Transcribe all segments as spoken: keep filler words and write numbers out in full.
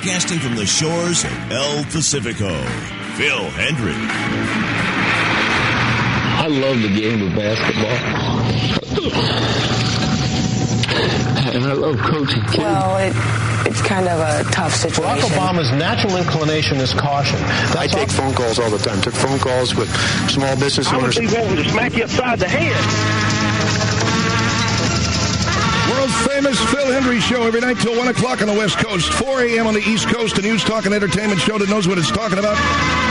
broadcasting from the shores of El Pacifico, Phil Hendrie. I love the game of basketball. And I love coaching kids. Well, it, it's kind of a tough situation. Barack Obama's natural inclination is caution. That's I take all. phone calls all the time. Took phone calls with small business owners. I would be wanting to smack you upside the head. World famous Phil Hendrie Show every night till one o'clock on the West Coast, four a.m. on the East Coast, a news, talk, and entertainment show that knows what it's talking about.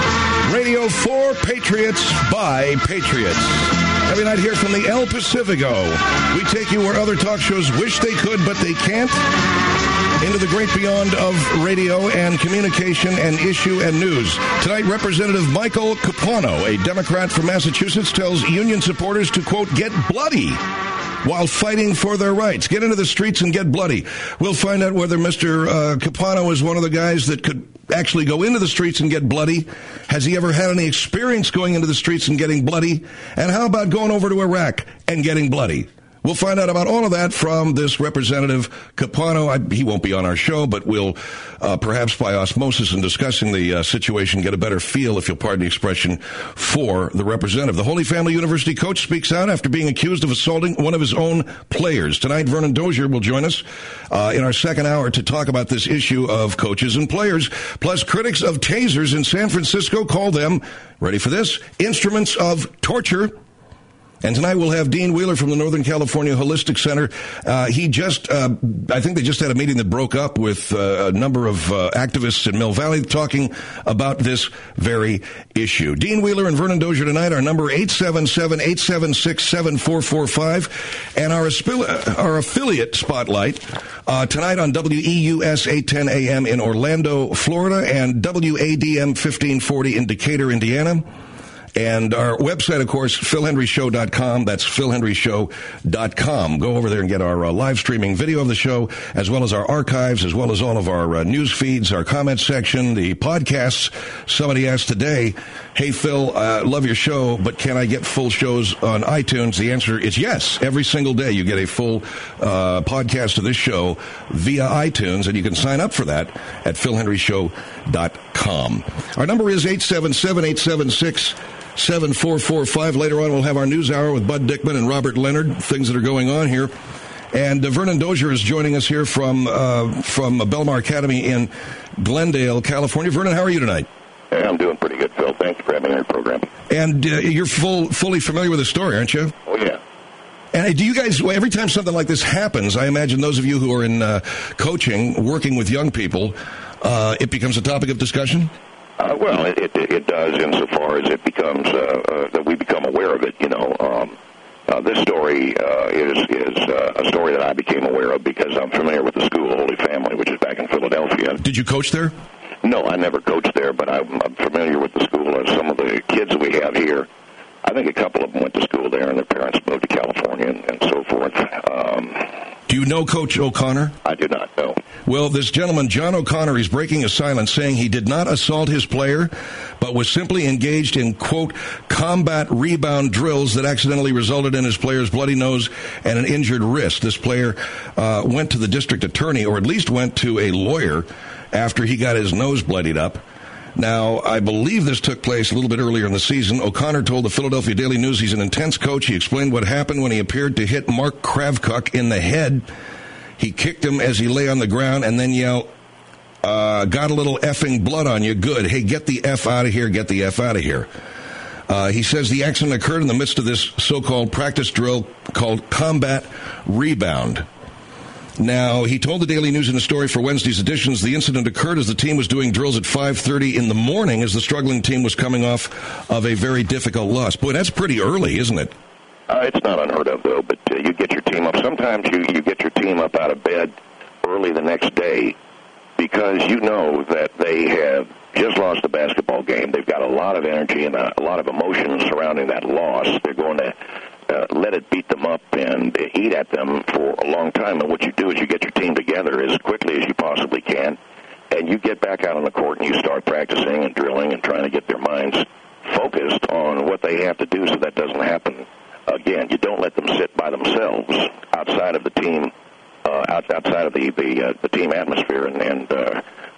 Radio for Patriots by Patriots. Every night here from the El Pacifico, we take you where other talk shows wish they could, but they can't. Into the great beyond of radio and communication and issue and news. Tonight, Representative Michael Capano, a Democrat from Massachusetts, tells union supporters to, quote, get bloody while fighting for their rights. Get into the streets and get bloody. We'll find out whether Mister Uh, Capano is one of the guys that could actually go into the streets and get bloody. Has he ever had any experience going into the streets and getting bloody? And how about going over to Iraq and getting bloody? We'll find out about all of that from this Representative Capano. I, he won't be on our show, but we'll uh, perhaps by osmosis in discussing the uh, situation get a better feel, if you'll pardon the expression, for the representative. The Holy Family University coach speaks out after being accused of assaulting one of his own players. Tonight, Vernon Dozier will join us uh, in our second hour to talk about this issue of coaches and players. Plus, critics of tasers in San Francisco call them, ready for this, instruments of torture. And tonight we'll have Dean Wheeler from the Northern California Holistic Center. Uh, he just, uh, I think they just had a meeting that broke up with uh, a number of uh, activists in Mill Valley talking about this very issue. Dean Wheeler and Vernon Dozier tonight. Our number eight seven seven, eight seven six, seven four four five. And our, aspi- our affiliate spotlight uh, tonight on W E U S eight ten A M in Orlando, Florida, and W A D M fifteen forty in Decatur, Indiana. And our website, of course, phil hendrie show dot com. That's phil hendrie show dot com. Go over there and get our uh, live streaming video of the show, as well as our archives, as well as all of our uh, news feeds, our comment section, the podcasts. Somebody asked today, hey, Phil, uh, love your show, but can I get full shows on iTunes? The answer is yes. Every single day you get a full uh, podcast of this show via iTunes, and you can sign up for that at phil hendrie show dot com. Our number is eight seven seven, eight seven six, seven four four five. Later on, we'll have our news hour with Bud Dickman and Robert Leonard, things that are going on here. And uh, Vernon Dozier is joining us here from uh, from Belmar Academy in Glendale, California. Vernon, how are you tonight? Hey, I'm doing pretty good, Phil. Thanks for having me on your program. And uh, you're full, fully familiar with the story, aren't you? Oh, yeah. And do you guys, well, every time something like this happens, I imagine those of you who are in uh, coaching, working with young people, uh, it becomes a topic of discussion? Uh, well, it, it it does insofar as it becomes, uh, uh, that we become aware of it, you know. Um, uh, this story uh, is, is uh, a story that I became aware of because I'm familiar with the school, Holy Family, which is back in Philadelphia. Did you coach there? No, I never coached there, but I'm, I'm familiar with the school and some of the kids that we have here. I think a couple of them went to school there, and their parents moved to California and, and so forth. Um, do you know Coach O'Connor? I do not know. Well, this gentleman, John O'Connor, he's breaking his silence, saying he did not assault his player, but was simply engaged in, quote, combat rebound drills that accidentally resulted in his player's bloody nose and an injured wrist. This player uh, went to the district attorney, or at least went to a lawyer, after he got his nose bloodied up. Now, I believe this took place a little bit earlier in the season. O'Connor told the Philadelphia Daily News he's an intense coach. He explained what happened when he appeared to hit Mark Kravchuk in the head. He kicked him as he lay on the ground and then yelled, uh, got a little effing blood on you. Good. Hey, get the F out of here. Get the F out of here. Uh, he says the accident occurred in the midst of this so-called practice drill called combat rebound. Now, he told the Daily News in a story for Wednesday's editions the incident occurred as the team was doing drills at five thirty in the morning as the struggling team was coming off of a very difficult loss. Boy, that's pretty early, isn't it? Uh, it's not unheard of, though, but uh, you get your team up. Sometimes you, you get your team up out of bed early the next day because you know that they have just lost a basketball game. They've got a lot of energy and a, a lot of emotion surrounding that loss. They're going to Uh, let it beat them up and uh, eat at them for a long time. And what you do is you get your team together as quickly as you possibly can, and you get back out on the court and you start practicing and drilling and trying to get their minds focused on what they have to do so that doesn't happen again. You don't let them sit by themselves outside of the team, uh, out, outside of the the, uh, the team atmosphere and, and uh,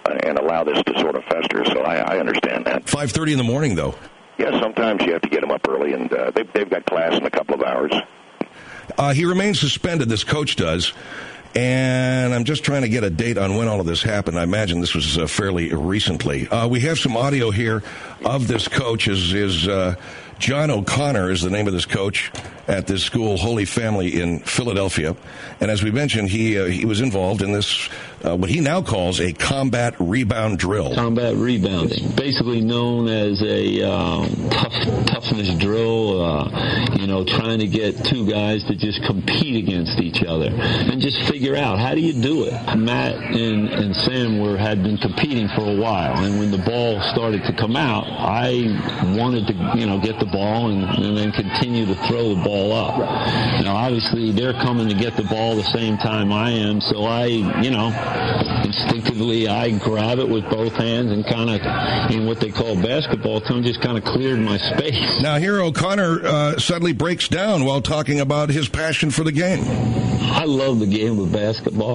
and allow this to sort of fester. So I, I understand that. five thirty in the morning, though. Yeah, sometimes you have to get them up early, and uh, they, they've got class in a couple of hours. Uh, he remains suspended, this coach does, and I'm just trying to get a date on when all of this happened. I imagine this was uh, fairly recently. Uh, we have some audio here of this coach. Is, is uh, John O'Connor is the name of this coach at this school, Holy Family in Philadelphia. And as we mentioned, he uh, he was involved in this, uh, what he now calls a combat rebound drill. Combat rebounding, basically known as a um, tough toughness drill, uh, you know, trying to get two guys to just compete against each other and just figure out, how do you do it? Matt and, and Sam were had been competing for a while, and when the ball started to come out, I wanted to, you know, get the ball and, and then continue to throw the ball up. Now, obviously, they're coming to get the ball the same time I am, so I, you know, instinctively I grab it with both hands and kind of, in what they call basketball terms, just kind of cleared my space. Now, here O'Connor uh, suddenly breaks down while talking about his passion for the game. I love the game of basketball.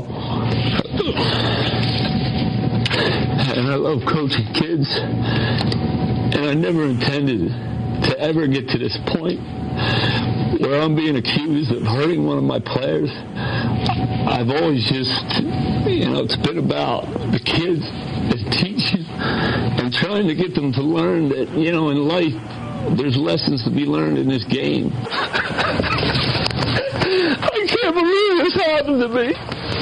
And I love coaching kids. And I never intended to ever get to this point where I'm being accused of hurting one of my players. I've always just, you know, it's been about the kids and teaching and trying to get them to learn that, you know, in life, there's lessons to be learned in this game. I can't believe this happened to me.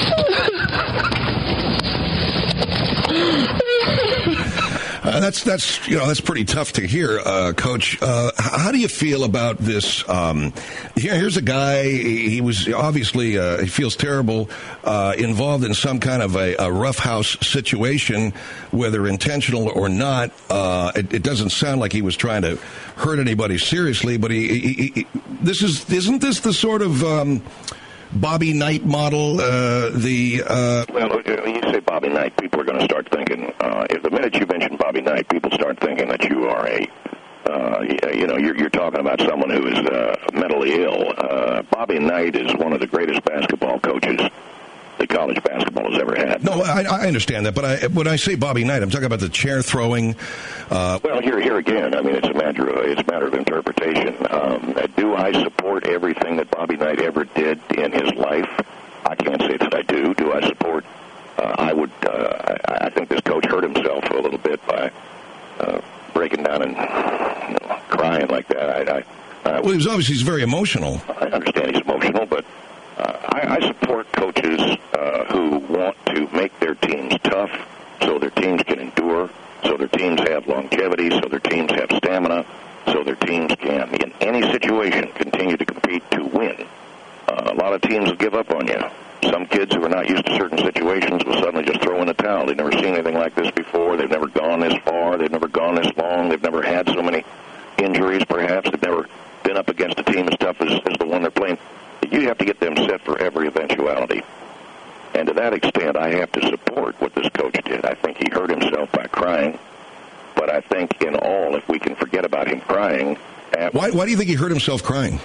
Uh, that's that's you know that's pretty tough to hear, uh, Coach. Uh, how do you feel about this? Um, here, here's a guy. He was obviously uh, he feels terrible, uh, involved in some kind of a, a roughhouse situation, whether intentional or not. Uh, it, it doesn't sound like he was trying to hurt anybody seriously, but he, he, he this is isn't this the sort of um, Bobby Knight model? Uh, the uh, well, when you say Bobby Knight, people are going to start thinking. Uh, if the minute you mention Bobby Knight, people start thinking that you are a, uh, you know, you're, you're talking about someone who is uh, mentally ill. Uh, Bobby Knight is one of the greatest basketball coaches that college basketball has ever had. No, I, I understand that, but I, when I say Bobby Knight, I'm talking about the chair throwing. Uh, well, here, here again, I mean, it's a matter of it's a matter of interpretation. Um, do I support everything that Bobby Knight ever did in his life? I can't say that I do. Do I support? Uh, I would. Uh, I, I think this coach hurt himself a little bit by uh, breaking down and you know, crying like that. I, I, I, well, he was obviously he's very emotional. I understand he's emotional, but uh, I, I support coaches uh, who want to make their teams tough, so their teams can endure, so their teams have longevity, so their teams have stamina, so their teams can, in any situation, continue to compete to win. Uh, a lot of teams will give up on you. Some kids who are not used to certain situations will suddenly just throw in the towel. They've never seen anything like this before. They've never gone this far. They've never gone this long. They've never had so many injuries, perhaps. They've never been up against a team as tough as, as the one they're playing. You have to get them set for every eventuality. And to that extent, I have to support what this coach did. I think he hurt himself by crying. But I think in all, if we can forget about him crying... At, why, why do you think he hurt himself crying?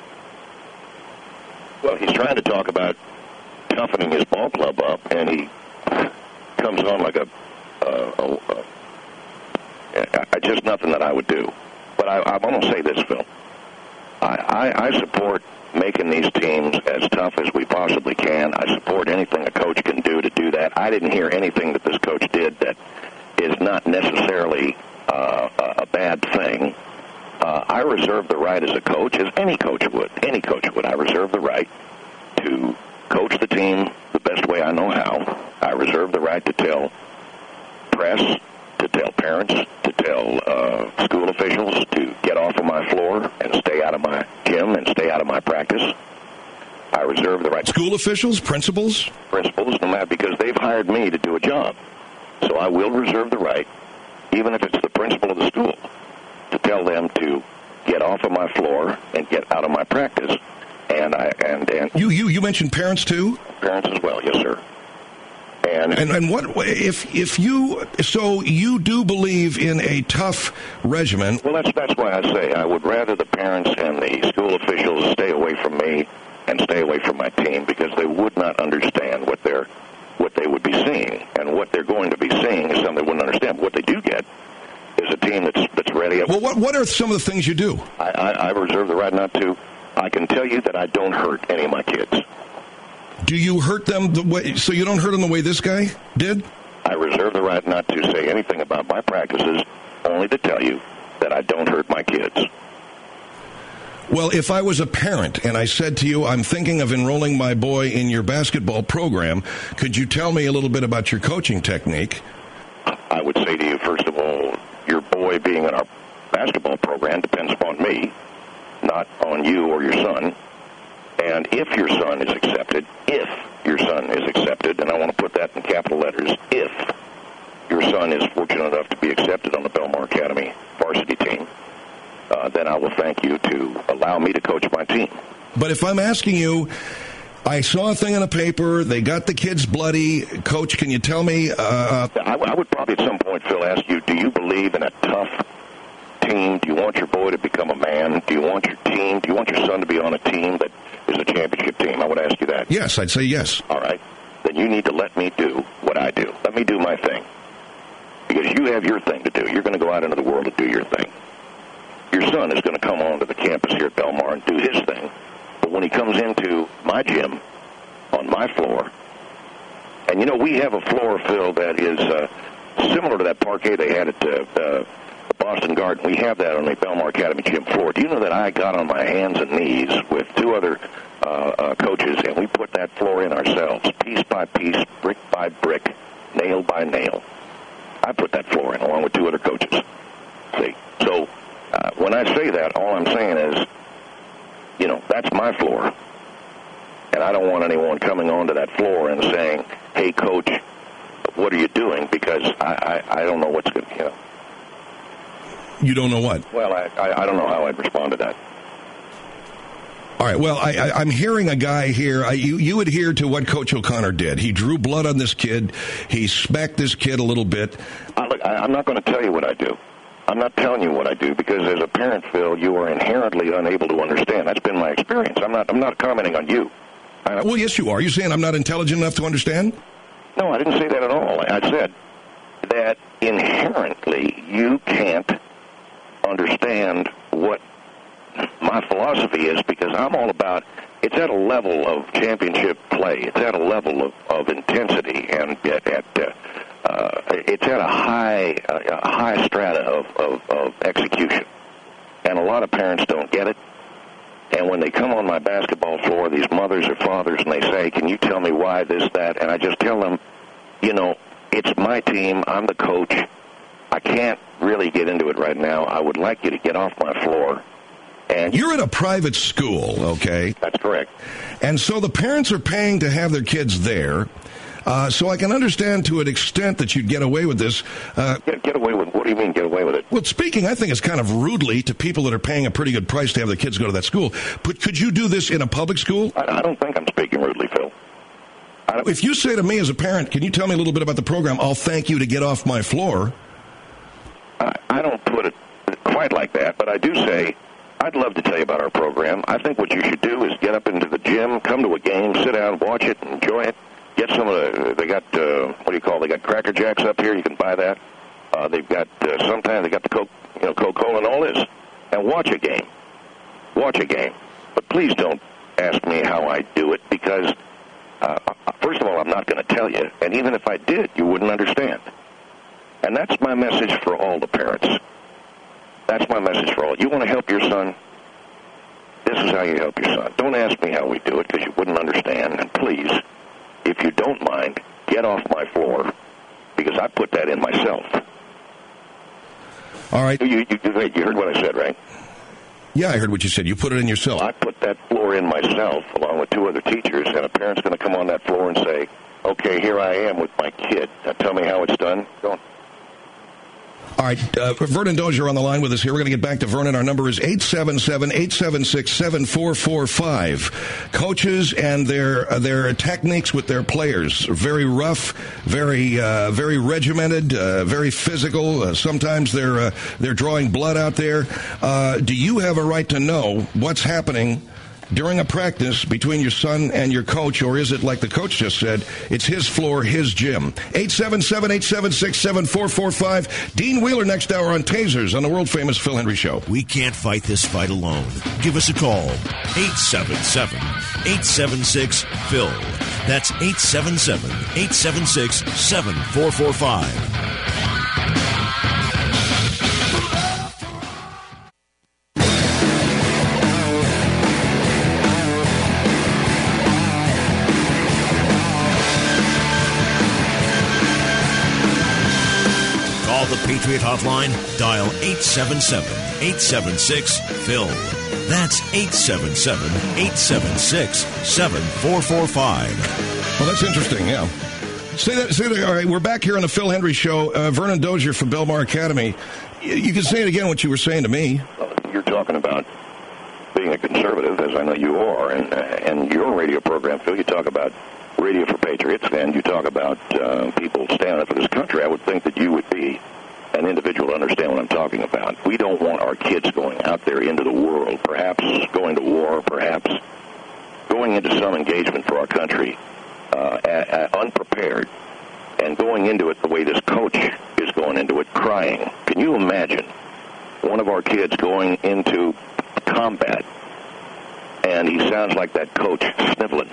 Well, he's trying to talk about toughening his ball club up, and he comes on like a, uh, a, a, a just nothing that I would do. But I, I want to say this, Phil. I, I, I support making these teams as tough as we possibly can. I support anything a coach can do to do that. I didn't hear anything that this coach did that is not necessarily uh, a bad thing. Uh, I reserve the right as a coach, as any coach would, any coach would, I reserve the right to coach the team the best way I know how. I reserve the right to tell press, to tell parents, to tell uh, school officials to get off of my floor and stay out of my gym and stay out of my practice. I reserve the right. School officials, principals? Principals, no matter, because they've hired me to do a job. So I will reserve the right, even if it's the principal of the school, to tell them to get off of my floor and get out of my practice. And I and, and you you you mentioned parents too? Parents as well, yes, sir. And, and and what if if you so you do believe in a tough regimen? Well, that's that's why I say I would rather the parents and the school officials stay away from me and stay away from my team, because they would not understand what they're what they would be seeing. And what they're going to be seeing is something they wouldn't understand. But what they do get is a team that's that's ready. Well, what what are some of the things you do? I, I, I reserve the right not to. I can tell you that I don't hurt any of my kids. Do you hurt them the way, so you don't hurt them the way this guy did? I reserve the right not to say anything about my practices, only to tell you that I don't hurt my kids. Well, if I was a parent and I said to you, I'm thinking of enrolling my boy in your basketball program, could you tell me a little bit about your coaching technique? I would say to you, first of all, your boy being in our basketball program depends upon me, not on you or your son. And if your son is accepted, if your son is accepted, and I want to put that in capital letters, if your son is fortunate enough to be accepted on the Belmar Academy varsity team, uh, then I will thank you to allow me to coach my team. But if I'm asking you, I saw a thing in a paper, they got the kids bloody. Coach, can you tell me? Uh, I, I would probably at some point, Phil, ask you, do you believe in a tough team? Do you want your boy to become a man? Do you want your team, do you want your son to be on a team that is a championship team? I would ask you that. Yes, I'd say yes. All right. Then you need to let me do what I do. Let me do my thing. Because you have your thing to do. You're going to go out into the world and do your thing. Your son is going to come onto the campus here at Belmar and do his thing. But when he comes into my gym, on my floor, and, you know, we have a floor, Phil, that is uh, similar to that parquet they had at uh, uh, Boston Garden. We have that on the Belmar Academy gym floor. Do you know that I got on my hands and knees with two other uh, uh, coaches, and we put that floor in ourselves, piece by piece, brick by brick, nail by nail. I put that floor in along with two other coaches. See? So uh, when I say that, all I'm saying is, you know, that's my floor. And I don't want anyone coming onto that floor and saying, hey, Coach, what are you doing? Because I, I, I don't know what's going to, you know. You don't know what? Well, I, I, I don't know how I'd respond to that. All right, well, I, I, I'm hearing a guy here. I, you, you adhere to what Coach O'Connor did. He drew blood on this kid. He smacked this kid a little bit. I, look, I, I'm not going to tell you what I do. I'm not telling you what I do because as a parent, Phil, you are inherently unable to understand. That's been my experience. I'm not I'm not commenting on you. I, well, yes, you are. You're saying I'm not intelligent enough to understand? No, I didn't say that at all. I said that inherently you can't understand what my philosophy is because I'm all about, it's at a level of championship play. It's at a level of, of intensity, and at, at uh, uh, it's at a high uh, a high strata of, of, of execution. And a lot of parents don't get it. And when they come on my basketball floor, these mothers or fathers, and they say, can you tell me why this, that? And I just tell them, you know, it's my team. I'm the coach. I can't really get into it right now. I would like you to get off my floor. And you're at a private school, okay? That's correct. And so the parents are paying to have their kids there. Uh, so I can understand to an extent that you'd get away with this. Uh, get, get away with, what do you mean get away with it? Well, speaking, I think it's kind of rudely to people that are paying a pretty good price to have their kids go to that school. But could you do this in a public school? I, I don't think I'm speaking rudely, Phil. If you say to me as a parent, can you tell me a little bit about the program? I'll thank you to get off my floor. I, I don't put it quite like that, but I do say, I'd love to tell you about our program. I think what you should do is get up into the gym, come to a game, sit down, watch it, enjoy it. Get some of the, they got, uh, what do you call it? They got Cracker Jacks up here. You can buy that. Uh, they've got, uh, sometimes they got the Coke, you know, Coca-Cola and all this. And watch a game. Watch a game. But please don't ask me how I do it because, uh, first of all, I'm not going to tell you. And even if I did, you wouldn't understand. And that's my message for all the parents. That's my message for all. You want to help your son? This is how you help your son. Don't ask me how we do it because you wouldn't understand. And please, if you don't mind, get off my floor because I put that in myself. All right. You, you, you heard what I said, right? Yeah, I heard what you said. You put it in yourself. I put that floor in myself along with two other teachers, and a parent's going to come on that floor and say, okay, here I am with my kid. Now tell me how it's done. Go on. All right, uh, Vernon Dozier on the line with us here. We're going to get back to Vernon. Our number is eight seven seven, eight seven six, seven four four five. Coaches and their uh, their techniques with their players, very rough, very uh, very regimented, uh, very physical. Uh, sometimes they're uh, they're drawing blood out there. Uh, do you have a right to know what's happening during a practice between your son and your coach, or is it like the coach just said, it's his floor, his gym? eight seven seven, eight seven six, seven four four five. Dean Wheeler next hour on Tasers on the world-famous Phil Hendry Show. We can't fight this fight alone. Give us a call. eight seven seven, eight seven six, Phil. That's eight seven seven, eight seven six, seven four four five. The Patriot Hotline, dial eight seven seven, eight seven six, Phil. That's eight seven seven, eight seven six, seven four four five. Well, that's interesting, yeah. Say that, say that, all right, we're back here on the Phil Hendry Show. Uh, Vernon Dozier from Belmar Academy. You, you can say it again, what you were saying to me. You're talking about being a conservative, as I know you are, and, uh, and your radio program, Phil, you talk about Radio for Patriots, and you talk about uh, people standing up for this country. I would think that you would be an individual to understand what I'm talking about. We don't want our kids going out there into the world, perhaps going to war, perhaps going into some engagement for our country uh, a, a unprepared, and going into it the way this coach is going into it, crying. Can you imagine one of our kids going into combat, and he sounds like that coach sniveling?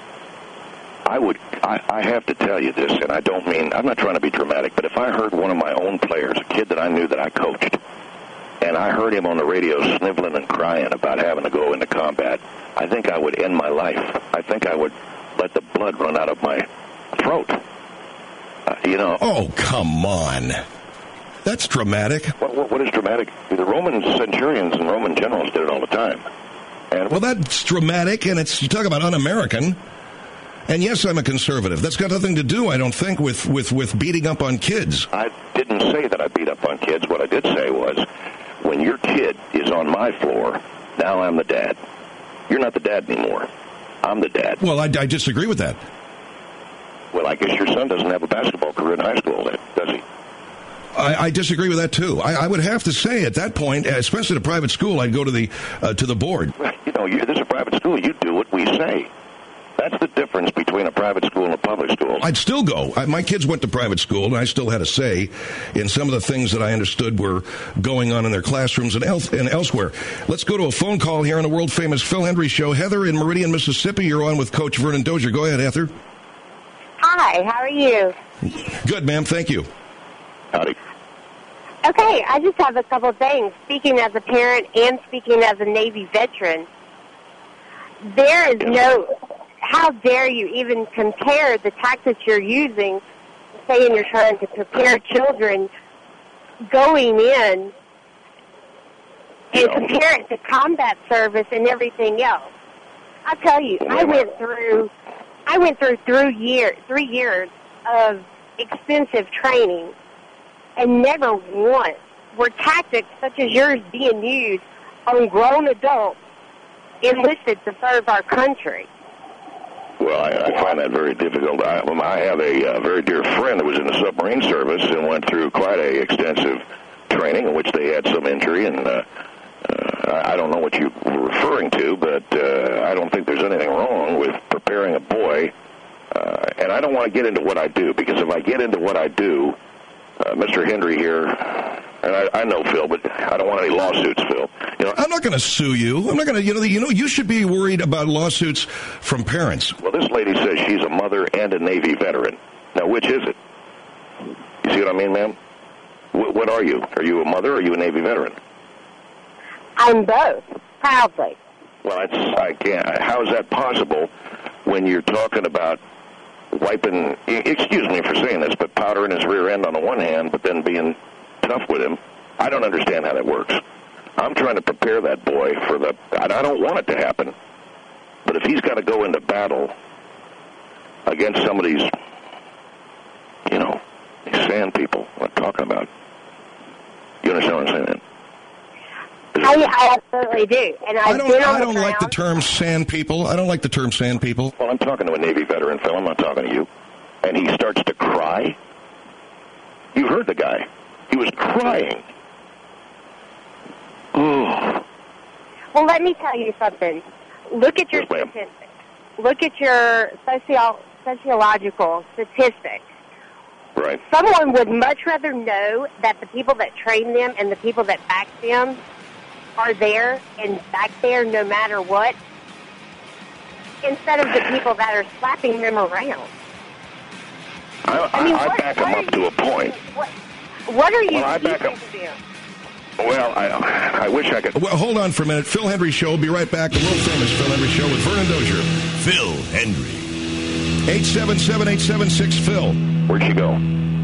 I would, I, I have to tell you this, and I don't mean, I'm not trying to be dramatic, but if I heard one of my own players, a kid that I knew that I coached, and I heard him on the radio sniveling and crying about having to go into combat, I think I would end my life. I think I would let the blood run out of my throat. Uh, you know. Oh, come on. That's dramatic. What, what, what is dramatic? The Roman centurions and Roman generals did it all the time. And well, that's dramatic, and it's, you talk about un-American. And yes, I'm a conservative. That's got nothing to do, I don't think, with, with, with beating up on kids. I didn't say that I beat up on kids. What I did say was, when your kid is on my floor, now I'm the dad. You're not the dad anymore. I'm the dad. Well, I, I disagree with that. Well, I guess your son doesn't have a basketball career in high school, does he? I, I disagree with that, too. I, I would have to say at that point, especially at a private school, I'd go to the uh, to the board. You know, you, this is a private school. You do what we say. That's the difference between a private school and a public school. I'd still go. I, my kids went to private school, and I still had a say in some of the things that I understood were going on in their classrooms and, el- and elsewhere. Let's go to a phone call here on the world-famous Phil Hendry Show. Heather in Meridian, Mississippi. You're on with Coach Vernon Dozier. Go ahead, Heather. Hi, how are you? Good, ma'am. Thank you. Howdy. Okay, I just have a couple of things. Speaking as a parent and speaking as a Navy veteran, there is no... How dare you even compare the tactics you're using, saying you're trying to prepare children going in, and compare it to combat service and everything else. I tell you, I went through, I went through three years, three years of extensive training, and never once were tactics such as yours being used on grown adults enlisted to serve our country. Well, I, I find that very difficult. I, I have a uh, very dear friend that was in the submarine service and went through quite a extensive training in which they had some injury, and uh, uh, I don't know what you were referring to, but uh, I don't think there's anything wrong with preparing a boy. Uh, and I don't want to get into what I do, because if I get into what I do, uh, Mister Hendry here, and I, I know Phil, but I don't want any lawsuits, Phil. You know, I'm not going to sue you. I'm not going to. You know, you know, you should be worried about lawsuits from parents. Well, this lady says she's a mother and a Navy veteran. Now, which is it? You see what I mean, ma'am? W- what are you? Are you a mother or are you a Navy veteran? I'm both, proudly. Well, it's, I can't. How is that possible when you're talking about wiping, excuse me for saying this, but powdering his rear end on the one hand, but then being tough with him? I don't understand how that works. I'm trying to prepare that boy for the, I don't want it to happen, but if he's got to go into battle against some of these, you know, these sand people I'm talking about, you understand what I'm saying, then? I, I absolutely do. And I've I don't, been on I the don't ground. like the term sand people. I don't like the term sand people. Well, I'm talking to a Navy veteran, Phil. I'm not talking to you. And he starts to cry. You heard the guy. He was crying. Oh. Well, let me tell you something. look at your Yes, ma'am. statistics. Look at your socio- sociological statistics. Right. Someone would much rather know that the people that train them and the people that back them are there and back there no matter what, instead of the people that are slapping them around. I, I, I mean, I what, back what them are up to you a point. doing? What, what are you Well, I back teaching 'em. them? Well, I I wish I could. Well, hold on for a minute. Phil Hendry Show. We'll be right back. The world-famous Phil Hendry Show with Vernon Dozier. Phil Hendry. eight seven seven, eight seven six, Phil. Where'd she go?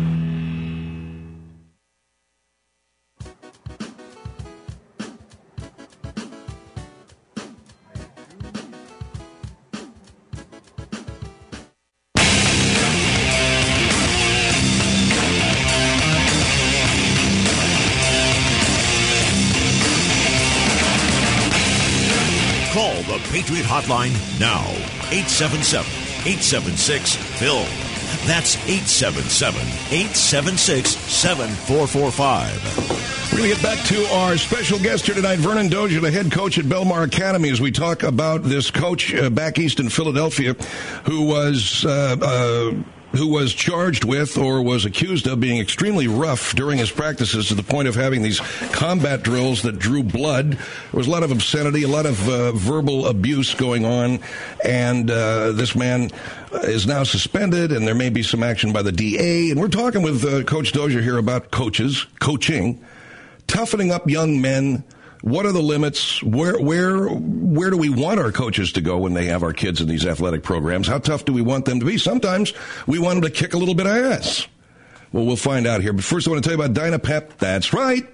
Call the Patriot Hotline now. eight seven seven, eight seven six, Phil. That's eight seven seven, eight seven six, seven four four five. We're going to get back to our special guest here tonight, Vernon Dozier, the head coach at Belmar Academy, as we talk about this coach uh, back east in Philadelphia who was uh, uh, who was charged with or was accused of being extremely rough during his practices to the point of having these combat drills that drew blood. There was a lot of obscenity, a lot of uh, verbal abuse going on, and uh, this man is now suspended, and there may be some action by the D A. And we're talking with uh, Coach Dozier here about coaches, coaching, toughening up young men. What are the limits? Where where where do we want our coaches to go when they have our kids in these athletic programs? How tough do we want them to be? Sometimes we want them to kick a little bit of ass. Well, we'll find out here. But first I want to tell you about Dynapep. That's right.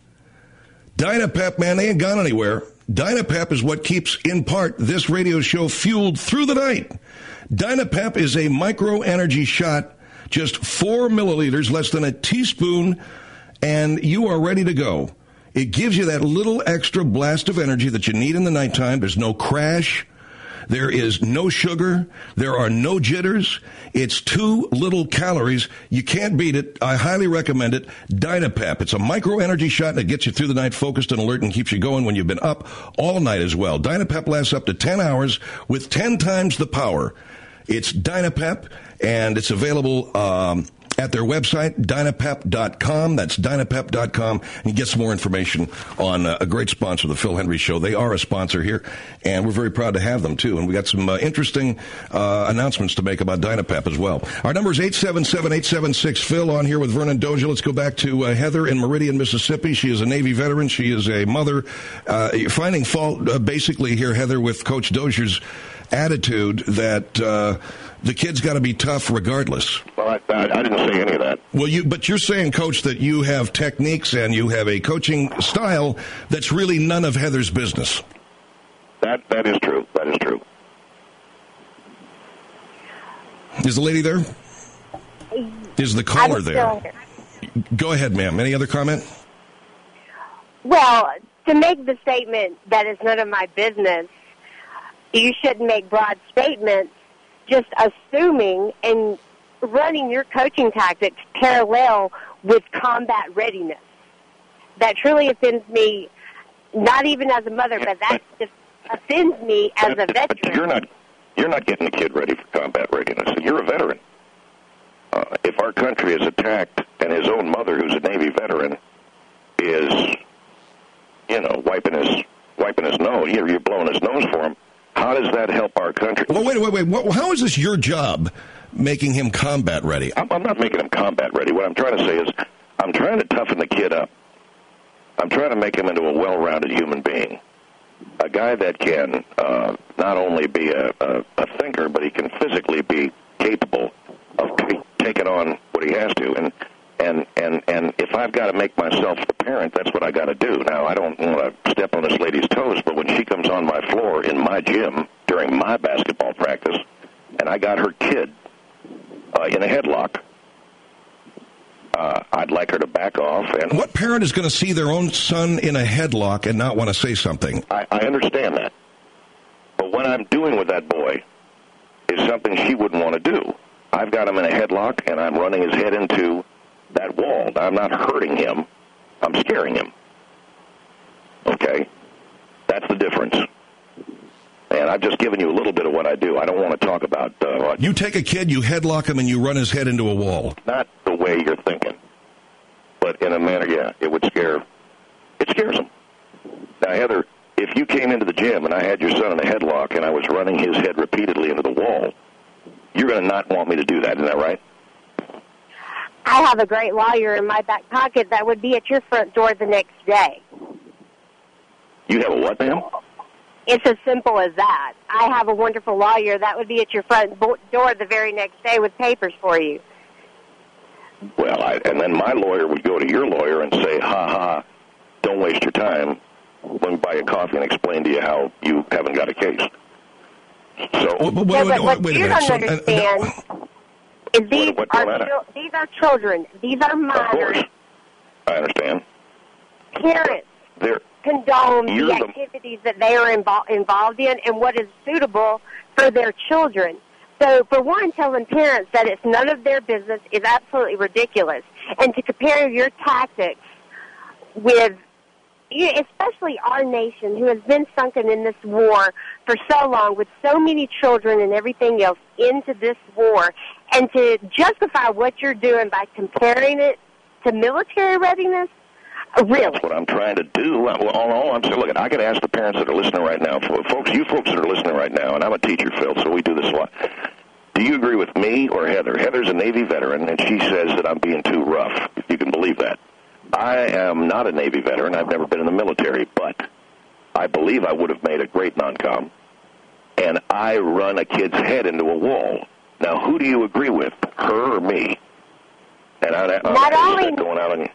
Dynapep, man, they ain't gone anywhere. Dynapep is what keeps, in part, this radio show fueled through the night. Dynapep is a micro-energy shot, just four milliliters, less than a teaspoon, and you are ready to go. It gives you that little extra blast of energy that you need in the nighttime. There's no crash. There is no sugar. There are no jitters. It's too little calories. You can't beat it. I highly recommend it. Dynapep. It's a micro-energy shot that gets you through the night focused and alert and keeps you going when you've been up all night as well. Dynapep lasts up to ten hours with ten times the power. It's Dynapep, and it's available um, at their website, dynapep dot com. That's dynapep dot com. And you get some more information on uh, a great sponsor, the Phil Hendry Show. They are a sponsor here, and we're very proud to have them, too. And we got some uh, interesting uh, announcements to make about Dynapep as well. Our number is eight seven seven, eight seven six, Phil, on here with Vernon Dozier. Let's go back to uh, Heather in Meridian, Mississippi. She is a Navy veteran. She is a mother. Uh, you're finding fault, uh, basically, here, Heather, with Coach Dozier's attitude that uh, the kid's got to be tough regardless. Well, I, I, I didn't say any of that. Well, you, but you're saying, Coach, that you have techniques and you have a coaching style that's really none of Heather's business. That that is true. That is true. Is the lady there? Is the caller I'm there? still here. Go ahead, ma'am. Any other comment? Well, to make the statement that it's none of my business, you shouldn't make broad statements just assuming and running your coaching tactics parallel with combat readiness. That truly offends me, not even as a mother, but that just offends me as a veteran. But you're not, you're not getting the kid ready for combat readiness. You're a veteran. Uh, if our country is attacked and his own mother, who's a Navy veteran, is, you know, wiping his wiping his nose, you're, you're blowing his nose for him, how does that help our country? Well, wait, wait, wait. What, how is this your job, making him combat ready? I'm, I'm not making him combat ready. What I'm trying to say is I'm trying to toughen the kid up. I'm trying to make him into a well-rounded human being, a guy that can uh, not only be a, a, a thinker, but he can physically be capable of t- taking on what he has to. And and and and if I've got to make myself the parent, that's what I got to do. Now, I don't want to step on this lady's toes, but when she comes on my floor in my gym during my basketball practice, and I got her kid uh, in a headlock, uh, I'd like her to back off. And what parent is going to see their own son in a headlock and not want to say something? I, I understand that. But what I'm doing with that boy is something she wouldn't want to do. I've got him in a headlock, and I'm running his head into that wall. I'm not hurting him. I'm scaring him. Okay? That's the difference. And I've just given you a little bit of what I do. I don't want to talk about... Uh, what, you take a kid, you headlock him, and you run his head into a wall. Not the way you're thinking. But in a manner, yeah, it would scare... It scares him. Now, Heather, if you came into the gym and I had your son in a headlock and I was running his head repeatedly into the wall, you're going to not want me to do that. Isn't that right? I have a great lawyer in my back pocket that would be at your front door the next day. You have a what, ma'am? It's as simple as that. I have a wonderful lawyer that would be at your front bo- door the very next day with papers for you. Well, I, and then my lawyer would go to your lawyer and say, ha ha, don't waste your time. Let me buy you coffee and explain to you how you haven't got a case. So, well, wait, yeah, wait, but what wait, wait you a minute. don't So, understand uh, no. is these what, are what chil- these are children. These are minors. Of course. I understand. Parents They're, condone You're the the- activities that they are invo- involved in and what is suitable for their children. So, for one, telling parents that it's none of their business is absolutely ridiculous. And to compare your tactics with, especially our nation, who has been sunken in this war for so long, with so many children and everything else into this war, and to justify what you're doing by comparing it to military readiness, really? That's what I'm trying to do. Well, all, all I'm saying, look, I could ask the parents that are listening right now, folks, you folks that are listening right now, and I'm a teacher, Phil, so we do this a lot. Do you agree with me or Heather? Heather's a Navy veteran, and she says that I'm being too rough, if you can believe that. I am not a Navy veteran. I've never been in the military, but I believe I would have made a great non-com, and I run a kid's head into a wall. Now, who do you agree with, her or me? And I, I, Not is only... that going out on you?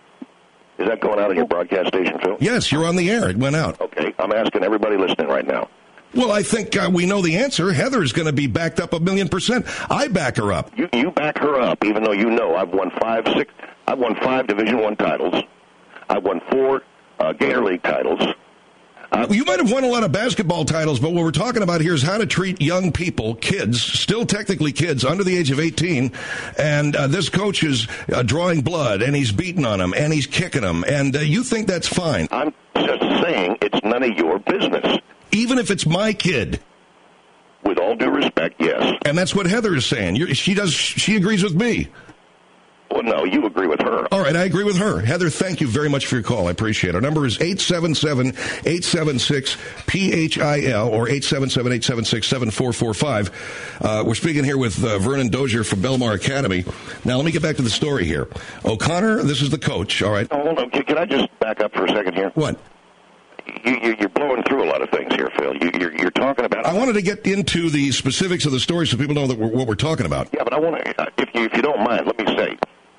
Is that going out on your broadcast station, Phil? Yes, you're on the air. It went out. Okay, I'm asking everybody listening right now. Well, I think uh, we know the answer. Heather's going to be backed up a million percent. I back her up. You, you back her up, even though you know I've won five, six. I've won five Division One titles. I've won four uh, Gator League titles. Uh, You might have won a lot of basketball titles, but what we're talking about here is how to treat young people, kids, still technically kids, under the age of eighteen, and uh, this coach is uh, drawing blood, and he's beating on them, and he's kicking them, and uh, you think that's fine. I'm just saying it's none of your business. Even if it's my kid. With all due respect, yes. And that's what Heather is saying. You're, she does. She agrees with me. Well, no, you agree with her. All right, I agree with her. Heather, thank you very much for your call. I appreciate it. Our number is eight seven seven, eight seven six, P H I L or eight seven seven, eight seven six, seven four four five. Uh, we're speaking here with uh, Vernon Dozier from Belmar Academy. Now, let me get back to the story here. O'Connor, this is the coach, all right? Oh, hold on. Can, can I just back up for a second here? What? You, you, you're blowing through a lot of things here, Phil. You, you're, you're talking about... I wanted to get into the specifics of the story so people know that we're, what we're talking about. Yeah, but I want to... If you, if you don't mind, let me say...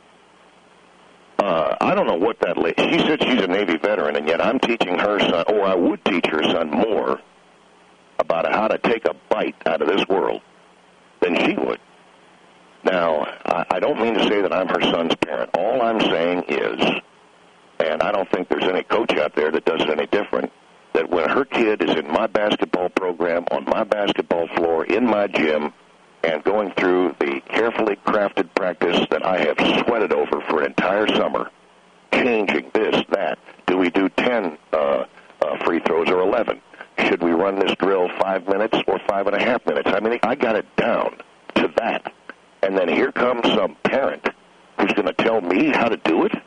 Uh, I don't know what that lady... She said she's a Navy veteran, and yet I'm teaching her son, or I would teach her son more about how to take a bite out of this world than she would. Now, I, I don't mean to say that I'm her son's parent. All I'm saying is, and I don't think there's any coach out there that does it any different, that when her kid is in my basketball program, on my basketball floor, in my gym, and going through the carefully crafted practice that I have sweated over for an entire summer, changing this, that. Do we do ten uh, uh, free throws or eleven? Should we run this drill five minutes or five and a half minutes? I mean, I got it down to that. And then here comes some parent who's going to tell me how to do it?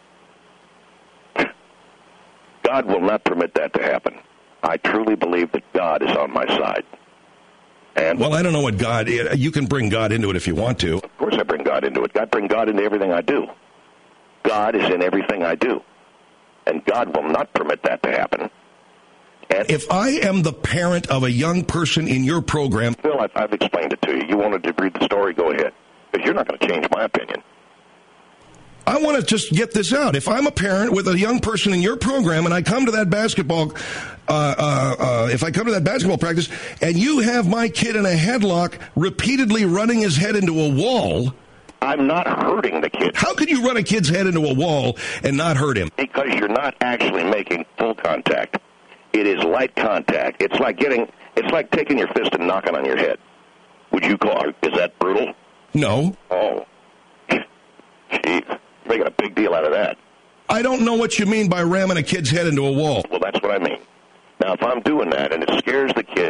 God will not permit that to happen. I truly believe that God is on my side. And well, I don't know what God is. You can bring God into it if you want to. Of course I bring God into it. I bring God into everything I do. God is in everything I do. And God will not permit that to happen. And if I am the parent of a young person in your program... Phil, I've, I've explained it to you. You wanted to read the story, go ahead. Because you're not going to change my opinion. I want to just get this out. If I'm a parent with a young person in your program and I come to that basketball, uh, uh, uh, if I come to that basketball practice and you have my kid in a headlock repeatedly running his head into a wall... I'm not hurting the kid. How could you run a kid's head into a wall and not hurt him? Because you're not actually making full contact. It is light contact. It's like getting, it's like taking your fist and knocking on your head. Would you call it, is that brutal? No. Oh. Jeez. Making a big deal out of that. I don't know what you mean by ramming a kid's head into a wall. Well, that's what I mean. Now, if I'm doing that and it scares the kid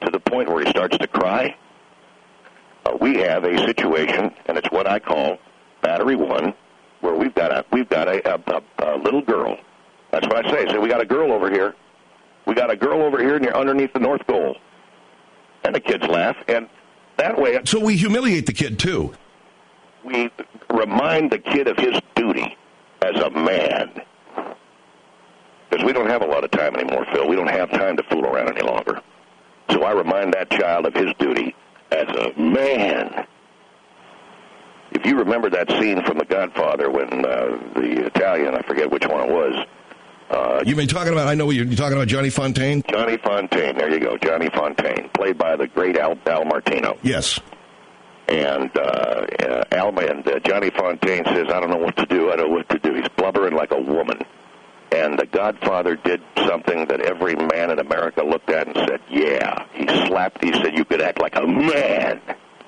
to the point where he starts to cry, uh, we have a situation, and it's what I call Battery One, where we've got a we've got a, a, a, a little girl. That's what I say. I say, we got a girl over here. We got a girl over here, and you're underneath the north goal. And the kids laugh, and that way... So we humiliate the kid, too. We remind the kid of his duty as a man. Because we don't have a lot of time anymore, Phil. We don't have time to fool around any longer. So I remind that child of his duty as a man. If you remember that scene from The Godfather when uh, the Italian, I forget which one it was. Uh, You've been talking about, I know you're, you're talking about Johnny Fontaine? Johnny Fontaine, there you go, Johnny Fontaine, played by the great Al, Al Martino. Yes. And uh, uh, Al and uh, Johnny Fontaine says, I don't know what to do, I don't know what to do. He's blubbering like a woman. And The Godfather did something that every man in America looked at and said, yeah. He slapped, he said, you could act like a man.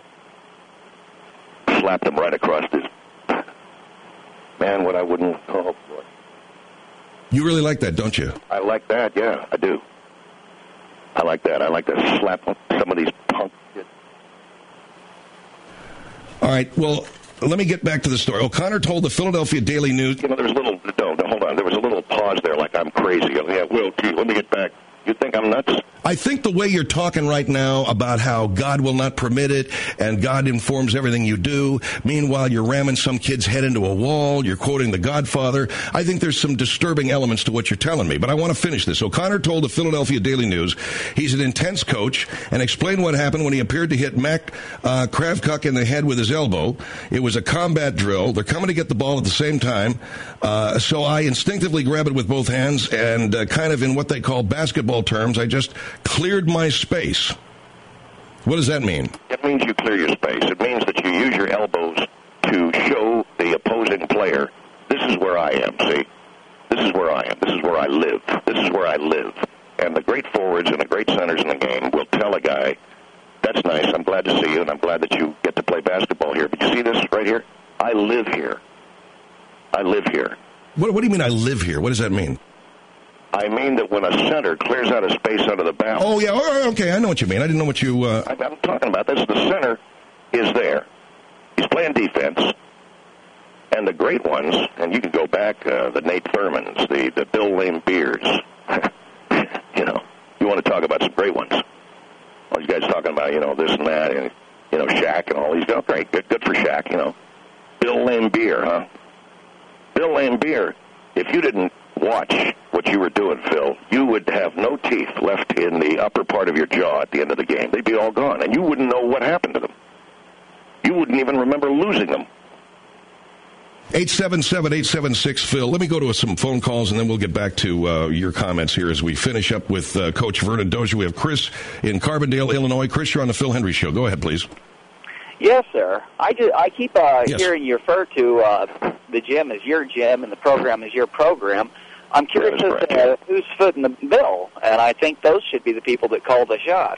Slapped him right across his... Man, what I wouldn't... Oh, boy. You really like that, don't you? I like that, yeah, I do. I like that. I like to slap some of these punk kids. All right, well, let me get back to the story. O'Connor told the Philadelphia Daily News... You know, there was a little... No, no, hold on. There was a little pause there like I'm crazy. Yeah, well, gee, let me get back. You think I'm nuts? I think the way you're talking right now about how God will not permit it and God informs everything you do, meanwhile you're ramming some kid's head into a wall, you're quoting The Godfather, I think there's some disturbing elements to what you're telling me. But I want to finish this. O'Connor told the Philadelphia Daily News he's an intense coach and explained what happened when he appeared to hit Mac uh, Kravchuk in the head with his elbow. It was a combat drill. They're coming to get the ball at the same time. Uh, so I instinctively grab it with both hands and uh, kind of in what they call basketball terms, I just cleared my space. What does that mean? It means you clear your space. It means that you use your elbows to show the opposing player, this is where I am, see? This is where I am. This is where I live. This is where I live. And the great forwards and the great centers in the game will tell a guy, that's nice, I'm glad to see you, and I'm glad that you get to play basketball here. But you see this right here? I live here. I live here. What, what do you mean I live here? What does that mean? I mean that when a center clears out a space under the bounce. Oh, yeah, oh, okay, I know what you mean. I didn't know what you... Uh... I'm talking about this. The center is there. He's playing defense. And the great ones, and you can go back, uh, the Nate Thurmans, the, the Bill Laimbeers. You know, you want to talk about some great ones. All you guys talking about, you know, this and that, and, you know, Shaq and all these guys. Great, good, good for Shaq, you know. Bill Laimbeer, huh? Bill Laimbeer, if you didn't watch what you were doing, Phil, you would have no teeth left in the upper part of your jaw at the end of the game. They'd be all gone, and you wouldn't know what happened to them. You wouldn't even remember losing them. eight seven seven, eight seven six, Phil. Let me go to some phone calls, and then we'll get back to uh, your comments here as we finish up with uh, Coach Vernon Dozier. We have Chris in Carbondale, Illinois. Chris, you're on the Phil Hendry Show. Go ahead, please. Yes, sir. I, just, I keep uh, yes. hearing you refer to uh, the gym as your gym and the program as your program. I'm curious as to uh, who's footing the bill, and I think those should be the people that call the shots.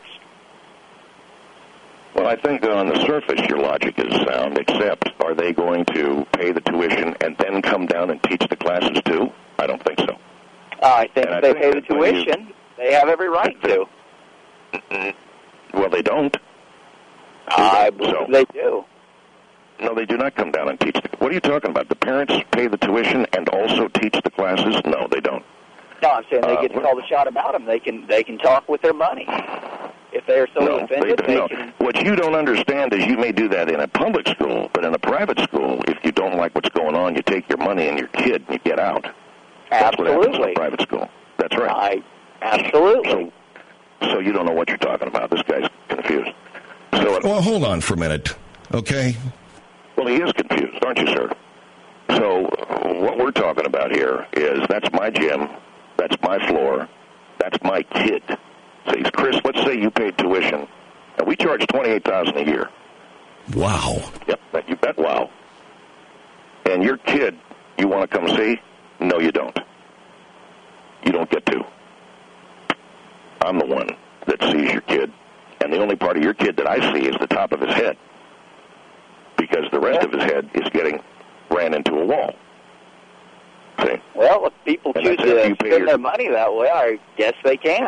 Well, I think that on the surface your logic is sound, except are they going to pay the tuition and then come down and teach the classes too? I don't think so. Uh, I think and if they think pay the tuition, you, they have every right to. Well, they don't. I believe so. They do. No, they do not come down and teach. The, what are you talking about? The parents pay the tuition and also teach the classes? No, they don't. No, I'm saying they uh, get to call the shot about them. They can they can talk with their money. If they are so no, offended, they, they no. can... What you don't understand is you may do that in a public school, but in a private school, if you don't like what's going on, you take your money and your kid and you get out. That's Absolutely. what happens in a private school. That's right. I, absolutely. So, so you don't know what you're talking about. This guy's confused. So, well, hold on for a minute, okay? Well, he is confused, aren't you, sir? So uh, what we're talking about here is that's my gym, that's my floor, that's my kid. See, Chris, let's say you paid tuition, and we charge twenty-eight thousand dollars a year. Wow. Yep, you bet wow. And your kid, you want to come see? No, you don't. You don't get to. I'm the one that sees your kid, and the only part of your kid that I see is the top of his head, because the rest of his head is getting ran into a wall. See? Well, if people and choose to spend spend your... their money that way, I guess they can.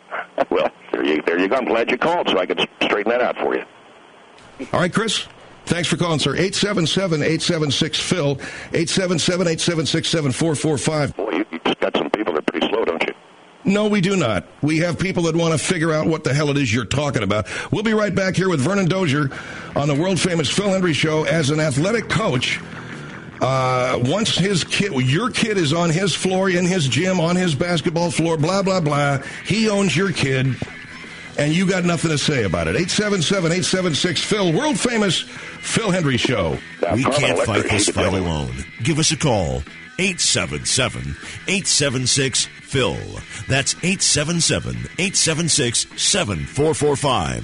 Well, there you, there you go. I'm glad you called so I could straighten that out for you. All right, Chris. Thanks for calling, sir. eight seven seven, eight seven six, P H I L, eight seven seven, eight seven six, seven four four five. Boy, you, you got some people that are pretty slow, don't you? No, we do not. We have people that want to figure out what the hell it is you're talking about. We'll be right back here with Vernon Dozier on the world-famous Phil Hendrie Show. As an athletic coach, uh, once his kid, your kid is on his floor, in his gym, on his basketball floor, blah, blah, blah, he owns your kid, and you got nothing to say about it. eight seven seven, eight seven six, P H I L, world-famous Phil Hendrie Show. We can't fight this fight alone. Give us a call. eight seven seven, eight seven six, P H I L. That's eight seven seven, eight seven six, seven four four five.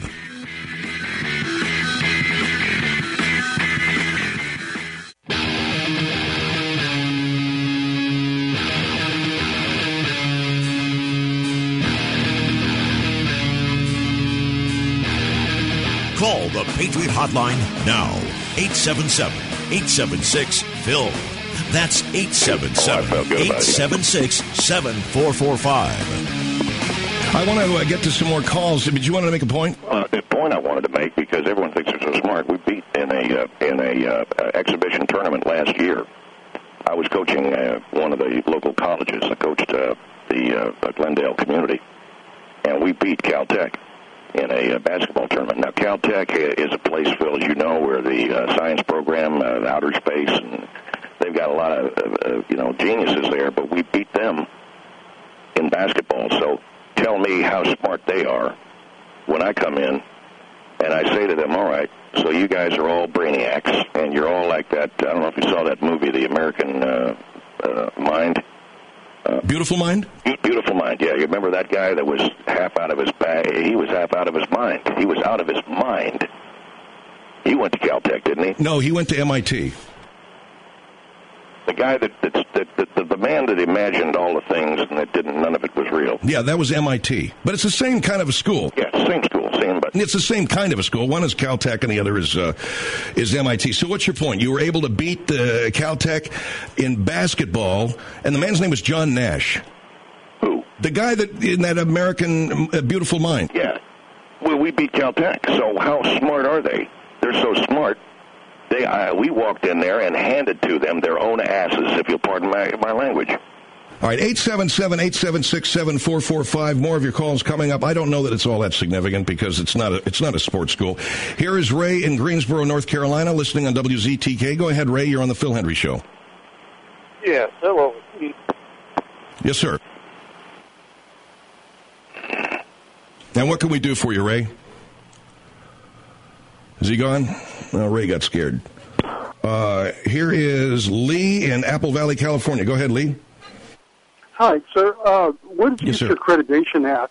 Call the Patriot Hotline now. eight seven seven, eight seven six, P H I L. That's eight seven seven, eight seven six, seven four four five. I want to uh, get to some more calls. Did you want to make a point? Uh, the point I wanted to make, because everyone thinks they're so smart, we beat in a uh, in a uh, exhibition tournament last year. I was coaching uh, one of the local colleges. I coached uh, the uh, Glendale community, and we beat Caltech in a uh, basketball tournament. Now, Caltech is a place, Phil, as you know, where the uh, science program, uh, the outer space, and they've got a lot of, uh, you know, geniuses there, but we beat them in basketball. So tell me how smart they are when I come in and I say to them, all right, so you guys are all brainiacs, and you're all like that. I don't know if you saw that movie, The American uh, uh, Mind. Uh, Beautiful Mind? Beautiful Mind, yeah. You remember that guy that was half out of his bag? He was half out of his mind. He was out of his mind. He went to Caltech, didn't he? No, he went to M I T. The guy that, that, that, that the, the man that imagined all the things and that didn't, none of it was real. Yeah, that was M I T. But it's the same kind of a school. Yeah, same school, same. But it's the same kind of a school. One is Caltech and the other is uh, is M I T. So what's your point? You were able to beat uh, Caltech in basketball, and the man's name was John Nash. Who? The guy that in that American uh, Beautiful Mind. Yeah. Well, we beat Caltech. So how smart are they? They're so smart. They, uh, we walked in there and handed to them their own asses, if you'll pardon my, my language. All right, eight seven seven, eight seven six, seven four four five. More of your calls coming up. I don't know that it's all that significant because it's not a, it's not a sports school. Here is Ray in Greensboro, North Carolina, listening on W Z T K. Go ahead, Ray. You're on the Phil Hendrie Show. Yes, hello. Yes, sir. And what can we do for you, Ray? Is he gone? Oh, Ray got scared. Uh, here is Lee in Apple Valley, California. Go ahead, Lee. Hi, sir. Uh, where did you yes, get your accreditation at?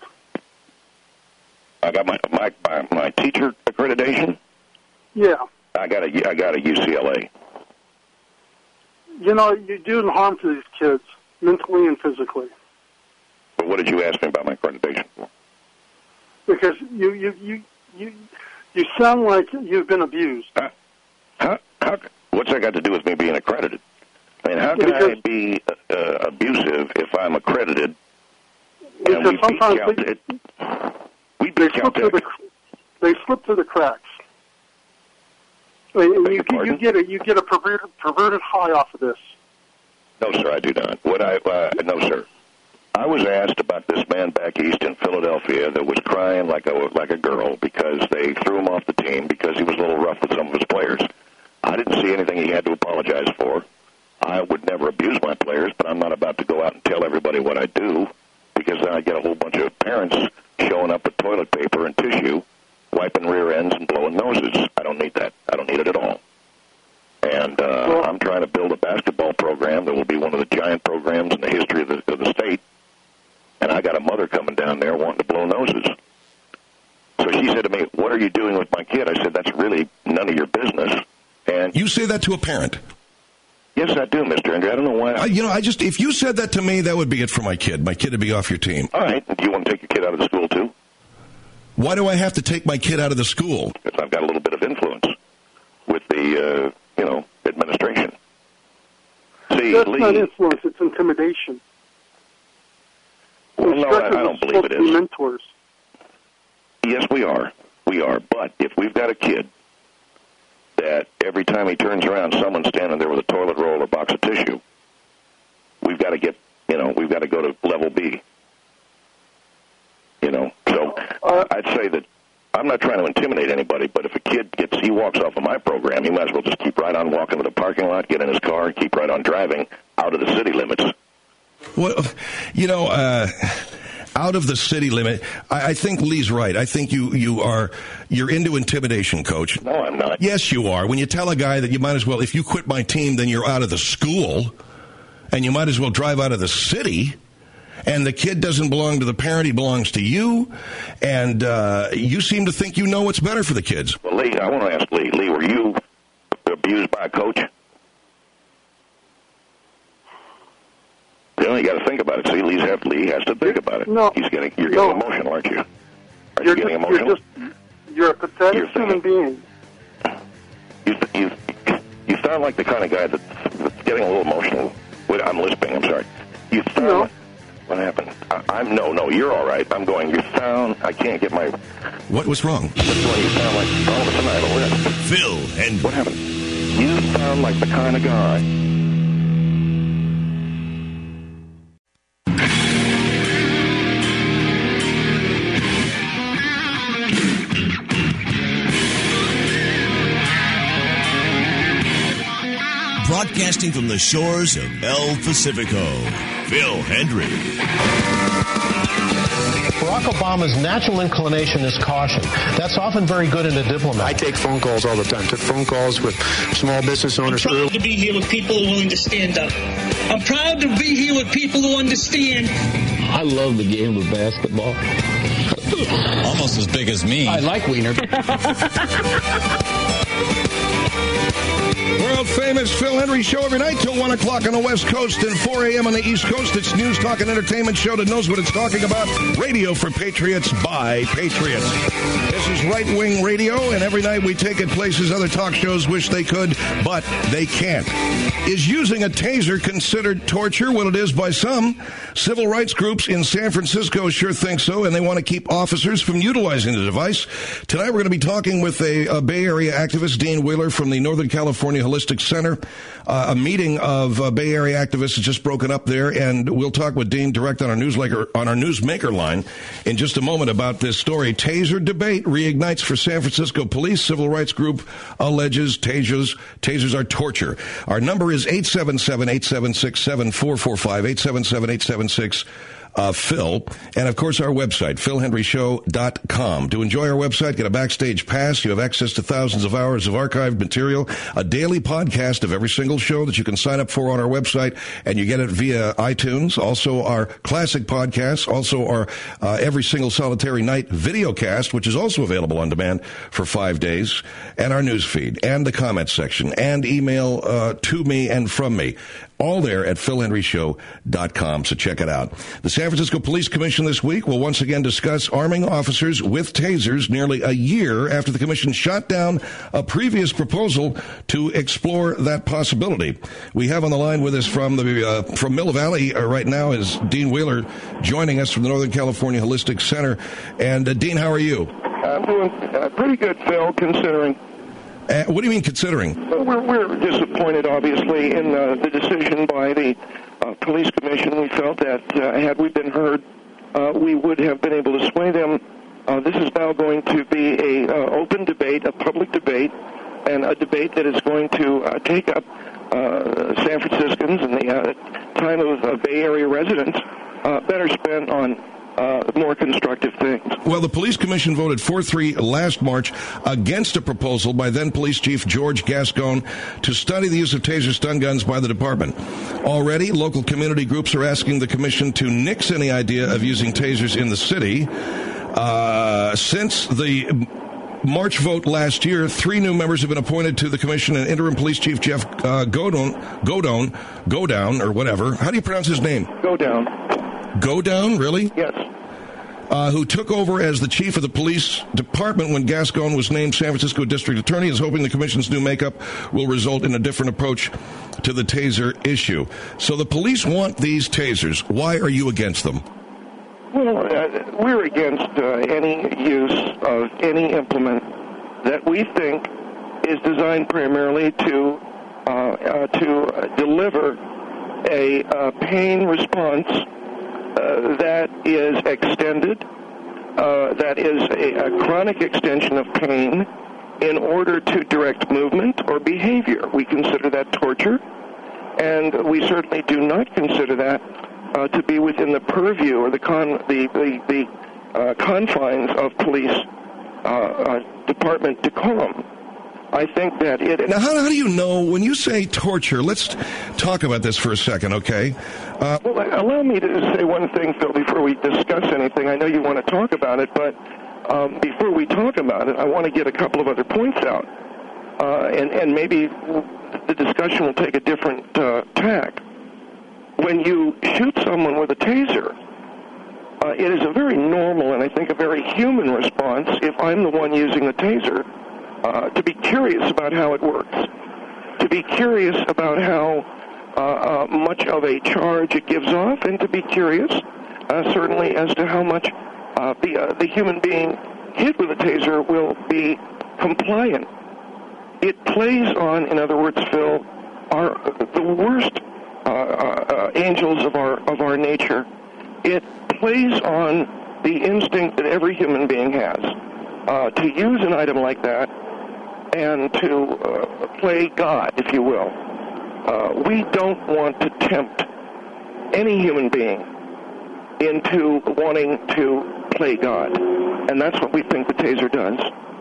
I got my, my my my teacher accreditation. Yeah. I got a I got a U C L A. You know, you're doing harm to these kids, mentally and physically. But what did you ask me about my accreditation for? Because you you you you, you sound like you've been abused. Huh? How, how, what's that got to do with me being accredited? I mean, how can because, I be uh, abusive if I'm accredited? Because and we sometimes beat they, we beat they, slip through the, they slip through the cracks. And you, you get a you get a perverted, perverted high off of this. No, sir, I do not. What I uh, no, sir. I was asked about this man back east in Philadelphia that was crying like a like a girl because they threw him off the team because he was a little rough with some of his players. I didn't see anything he had to apologize for. I would never abuse my players, but I'm not about to go out and tell everybody what I do because then I get a whole bunch of parents showing up with toilet paper and tissue, wiping rear ends and blowing noses. I don't need that. I don't need it at all. And uh, well, I'm trying to build a basketball program that will be one of the giant programs in the history of the, of the state. And I got a mother coming down there wanting to blow noses. So she said to me, what are you doing with my kid? I said, that's really none of your business. And you say that to a parent? Yes, I do, Mister Hendrie. I don't know why. I, I, you know, I just, if you said that to me, that would be it for my kid. My kid would be off your team. All right. Do you want to take your kid out of the school, too? Why do I have to take my kid out of the school? Because I've got a little bit of influence with the, uh, you know, administration. See, That's Lee, not influence. It's intimidation. Well, no, I, I don't believe it is. Mentors. Yes, we are. We are. But if we've got a kid that every time he turns around, someone's standing there with a toilet roll or box of tissue, we've got to get, you know, we've got to go to level B. You know, so uh, I'd say that I'm not trying to intimidate anybody, but if a kid gets, he walks off of my program, he might as well just keep right on walking to the parking lot, get in his car, and keep right on driving out of the city limits. Well, you know, uh, out of the city limit, I, I think Lee's right. I think you, you are, you're into intimidation, Coach. No, I'm not. Yes, you are. When you tell a guy that you might as well, if you quit my team, then you're out of the school, and you might as well drive out of the city, and the kid doesn't belong to the parent, he belongs to you, and uh, you seem to think you know what's better for the kids. Well, Lee, I want to ask Lee, Lee, were you abused by a coach? You know, you got to think about it. See, Lee's have, Lee has to think about it. No, He's getting, you're getting no. emotional, aren't you? Are you're you getting just, emotional? You're, just, you're a pathetic you're human being. You, you, you sound like the kind of guy that's, that's getting a little emotional. Wait, I'm lisping, I'm sorry. You sound no. like, what happened? I, I'm, no, no, you're all right. I'm going, you sound, I can't get my... What was wrong? That's when you sound like, all of a sudden I have a lisp. Phil and... What happened? You sound like the kind of guy... Broadcasting from the shores of El Pacifico, Phil Hendry. Barack Obama's natural inclination is caution. That's often very good in a diplomat. I take phone calls all the time. Took phone calls with small business owners. I'm proud to be here with people who are willing to stand up. I'm proud to be here with people who understand. I love the game of basketball. Almost as big as me. I like Wiener. World famous Phil Hendry Show every night till one o'clock on the West Coast and four a.m. on the East Coast. It's news, talk, and entertainment show that knows what it's talking about. Radio for Patriots by Patriots. This is right-wing radio, and every night we take it places other talk shows wish they could, but they can't. Is using a taser considered torture? Well, it is by some. Civil rights groups in San Francisco sure think so, and they want to keep officers from utilizing the device. Tonight we're going to be talking with a, a Bay Area activist, Dean Wheeler, from the Northern California Holistic Center. Uh, a meeting of uh, Bay Area activists has just broken up there, and we'll talk with Dean direct on our newsletter, on our newsmaker line in just a moment about this story. Taser debate reignites for San Francisco police. Civil rights group alleges tasers, tasers are torture. Our number is eight seven seven, eight seven six, seven four four five, eight seven seven, eight seven six Uh, Phil, and of course our website, phil hendry show dot com. To enjoy our website, get a backstage pass. You have access to thousands of hours of archived material, a daily podcast of every single show that you can sign up for on our website, and you get it via iTunes. Also our classic podcasts, also our uh, every single solitary night video cast, which is also available on demand for five days, and our news feed, and the comments section, and email uh, to me and from me. All there at phil hendry show dot com, so check it out. The San Francisco Police Commission this week will once again discuss arming officers with tasers nearly a year after the commission shot down a previous proposal to explore that possibility. We have on the line with us from the uh, from Mill Valley uh, right now is Dean Wheeler joining us from the Northern California Holistic Center. And uh, Dean, how are you? I'm doing uh, pretty good, Phil, considering. Uh, what do you mean considering? Well, we're, we're disappointed, obviously, in uh, the decision by the uh, police commission. We felt that uh, had we been heard, uh, we would have been able to sway them. Uh, this is now going to be a uh, open debate, a public debate, and a debate that is going to uh, take up uh, San Franciscans and the uh, time of uh, Bay Area residents uh, better spent on Uh, more constructive things. Well, the police commission voted four three last March against a proposal by then police chief George Gascon to study the use of taser stun guns by the department. Already, local community groups are asking the commission to nix any idea of using tasers in the city. Uh, since the March vote last year, three new members have been appointed to the commission, and interim police chief Jeff uh, Godon, Godon, Godown, or whatever. How do you pronounce his name? Godown. Godown, really? Yes. Uh, who took over as the chief of the police department when Gascon was named San Francisco district attorney, is hoping the commission's new makeup will result in a different approach to the taser issue. So the police want these tasers. Why are you against them? Well, uh, we're against uh, any use of any implement that we think is designed primarily to uh, uh, to uh, deliver a uh, pain response uh, that is extended, uh, that is a, a chronic extension of pain in order to direct movement or behavior. We consider that torture, and we certainly do not consider that uh, to be within the purview or the con the the, the uh, confines of police uh, uh, department decorum. I think that it... Now, how, how do you know, when you say torture, let's talk about this for a second, okay? Uh, well, allow me to say one thing, Phil, before we discuss anything. I know you want to talk about it, but um, before we talk about it, I want to get a couple of other points out. Uh, and, and maybe the discussion will take a different uh, tack. When you shoot someone with a taser, uh, it is a very normal and I think a very human response, if I'm the one using the taser, Uh, to be curious about how it works, to be curious about how uh, uh, much of a charge it gives off, and to be curious, uh, certainly, as to how much uh, the, uh, the human being hit with a taser will be compliant. It plays on, in other words, Phil, our, the worst uh, uh, angels of our, of our nature. It plays on the instinct that every human being has uh, to use an item like that and to uh, play God, if you will. Uh, we don't want to tempt any human being into wanting to play God. And that's what we think the taser does.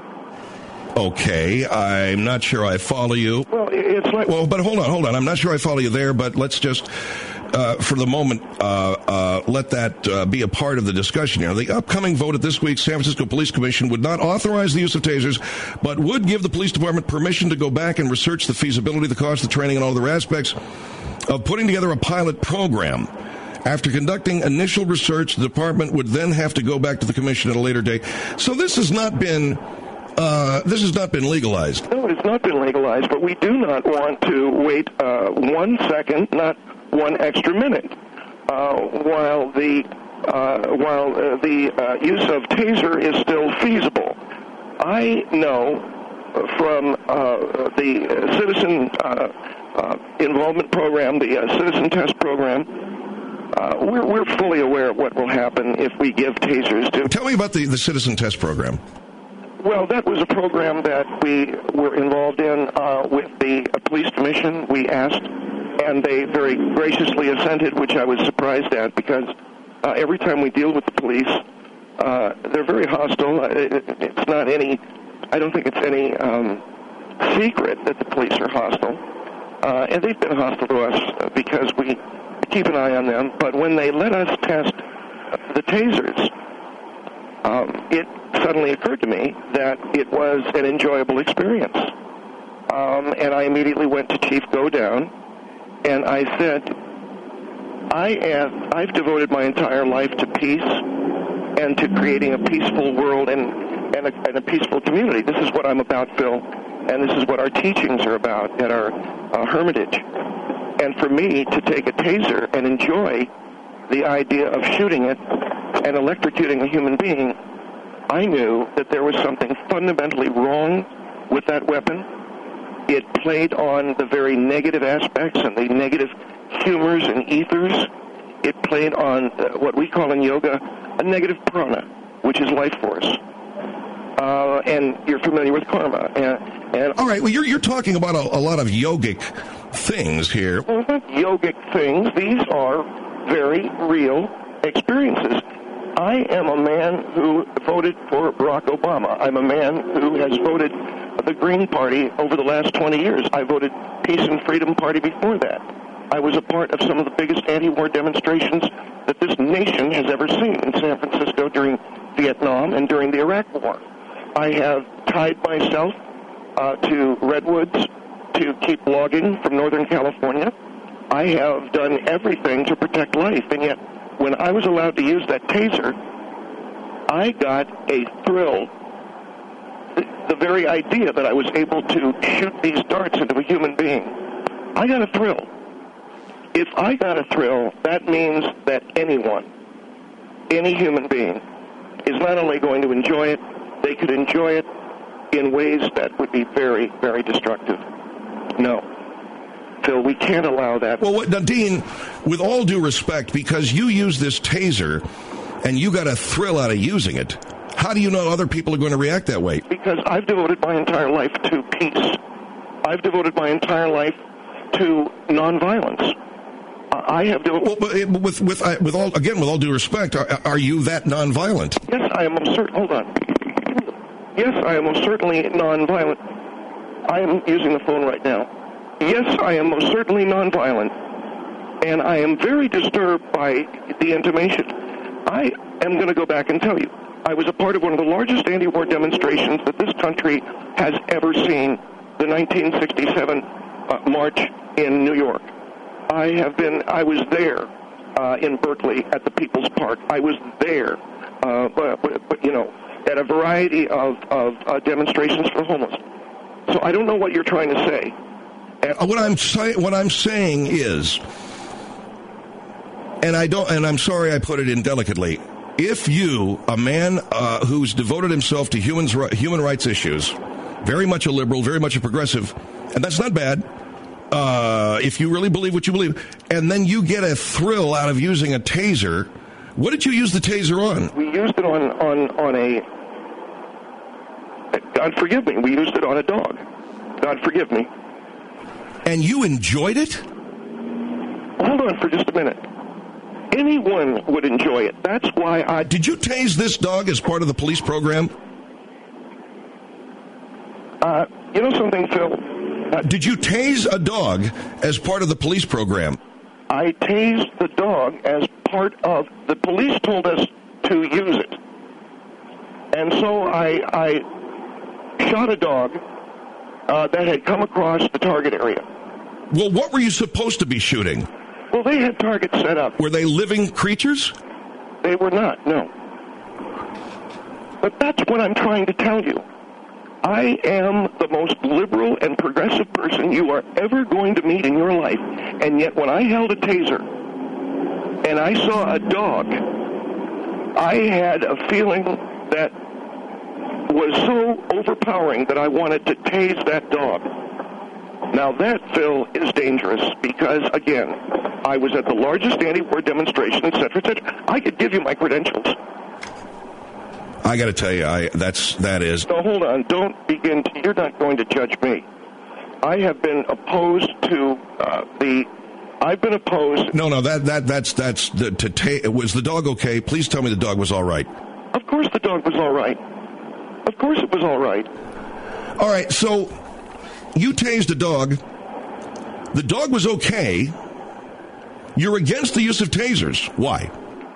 Okay, I'm not sure I follow you. Well, it's like... Well, but hold on, hold on. I'm not sure I follow you there, but let's just... Uh, for the moment, uh, uh, let that uh, be a part of the discussion here. The upcoming vote at this week's San Francisco Police Commission would not authorize the use of tasers, but would give the police department permission to go back and research the feasibility, the cost, the training, and all other aspects of putting together a pilot program. After conducting initial research, the department would then have to go back to the commission at a later date. So this has not been... Uh, this has not been legalized. No, it's not been legalized, but we do not want to wait uh, one second, not one extra minute, uh, while the uh, while uh, the uh, use of taser is still feasible. I know from uh, the citizen uh, uh, involvement program, the uh, citizen test program, uh, we're, we're fully aware of what will happen if we give tasers to... Tell me about the, the citizen test program. Well, that was a program that we were involved in uh, with the uh, police commission. We asked, and they very graciously assented, which I was surprised at, because uh, every time we deal with the police, uh, they're very hostile. It, it's not any, I don't think it's any um, secret that the police are hostile. Uh, and they've been hostile to us because we keep an eye on them. But when they let us test the tasers, um, it suddenly occurred to me that it was an enjoyable experience. Um, and I immediately went to Chief Godown, and I said, I have, I've devoted my entire life to peace and to creating a peaceful world and, and, a, and a peaceful community. This is what I'm about, Phil, and this is what our teachings are about at our uh, hermitage. And for me to take a taser and enjoy the idea of shooting it and electrocuting a human being, I knew that there was something fundamentally wrong with that weapon. It played on the very negative aspects and the negative humors and ethers. It played on uh, what we call in yoga a negative prana, which is life force. Uh, and you're familiar with karma. And, and all right, well, you're, you're talking about a, a lot of yogic things here. Well, not yogic things. These are very real experiences. I am a man who voted for Barack Obama. I'm a man who has voted the Green Party over the last twenty years. I voted Peace and Freedom Party before that. I was a part of some of the biggest anti-war demonstrations that this nation has ever seen in San Francisco during Vietnam and during the Iraq War. I have tied myself uh, to redwoods to keep logging from Northern California. I have done everything to protect life, and yet when I was allowed to use that taser, I got a thrill. The, the very idea that I was able to shoot these darts into a human being, I got a thrill. If I got a thrill, that means that anyone any human being is not only going to enjoy it, they could enjoy it in ways that would be very, very destructive. No. Phil, we can't allow that. Well, what, now, Dean, with all due respect, because you use this taser and you got a thrill out of using it, how do you know other people are going to react that way? Because I've devoted my entire life to peace. I've devoted my entire life to nonviolence. I have devoted... Well, but with, with, uh, with all, again, with all due respect, are, are you that nonviolent? Yes, I am most certain... Hold on. Yes, I am most certainly nonviolent. I am using the phone right now. Yes, I am most certainly nonviolent, and I am very disturbed by the intimation. I am going to go back and tell you, I was a part of one of the largest anti-war demonstrations that this country has ever seen, the nineteen sixty-seven uh, March in New York. I have been, I was there uh, in Berkeley at the People's Park. I was there, uh, but, but, you know, at a variety of, of uh, demonstrations for homeless. So I don't know what you're trying to say. Uh, what I'm saying, what I'm saying is, and I don't, and I'm sorry I put it indelicately. If you, a man uh, who's devoted himself to human human rights issues, very much a liberal, very much a progressive, and that's not bad. Uh, if you really believe what you believe, and then you get a thrill out of using a taser, what did you use the taser on? We used it on on on a. God forgive me. We used it on a dog. God forgive me. And you enjoyed it? Hold on for just a minute. Anyone would enjoy it. That's why I... Did you tase this dog as part of the police program? Uh, you know something, Phil? Uh, did you tase a dog as part of the police program? I tased the dog as part of... The police told us to use it. And so I, I shot a dog uh, that had come across the target area. Well, what were you supposed to be shooting? Well, they had targets set up. Were they living creatures? They were not, no. But that's what I'm trying to tell you. I am the most liberal and progressive person you are ever going to meet in your life. And yet when I held a taser and I saw a dog, I had a feeling that was so overpowering that I wanted to tase that dog. Now that, Phil, is dangerous because, again, I was at the largest anti-war demonstration, et cetera, et cetera. I could give you my credentials. I got to tell you, I that's that is. No, hold on. Don't begin. To, you're not going to judge me. I have been opposed to uh, the. I've been opposed. No, no. That that that's that's the, to ta- was the dog okay? Please tell me the dog was all right. Of course, the dog was all right. Of course, it was all right. All right. So you tased a dog. The dog was okay. You're against the use of tasers. Why?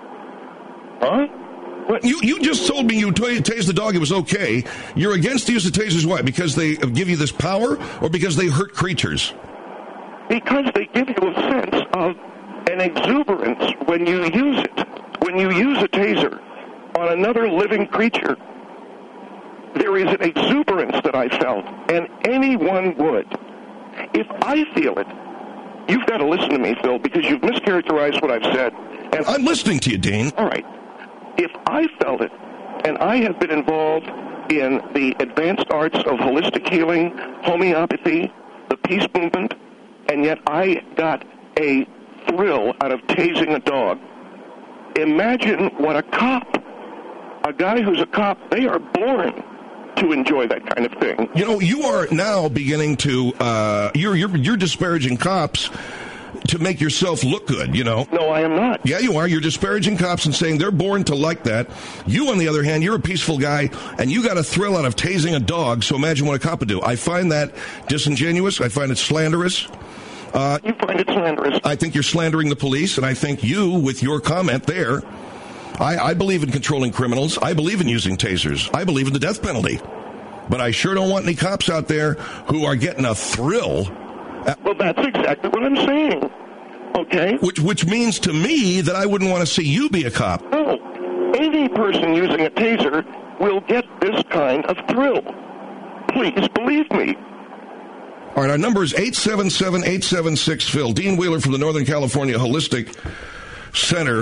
Huh? What? You you just told me you t- tased the dog, it was okay. You're against the use of tasers, why? Because they give you this power, or because they hurt creatures? Because they give you a sense of an exuberance when you use it. When you use a taser on another living creature, there is an exuberance that I felt, and anyone would. If I feel it, you've got to listen to me, Phil, because you've mischaracterized what I've said. And I'm listening to you, Dean. All right. If I felt it, and I have been involved in the advanced arts of holistic healing, homeopathy, the peace movement, and yet I got a thrill out of tasing a dog, imagine what a cop, a guy who's a cop, they are born to enjoy that kind of thing. You know, you are now beginning to, uh, you're, you're, you're disparaging cops to make yourself look good, you know. No, I am not. Yeah, you are. You're disparaging cops and saying they're born to like that. You, on the other hand, you're a peaceful guy, and you got a thrill out of tasing a dog, so imagine what a cop would do. I find that disingenuous. I find it slanderous. Uh, you find it slanderous. I think you're slandering the police, and I think you, with your comment there, I, I believe in controlling criminals. I believe in using tasers. I believe in the death penalty. But I sure don't want any cops out there who are getting a thrill. Well, that's exactly what I'm saying. Okay? Which which means to me that I wouldn't want to see you be a cop. No. Any person using a taser will get this kind of thrill. Please believe me. All right, our number is eight seven seven, eight seven six, Phil. Dean Wheeler from the Northern California Holistic Center.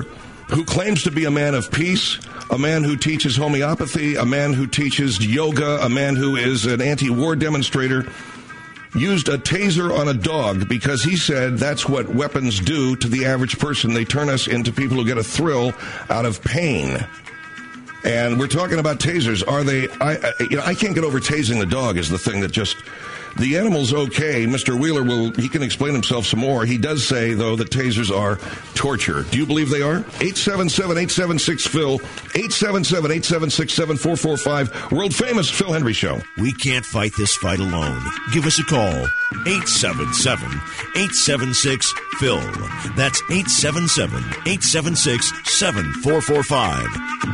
who claims to be a man of peace, a man who teaches homeopathy, a man who teaches yoga, a man who is an anti-war demonstrator, used a taser on a dog because he said that's what weapons do to the average person. They turn us into people who get a thrill out of pain. And we're talking about tasers. Are they, I, I, you know, I can't get over tasing the dog is the thing that just, the animal's okay. Mister Wheeler will, he can explain himself some more. He does say, though, that tasers are torture. Do you believe they are? eight seven seven, eight seven six, Phil, eight seven seven, eight seven six, seven four four five, world famous Phil Hendry Show. We can't fight this fight alone. Give us a call, eight seven seven, eight seven six, Phil. That's eight seven seven, eight seven six, seven four four five.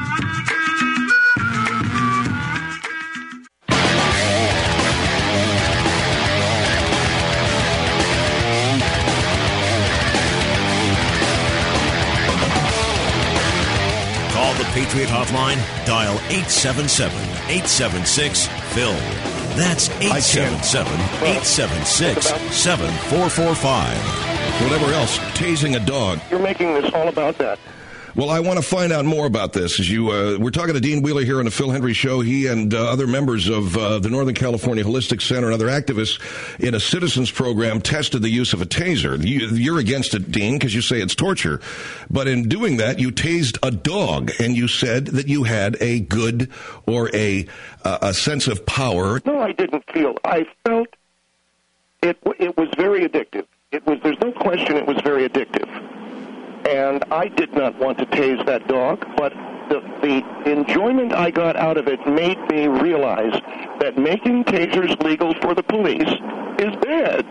Patriot Hotline, dial eight seven seven, eight seven six, Phil. That's eight seven seven, eight seven six, seven four four five. Whatever else, tasing a dog. You're making this all about that. Well, I want to find out more about this. As you, uh, we're talking to Dean Wheeler here on the Phil Hendry Show. He and uh, other members of uh, the Northern California Holistic Center and other activists in a citizens program tested the use of a taser. You, you're against it, Dean, because you say it's torture. But in doing that, you tased a dog, and you said that you had a good or a uh, a sense of power. No, I didn't feel. I felt it. It was very addictive. It was. There's no question. It was very addictive. And I did not want to tase that dog, but the, the enjoyment I got out of it made me realize that making tasers legal for the police is bad.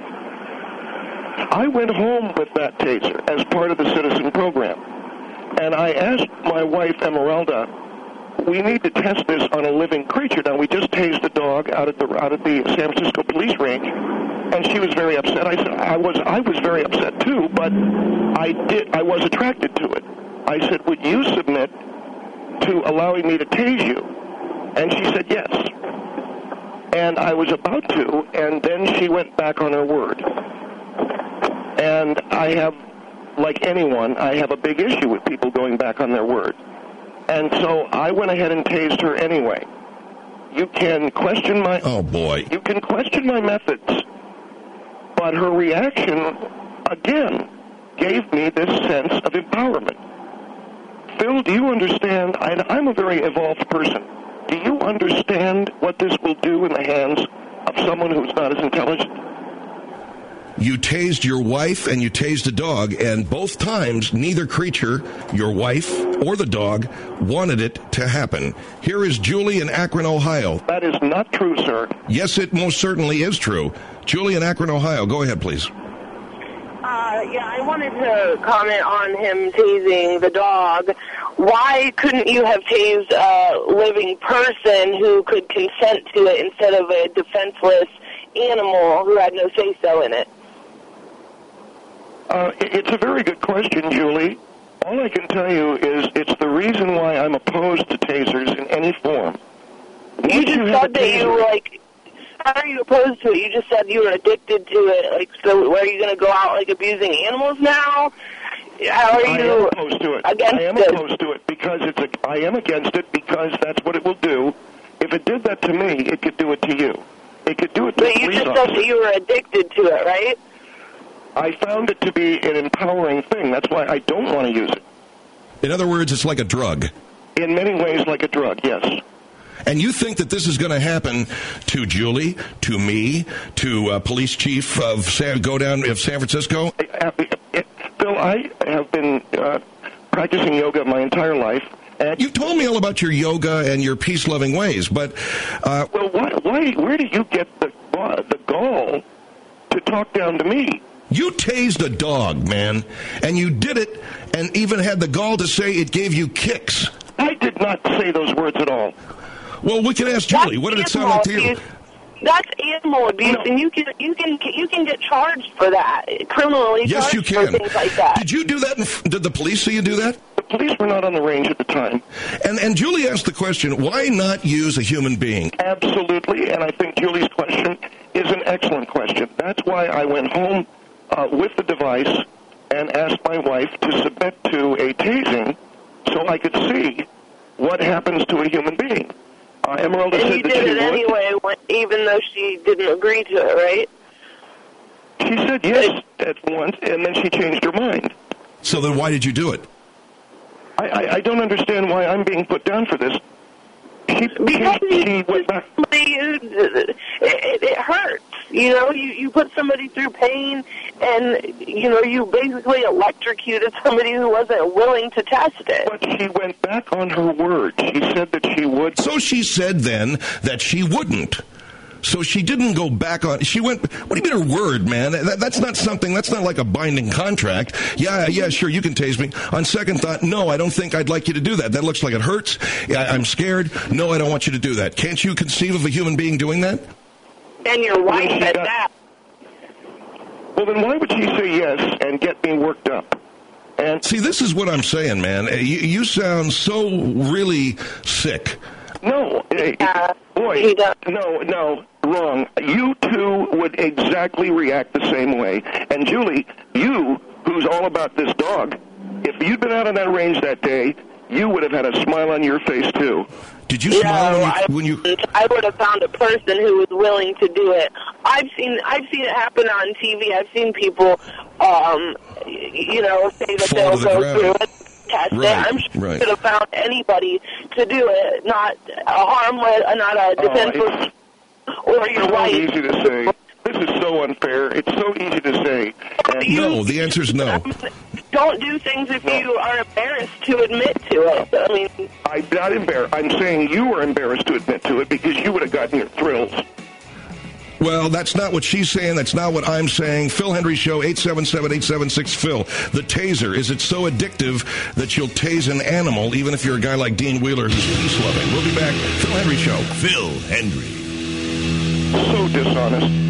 I went home with that taser as part of the citizen program, and I asked my wife, Emeralda, we need to test this on a living creature. Now, we just tased a dog out at the out at the San Francisco police range, and she was very upset. I said I was I was very upset too, but I did I was attracted to it. I said, would you submit to allowing me to tase you? And she said yes. And I was about to, and then she went back on her word. And I have, like anyone, I have a big issue with people going back on their word. And so I went ahead and tased her anyway. You can question my... Oh, boy. You can question my methods, but her reaction, again, gave me this sense of empowerment. Phil, do you understand? I, I'm a very evolved person. Do you understand what this will do in the hands of someone who's not as intelligent? You tased your wife and you tased a dog, and both times, neither creature, your wife or the dog, wanted it to happen. Here is Julie in Akron, Ohio. That is not true, sir. Yes, it most certainly is true. Julie in Akron, Ohio. Go ahead, please. Uh, yeah, I wanted to comment on him tasing the dog. Why couldn't you have tased a living person who could consent to it instead of a defenseless animal who had no say-so in it? Uh, it's a very good question, Julie. All I can tell you is it's the reason why I'm opposed to tasers in any form. You Once just you said that you were like, how are you opposed to it? You just said you were addicted to it. Like, so where are you going to go out like abusing animals now? How are you I am opposed to it. against I am it? opposed to it because it's a, I am against it because that's what it will do. If it did that to me, it could do it to you. It could do it to But you police just officers. said that you were addicted to it, right? I found it to be an empowering thing. That's why I don't want to use it. In other words, it's like a drug. In many ways, like a drug, yes. And you think that this is going to happen to Julie, to me, to uh, police chief of San, go down of San Francisco? Phil, I have been uh, practicing yoga my entire life. And you told me all about your yoga and your peace-loving ways, but uh, well, why, why, where do you get the uh, the gall to talk down to me? You tased a dog, man, and you did it, and even had the gall to say it gave you kicks. I did not say those words at all. Well, we can ask Julie. That's what did it sound like to you? abuse. That's animal abuse, No. and you can you can you can get charged for that, criminally Yes, charged you can. for things like that. Did you do that? In, f- did the police see you do that? The police were not on the range at the time. And and Julie asked the question, why not use a human being? Absolutely, and I think Julie's question is an excellent question. That's why I went home uh, with the device and asked my wife to submit to a tasing so I could see what happens to a human being. Uh, Emeralda and said you that did she it would. anyway, when- even though she didn't agree to it, right? She said yes at once, and then she changed her mind. So then why did you do it? I, I, I don't understand why I'm being put down for this. She, Because she, she went back. somebody who, it, it, it hurts. You know, you, you put somebody through pain, and, you know, you basically electrocuted somebody who wasn't willing to test it. But she went back on her word. She said that she would. So she said then that she wouldn't. So she didn't go back on. She went. What do you mean her word, man? That, that's not something. That's not like a binding contract. Yeah, yeah, sure, you can tase me. On second thought, no, I don't think I'd like you to do that. That looks like it hurts. Yeah, I'm scared. No, I don't want you to do that. Can't you conceive of a human being doing that? And your wife at got, that. Well, then why would she say yes and get me worked up? And see, this is what I'm saying, man. You, you sound so really sick. No, uh, boy, no, no, wrong. You two would exactly react the same way. And Julie, you, who's all about this dog, if you'd been out on that range that day, you would have had a smile on your face too. Did you no, smile when you, when you? I would have found a person who was willing to do it. I've seen, I've seen it happen on T V. I've seen people, um, you know, say that Fall they'll to the go ground. through it. Test Right, it. I'm sure right. you could have found anybody to do it, not a harmless, uh, not a defenseless, oh, or your so wife. Easy to say. This is so unfair. It's so easy to say. And no, the answer is no. Don't do things if no. you are embarrassed to admit to it. I mean, I'm not embarrassed. I'm saying you were embarrassed to admit to it because you would have gotten your thrills. Well, that's not what she's saying. That's not what I'm saying. Phil Hendry Show, eight seven seven, eight seven six, Phil. The taser, is it so addictive that you'll tase an animal, even if you're a guy like Dean Wheeler who's peace-loving? We'll be back. Phil Hendry Show. Phil Hendry. So dishonest.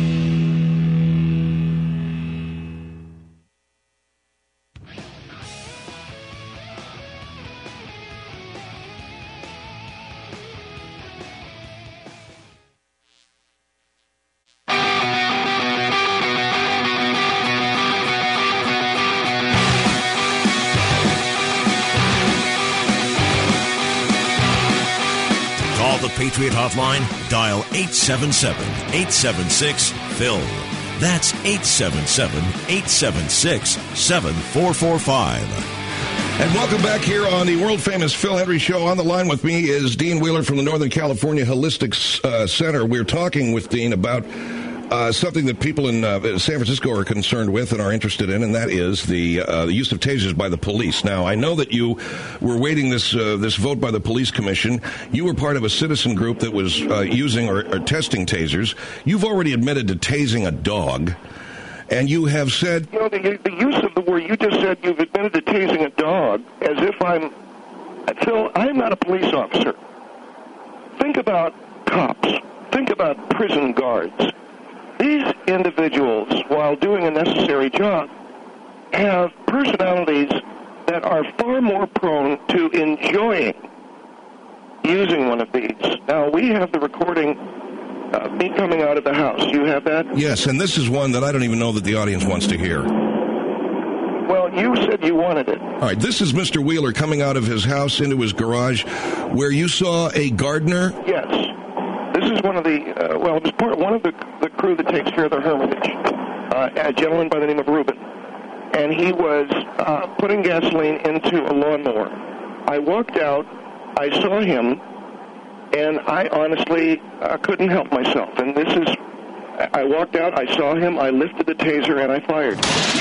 The Patriot Hotline, dial eight seven seven, eight seven six, Phil. That's eight seven seven, eight seven six, seven four four five. And welcome back here on the world-famous Phil Hendry Show. On the line with me is Dean Wheeler from the Northern California Holistic uh, Center. We're talking with Dean about Uh, something that people in uh, San Francisco are concerned with and are interested in, and that is the uh, the use of tasers by the police. Now, I know that you were waiting this uh, this vote by the police commission. You were part of a citizen group that was uh, using or, or testing tasers. You've already admitted to tasing a dog, and you have said... You know, the, the use of the word, you just said you've admitted to tasing a dog as if I'm... Phil, I'm not a police officer. Think about cops. Think about prison guards. These individuals, while doing a necessary job, have personalities that are far more prone to enjoying using one of these. Now, we have the recording of me coming out of the house. You have that? Yes, and this is one that I don't even know that the audience wants to hear. Well, you said you wanted it. All right, this is Mister Wheeler coming out of his house into his garage where you saw a gardener? Yes. This is one of the, uh, well, it was part, one of the, the crew that takes care of the Hermitage, uh, a gentleman by the name of Ruben. And he was uh, putting gasoline into a lawnmower. I walked out, I saw him, and I honestly uh, couldn't help myself. And this is, I walked out, I saw him, I lifted the taser, and I fired.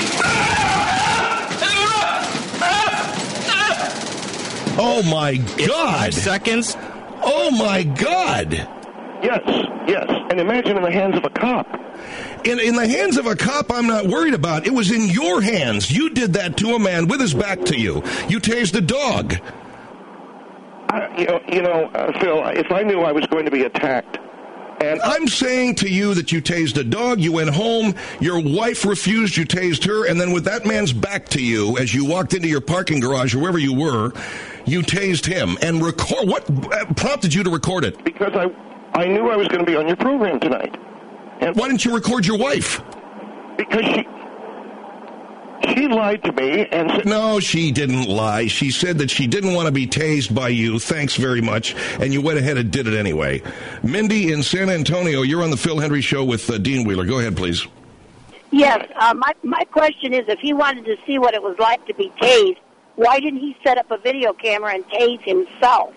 Oh, my God. Five seconds? Oh, my God. Yes, yes. And imagine in the hands of a cop. In, in the hands of a cop, I'm not worried about. It was in your hands. You did that to a man with his back to you. You tased a dog. I, you know, you know uh, Phil, if I knew I was going to be attacked, and I'm saying to you that you tased a dog, you went home, your wife refused, you tased her, and then with that man's back to you, as you walked into your parking garage or wherever you were, you tased him. And record. What prompted you to record it? Because I... I knew I was going to be on your program tonight. And why didn't you record your wife? Because she... She lied to me and said... No, she didn't lie. She said that she didn't want to be tased by you. Thanks very much. And you went ahead and did it anyway. Mindy in San Antonio, you're on the Phil Hendry Show with uh, Dean Wheeler. Go ahead, please. Yes, uh, my, my question is, if he wanted to see what it was like to be tased, why didn't he set up a video camera and tase himself?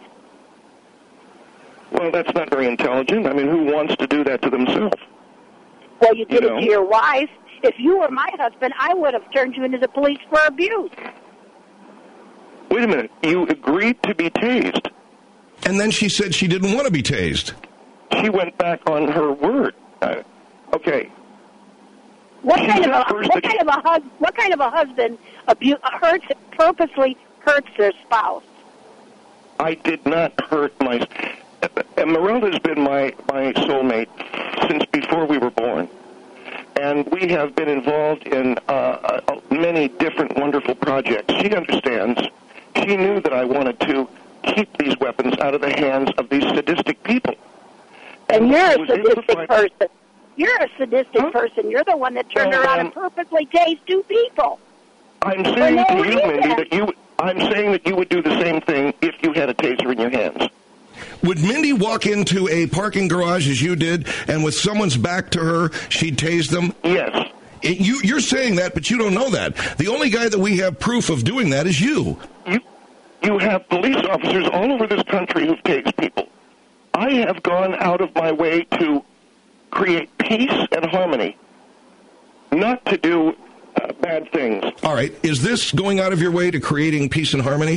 Well, that's not very intelligent. I mean, who wants to do that to themselves? Well, you did you it know? to your wife. If you were my husband, I would have turned you into the police for abuse. Wait a minute. You agreed to be tased. And then she said she didn't want to be tased. She went back on her word. Uh, okay. What She kind of said a first what that kind of a hus- what kind of a husband abu- hurts purposely hurts their spouse? I did not hurt my... Emeralda's been my, my soulmate since before we were born. And we have been involved in uh, uh, many different wonderful projects. She understands. She knew that I wanted to keep these weapons out of the hands of these sadistic people. And you're I a was able to sadistic find- person. You're a sadistic Huh? person. You're the one that turned Well, around um, and purposely tased two people. I'm For saying no to you, reason. Mindy, that you... I'm saying that you would do the same thing if you had a taser in your hands. Would Mindy walk into a parking garage as you did, and with someone's back to her, she'd tase them? Yes. It, you, you're saying that, but you don't know that. The only guy that we have proof of doing that is you. You, you have police officers all over this country who've tased people. I have gone out of my way to create peace and harmony, not to do uh, bad things. All right. Is this going out of your way to creating peace and harmony?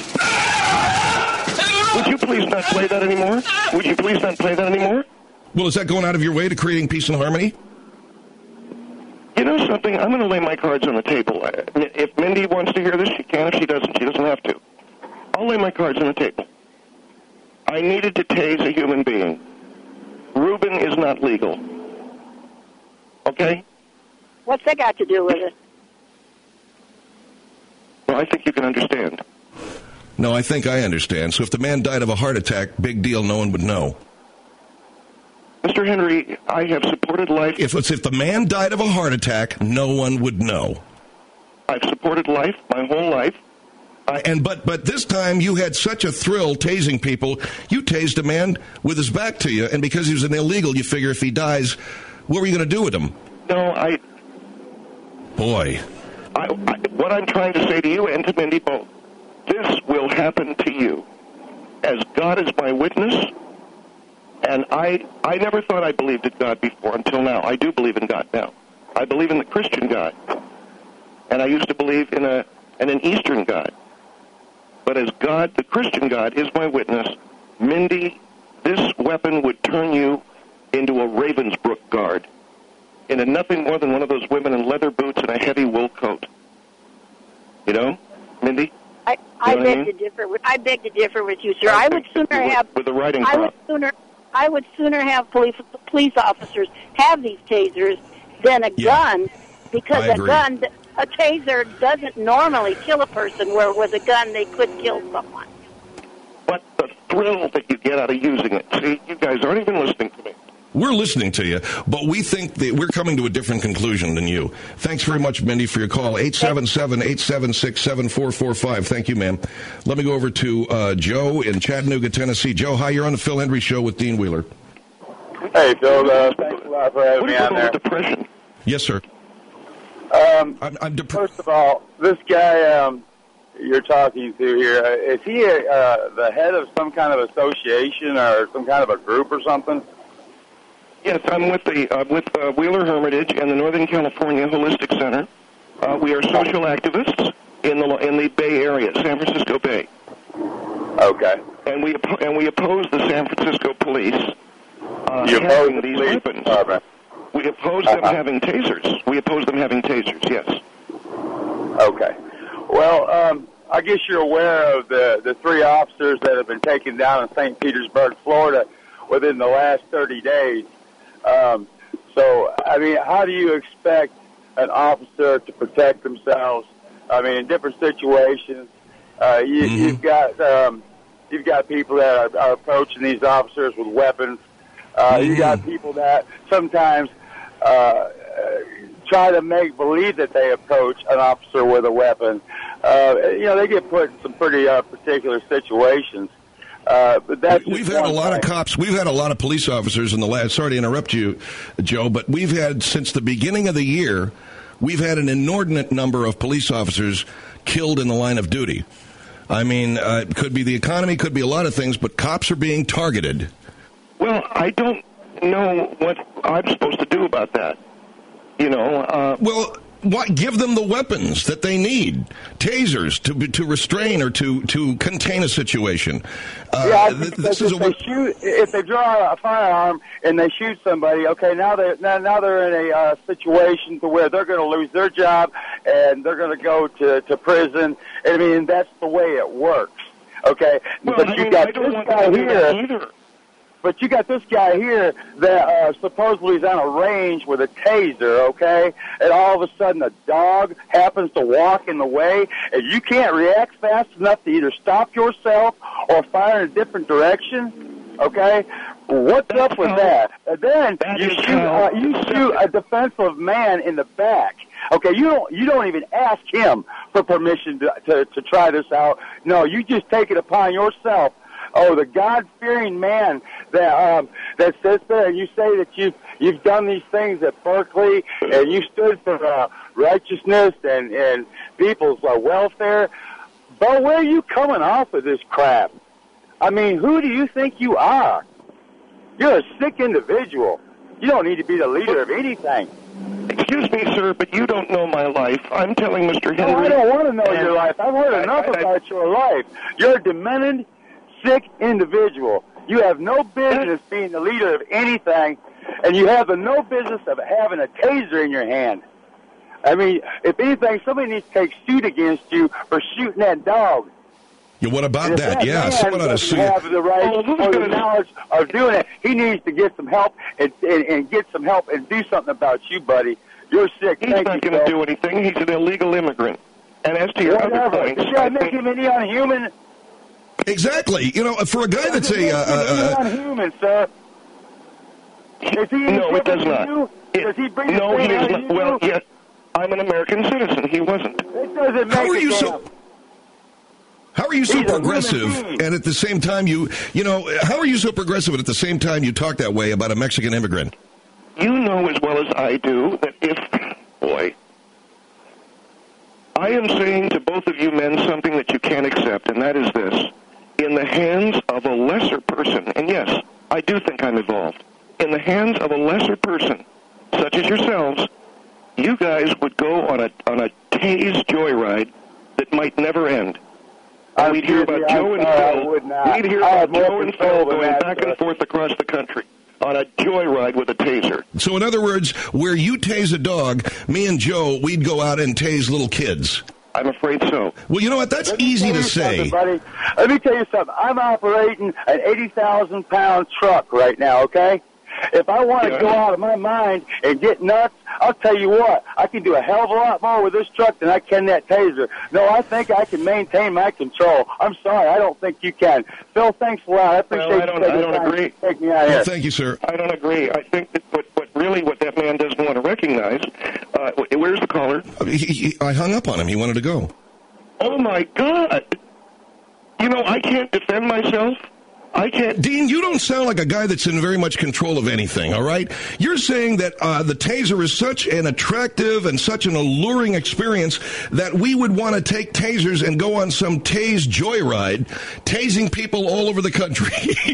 Would you please not play that anymore? Would you please not play that anymore? Well, is that going out of your way to creating peace and harmony? You know something? I'm going to lay my cards on the table. If Mindy wants to hear this, she can. If she doesn't, she doesn't have to. I'll lay my cards on the table. I needed to tase a human being. Reuben is not legal. Okay? What's that got to do with it? Well, I think you can understand. No, I think I understand. So if the man died of a heart attack, big deal, no one would know. Mister Henry, I have supported life. If it's if the man died of a heart attack, no one would know. I've supported life my whole life. I, and but but this time you had such a thrill tasing people. You tased a man with his back to you, and because he was an illegal, you figure if he dies, what were you going to do with him? No, I... Boy. I, I, what I'm trying to say to you and to Mindy both, this will happen to you. As God is my witness, and I I never thought I believed in God before until now. I do believe in God now. I believe in the Christian God. And I used to believe in a in an Eastern God. But as God, the Christian God, is my witness, Mindy, this weapon would turn you into a Ravensbrück guard, into nothing more than one of those women in leather boots and a heavy wool coat. You know, Mindy? I, I know what I beg mean? to differ. With, I beg to differ with you, sir. I would sooner with, have with the writing I would crop. sooner I would sooner have police police officers have these tasers than a Yeah. gun, because I a agree. gun a taser doesn't normally kill a person, where with a gun they could kill someone. But the thrill that you get out of using it. See, you guys aren't even listening to me. We're listening to you, but we think that we're coming to a different conclusion than you. Thanks very much, Mindy, for your call. eight seven seven, eight seven six, seven four four five. Thank you, ma'am. Let me go over to uh, Joe in Chattanooga, Tennessee. Joe, hi, you're on the Phil Hendry Show with Dean Wheeler. Hey, Phil, uh, thanks a lot for having What me about on all there. the depression? Yes, sir. Um, I'm, I'm dep- first of all, this guy um, you're talking to here, uh, is he uh, the head of some kind of association or some kind of a group or something? Yes, I'm with the uh, with uh, Wheeler Hermitage and the Northern California Holistic Center. Uh, we are social activists in the in the Bay Area, San Francisco Bay. Okay. And we oppo- and we oppose the San Francisco police uh, You oppose having the these police weapons. department. We oppose them Uh-huh. having tasers. We oppose them having tasers. Yes. Okay. Well, um, I guess you're aware of the, the three officers that have been taken down in Saint Petersburg, Florida, within the last thirty days. Um, so, I mean, how do you expect an officer to protect themselves? I mean, in different situations, uh, you, Mm-hmm. you've got um, you've got people that are, are approaching these officers with weapons. Uh, Mm-hmm. You got people that sometimes uh, try to make believe that they approach an officer with a weapon. Uh, you know, they get put in some pretty uh, particular situations. Uh, but that's we've had a lot thing. of cops. We've had a lot of police officers in the last. Sorry to interrupt you, Joe, but we've had since the beginning of the year, we've had an inordinate number of police officers killed in the line of duty. I mean, uh, it could be the economy, could be a lot of things, but cops are being targeted. Well, I don't know what I'm supposed to do about that. You know, uh, well. What, give them the weapons that they need, tasers to to restrain or to, to contain a situation. Uh, yeah, th- this is if a they shoot, if they draw a firearm and they shoot somebody, okay, now they now, now they're in a uh, situation to where they're going to lose their job and they're going to go to to prison. I mean, that's the way it works. Okay, well, but I you mean, got I don't this want guy to do that here. either. But you got this guy here that uh, supposedly is on a range with a taser, okay? And all of a sudden a dog happens to walk in the way, and you can't react fast enough to either stop yourself or fire in a different direction, okay? What's That's up with how, that? And then that you shoot, how, uh, you shoot a defensive man in the back. Okay, you don't you don't even ask him for permission to to, to try this out. No, you just take it upon yourself. Oh, the God-fearing man that um, that sits there and you say that you've, you've done these things at Berkeley and you stood for uh, righteousness and, and people's uh, welfare. But where are you coming off of this crap? I mean, who do you think you are? You're a sick individual. You don't need to be the leader of anything. Excuse me, sir, but you don't know my life. I'm telling Mister Henry. No, I don't want to know your life. I've heard enough I, I, about I, your life. You're a demented, sick individual. You have no business being the leader of anything, and you have the no business of having a taser in your hand. I mean, if anything, somebody needs to take suit against you for shooting that dog. Yeah, what about that? that? Yeah, someone ought to sue. Have the right oh, or the knowledge of doing it. He needs to get some help and, and, and get some help and do something about you, buddy. You're sick. He's Thank not going to do anything. He's an illegal immigrant. And as to your Whatever. other points, Should I make him any unhuman? Exactly. You know, for a guy that's a... Uh, uh, uh, human, sir. Is he no, it does not. You? It, does he bring no, he is not. You? Well, yes, I'm an American citizen. He wasn't. It doesn't make How are you a so... How are you so He's progressive, and at the same time you, you know, how are you so progressive, and at the same time you talk that way about a Mexican immigrant? You know as well as I do that if, boy, I am saying to both of you men something that you can't accept, and that is this. In the hands of a lesser person, and yes, I do think I'm evolved, in the hands of a lesser person, such as yourselves, you guys would go on a on a tased joyride that might never end. And we'd hear about Joe and Phil. We'd hear about Joe and Phil going back and forth across the country on a joyride with a taser. So in other words, where you tase a dog, me and Joe, we'd go out and tase little kids. I'm afraid so. Well, you know what? That's easy to say. Buddy. Let me tell you something. I'm operating an eighty thousand pound truck right now, okay? If I want to yeah. go out of my mind and get nuts, I'll tell you what, I can do a hell of a lot more with this truck than I can that taser. No, I think I can maintain my control. I'm sorry, I don't think you can. Phil, thanks a lot. I appreciate well, I don't, you I don't agree. Take me out well, here. Thank you, sir. I don't agree. I think that what, what really what that man doesn't want to recognize, uh, where's the caller? He, he, I hung up on him. He wanted to go. Oh, my God. You know, I can't defend myself. I can't. Dean, you don't sound like a guy that's in very much control of anything, all right? You're saying that uh, the taser is such an attractive and such an alluring experience that we would want to take tasers and go on some tase joyride, tasing people all over the country.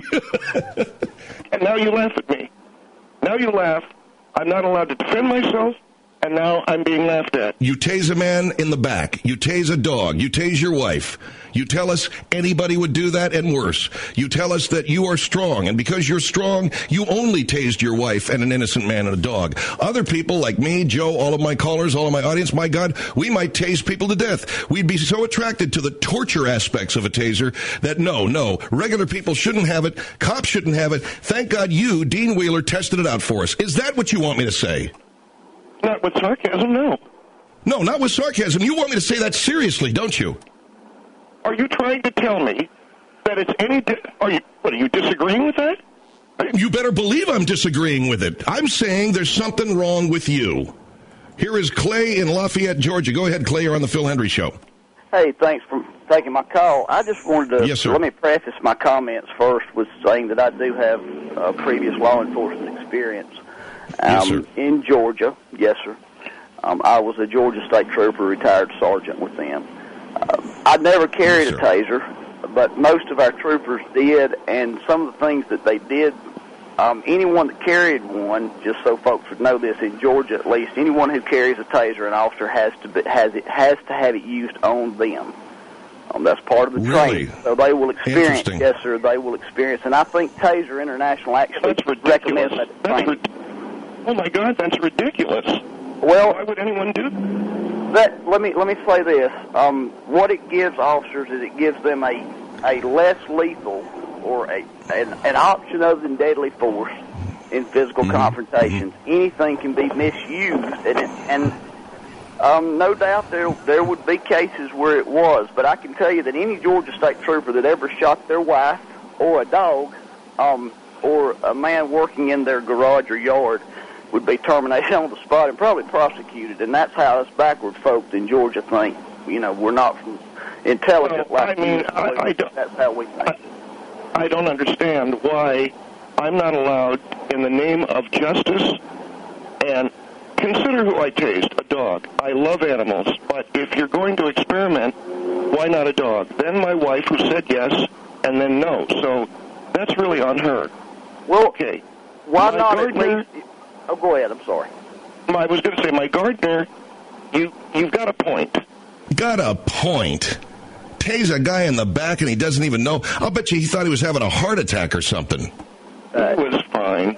And now you laugh at me. Now you laugh. I'm not allowed to defend myself. And now I'm being laughed at. You tase a man in the back. You tase a dog. You tase your wife. You tell us anybody would do that and worse. You tell us that you are strong, and because you're strong, you only tased your wife and an innocent man and a dog. Other people like me, Joe, all of my callers, all of my audience, my God, we might tase people to death. We'd be so attracted to the torture aspects of a taser that no, no, regular people shouldn't have it. Cops shouldn't have it. Thank God you, Dean Wheeler, tested it out for us. Is that what you want me to say? Not with sarcasm, no. No, not with sarcasm. You want me to say that seriously, don't you? Are you trying to tell me that it's any... Di- are you? What, are you disagreeing with that? You better believe I'm disagreeing with it. I'm saying there's something wrong with you. Here is Clay in Lafayette, Georgia. Go ahead, Clay. You're on the Phil Hendry Show. Hey, thanks for taking my call. I just wanted to yes, sir. let me preface my comments first with saying that I do have uh, previous law enforcement experience um, yes, sir. in Georgia. Yes, sir. Um, I was a Georgia State Trooper, retired sergeant with them. Uh, I never carried yes, a taser, but most of our troopers did, and some of the things that they did, um, anyone that carried one, just so folks would know this, in Georgia at least, anyone who carries a taser, an officer has to be, has it has to have it used on them. Um, that's part of the really? training. So they will experience, yes, sir, they will experience. And I think Taser International actually recommends that training. Oh, my God, that's ridiculous. Well, why would anyone do that? that let me let me say this. Um, what it gives officers is it gives them a, a less lethal or a an, an option other than deadly force in physical mm-hmm. confrontations. Mm-hmm. Anything can be misused, and, it, and Um, no doubt there there would be cases where it was, but I can tell you that any Georgia State Trooper that ever shot their wife or a dog um, or a man working in their garage or yard would be terminated on the spot and probably prosecuted, and that's how us backward folks in Georgia think. You know, we're not from intelligent well, like I mean, you. I, I don't, that's how we think. I, I don't understand why I'm not allowed, in the name of justice, and consider who I tased, a dog. I love animals, but if you're going to experiment, why not a dog? Then my wife, who said yes, and then no. So that's really on her. Well, okay. Why my not gardener, at least... Oh, go ahead. I'm sorry. I was going to say, my gardener, you, you've got a point. Got a point. Tase a guy in the back and he doesn't even know. I'll bet you he thought he was having a heart attack or something. Uh, it was fine.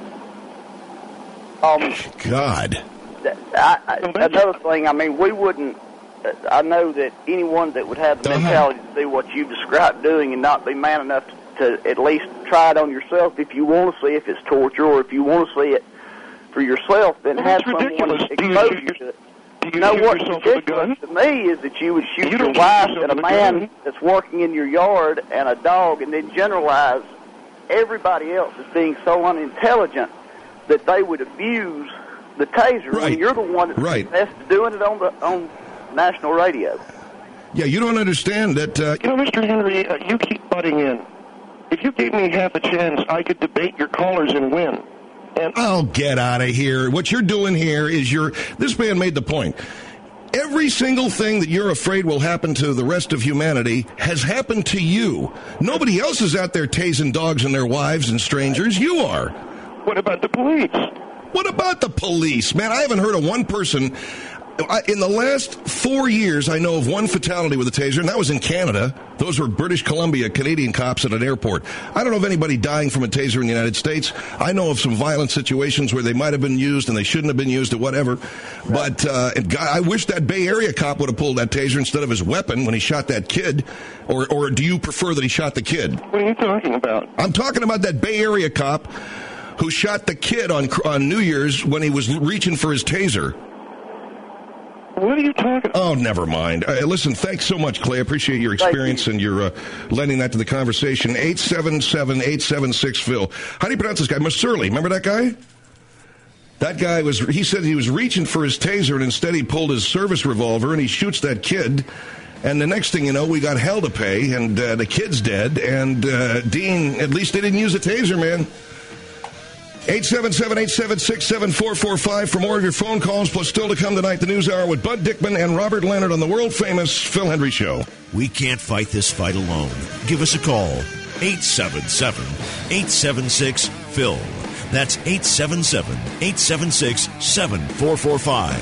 Um, God. I, I, another thing, I mean, we wouldn't, I know that anyone that would have the uh-huh. mentality to do what you described doing and not be man enough to, to at least try it on yourself, if you want to see if it's torture or if you want to see it for yourself, then well, have someone expose you to it. Do you, you know shoot what's yourself ridiculous with a gun? to me is that you would shoot you your shoot wife yourself and a with man gun. that's working in your yard and a dog and then generalize everybody else as being so unintelligent that they would abuse the taser right. when you're the one that's right. doing it on the on national radio. Yeah, you don't understand that. Uh, you know, Mister Henry, uh, you keep butting in. If you gave me half a chance, I could debate your callers and win. And oh, get out of here. What you're doing here is you're... This man made the point. Every single thing that you're afraid will happen to the rest of humanity has happened to you. Nobody else is out there tasing dogs and their wives and strangers. You are. What about the police? What about the police? Man, I haven't heard of one person... I, in the last four years, I know of one fatality with a taser, and that was in Canada. Those were British Columbia Canadian cops at an airport. I don't know of anybody dying from a taser in the United States. I know of some violent situations where they might have been used and they shouldn't have been used or whatever. But uh, and God, I wish that Bay Area cop would have pulled that taser instead of his weapon when he shot that kid. Or, or do you prefer that he shot the kid? What are you talking about? I'm talking about that Bay Area cop who shot the kid on on New Year's when he was reaching for his taser. What are you talking about? Oh, never mind. Uh, listen, thanks so much, Clay. I appreciate your experience you. and your uh, lending that to the conversation. eight seven seven, eight seven six, Phil. How do you pronounce this guy? Masurley. Remember that guy? That guy was, he said he was reaching for his taser, and instead he pulled his service revolver, and he shoots that kid. And the next thing you know, we got hell to pay, and uh, the kid's dead. And uh, Dean, at least they didn't use a taser, man. eight seven seven, eight seven six, seven four four five for more of your phone calls, plus still to come tonight, the News Hour with Bud Dickman and Robert Leonard on the world-famous Phil Hendry Show. We can't fight this fight alone. Give us a call, eight seven seven, eight seven six, Phil. That's eight seven seven, eight seven six, seven four four five.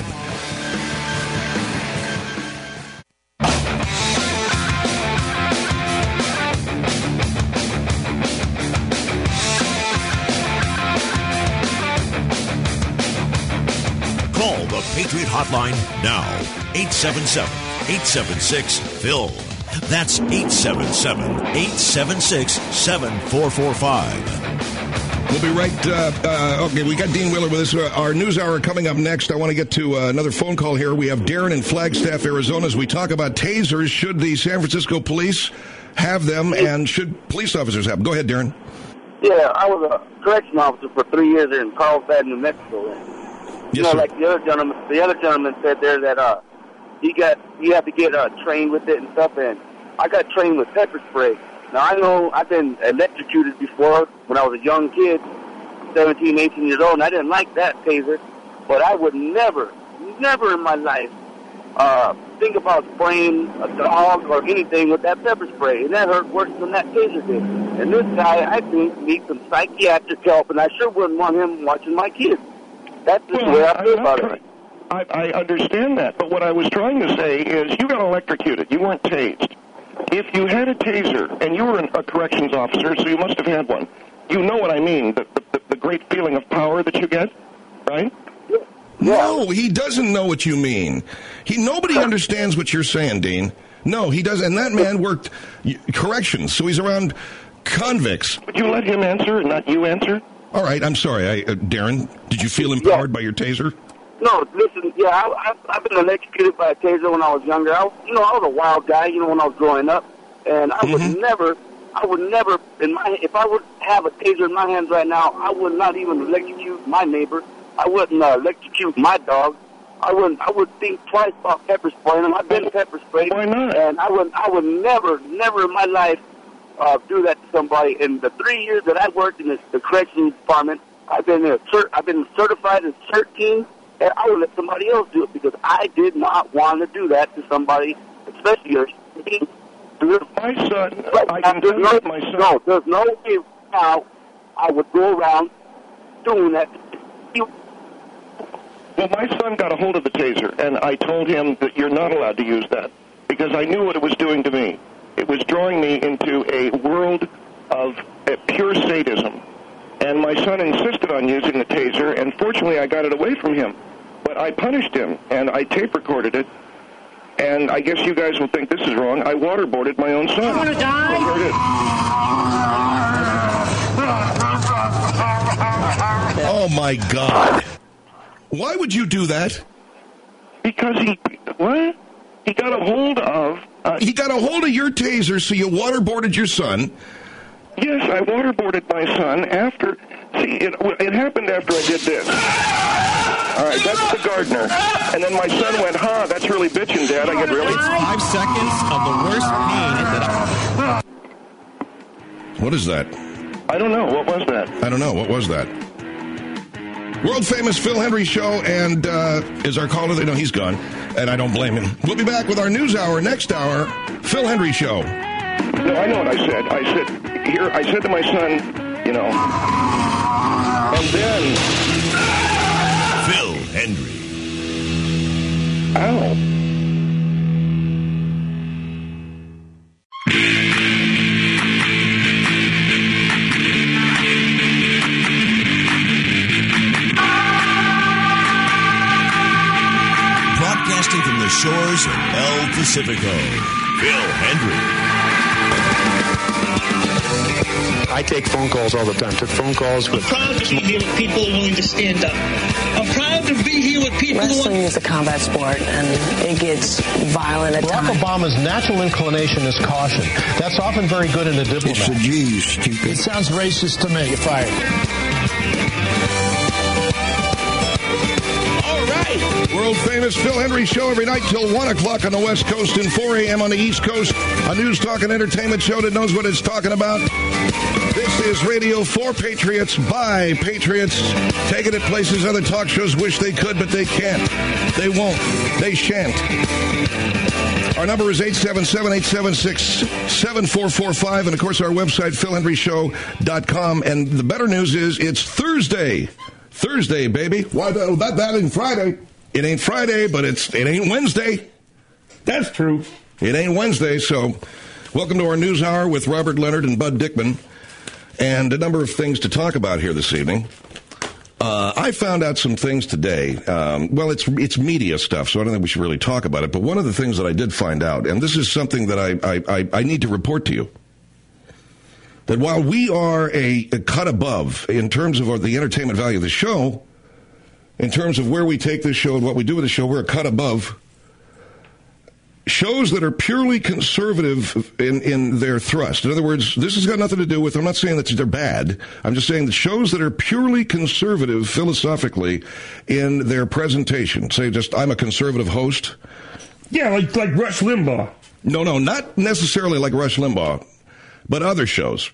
Patriot Hotline now, eight seven seven, eight seven six, Phil. That's eight seven seven, eight seven six, seven four four five. We'll be right, uh, uh, okay, we got Dean Wheeler with us. Uh, our news hour coming up next. I want to get to uh, another phone call here. We have Darren in Flagstaff, Arizona, as we talk about tasers. Should the San Francisco police have them, and should police officers have them? Go ahead, Darren. Yeah, I was a correction officer for three years there in Carlsbad, New Mexico. you Yes, know, sir. like the other gentleman, the other gentleman said there that uh, you got you have to get uh, trained with it and stuff. And I got trained with pepper spray. Now I know I've been electrocuted before when I was a young kid, seventeen, eighteen years old, and I didn't like that taser. But I would never, never in my life uh, think about spraying a dog or anything with that pepper spray, and that hurt worse than that taser did. And this guy, I think, needs some psychiatric help, and I sure wouldn't want him watching my kids. That's just Well, the way I feel I'm not about it. I, I understand that, but what I was trying to say is you got electrocuted. You weren't tased. If you had a taser, and you were an, a corrections officer, so you must have had one, you know what I mean, the, the, the great feeling of power that you get, right? No, he doesn't know what you mean. He Nobody understands what you're saying, Dean. No, he doesn't. And that man worked y- corrections, so he's around convicts. Would you let him answer and not you answer? All right, I'm sorry. I, uh, Darren, did you feel empowered by your taser? No, listen, yeah, I, I, I've been electrocuted by a taser when I was younger. I, was- you know, I was a wild guy, you know, when I was growing up, and I would never, I would never, in my, if I would have a taser in my hands right now, I would not even electrocute my neighbor. I wouldn't uh, electrocute my dog. I wouldn't. I would think twice about pepper spraying them. I've been pepper sprayed. Why not? And I would. I would never, never in my life uh, do that to somebody. In the three years that I worked in this, the corrections department, I've been a cert, I've been certified as thirteen, and I would let somebody else do it because I did not want to do that to somebody, especially your. My son, I can do no, it, my son. No, there's no way now I would go around doing that. Well, my son got a hold of the taser, and I told him that you're not allowed to use that because I knew what it was doing to me. It was drawing me into a world of uh, pure sadism. And my son insisted on using the taser, and fortunately I got it away from him. But I punished him, and I tape recorded it. And I guess you guys will think this is wrong. I waterboarded my own son. You want to die? Oh, my God. Why would you do that? Because he, what? He got a hold of... Uh, he got a hold of your taser, so you waterboarded your son. Yes, I waterboarded my son after... See, it, it happened after I did this. All right, that's the gardener. And then my son went, huh, that's really bitching, Dad. I get really... Five seconds of the worst pain that I... What is that? I don't know. What was that? I don't know. What was that? World-famous Phil Hendry Show, and uh, is our caller? No, he's gone, and I don't blame him. We'll be back with our news hour next hour, Phil Hendry Show. No, I know what I said. I said, here, I said to my son, you know, and then... Phil Hendry. Ow. Broadcasting from the shores of El Pacifico, Phil Hendry. I take phone calls all the time. Took phone calls with... I'm proud to be here with people who are willing to stand up. I'm proud to be here with people who Wrestling are... is a combat sport, and it gets violent at Barack times. Obama's natural inclination is caution. That's often very good in a diplomat. It's a G, you stupid. It sounds racist to me. You're fired. World-famous Phil Hendry Show every night till one o'clock on the West Coast and four a.m. on the East Coast. A news, talk, and entertainment show that knows what it's talking about. This is Radio for Patriots by Patriots. Taking it places other talk shows wish they could, but they can't. They won't. They shan't. Our number is eight seven seven, eight seven six, seven four four five. And, of course, our website, phil hendry show dot com. And the better news is it's Thursday. Thursday, baby. Why, that, that, that ain't Friday. It ain't Friday, but it's it ain't Wednesday. That's true. It ain't Wednesday, so welcome to our news hour with Robert Leonard and Bud Dickman, and a number of things to talk about here this evening. Uh, I found out some things today. Um, well, it's it's media stuff, so I don't think we should really talk about it. But one of the things that I did find out, and this is something that I I, I, I need to report to you, that while we are a, a cut above in terms of the entertainment value of the show, in terms of where we take this show and what we do with the show, we're a cut above shows that are purely conservative in, in their thrust. In other words, this has got nothing to do with, I'm not saying that they're bad. I'm just saying that shows that are purely conservative philosophically in their presentation. Say just, I'm a conservative host. Yeah, like, like Rush Limbaugh. No, no, not necessarily like Rush Limbaugh, but other shows.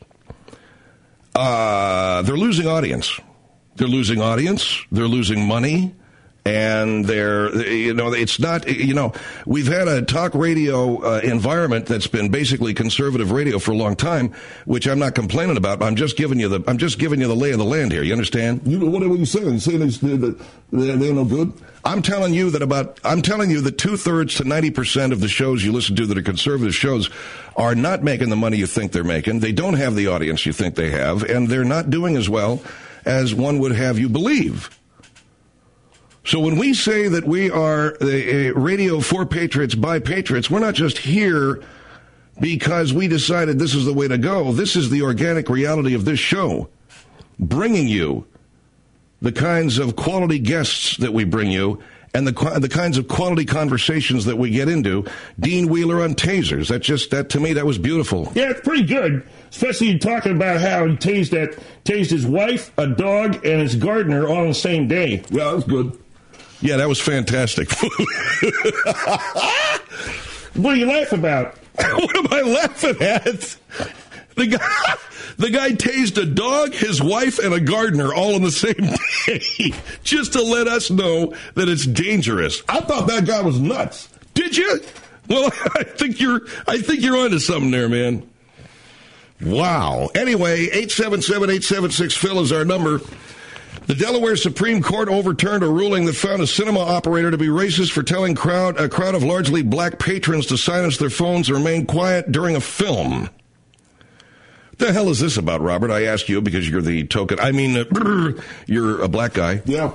Uh, they're losing audience. They're losing audience. They're losing money. And they're, you know, it's not, you know, we've had a talk radio uh, environment that's been basically conservative radio for a long time, which I'm not complaining about. I'm just giving you the, I'm just giving you the lay of the land here. You understand? You know, what are you saying? You saying they're, they're, they're no good? I'm telling you that about, I'm telling you that two thirds to ninety percent of the shows you listen to that are conservative shows are not making the money you think they're making. They don't have the audience you think they have, and they're not doing as well as one would have you believe. So when we say that we are a, a radio for patriots by patriots, we're not just here because we decided this is the way to go. This is the organic reality of this show, bringing you the kinds of quality guests that we bring you and the the kinds of quality conversations that we get into. Dean Wheeler on tasers. That just, that to me, that was beautiful. Yeah, it's pretty good. Especially talking about how he tased that, tased his wife, a dog, and his gardener all on the same day. Yeah, that's good. Yeah, that was fantastic. What are you laughing about? What am I laughing at? The guy, the guy tased a dog, his wife, and a gardener all on the same day, just to let us know that it's dangerous. I thought that guy was nuts. Did you? Well, I think you're. I think you're onto something there, man. Wow. Anyway, eight seven seven, eight seven six, Phil is our number. The Delaware Supreme Court overturned a ruling that found a cinema operator to be racist for telling crowd, a crowd of largely black patrons to silence their phones and remain quiet during a film. What the hell is this about, Robert? I ask you because you're the token. I mean, uh, you're a black guy. Yeah.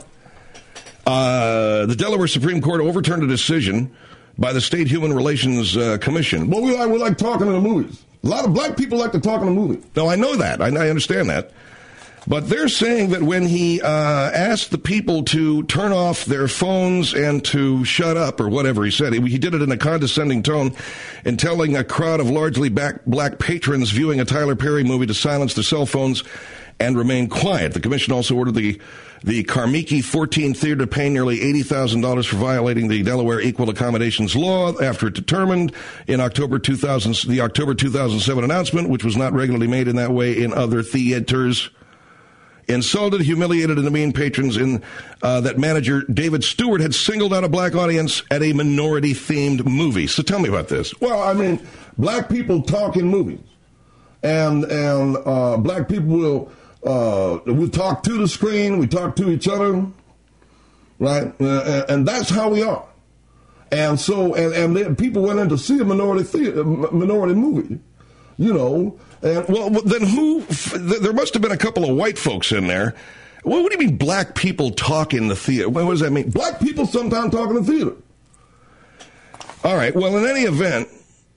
Uh, the Delaware Supreme Court overturned a decision by the State Human Relations uh, Commission. Well, we like, we like talking in the movies. A lot of black people like to talk in the movies. No, I know that. I, I understand that. But they're saying that when he uh, asked the people to turn off their phones and to shut up, or whatever he said, he, he did it in a condescending tone and telling a crowd of largely back, black patrons viewing a Tyler Perry movie to silence their cell phones and remain quiet. The commission also ordered the the Carnegie fourteen Theater to pay nearly eighty thousand dollars for violating the Delaware Equal Accommodations Law after it determined in October two thousand, the October two thousand seven announcement, which was not regularly made in that way in other theaters, insulted, humiliated, and demeaned patrons in uh, that manager David Stewart had singled out a black audience at a minority-themed movie. So tell me about this. Well, I mean, black people talk in movies, and and uh, black people will uh, we talk to the screen, we talk to each other, right? Uh, and, and that's how we are. And so, and and then people went in to see a minority theater, minority movie, you know. And, well, then who, there must have been a couple of white folks in there. What, what do you mean black people talk in the theater? What does that mean? Black people sometimes talk in the theater. All right. Well, in any event,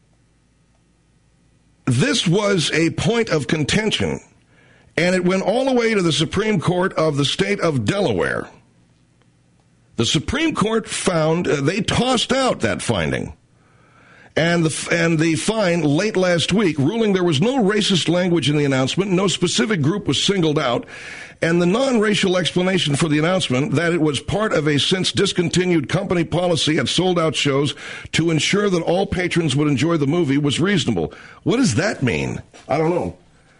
this was a point of contention, and it went all the way to the Supreme Court of the state of Delaware. The Supreme Court found, uh, they tossed out that finding. And the, and the fine late last week, ruling there was no racist language in the announcement, no specific group was singled out, and the non-racial explanation for the announcement that it was part of a since discontinued company policy at sold-out shows to ensure that all patrons would enjoy the movie was reasonable. What does that mean? I don't know.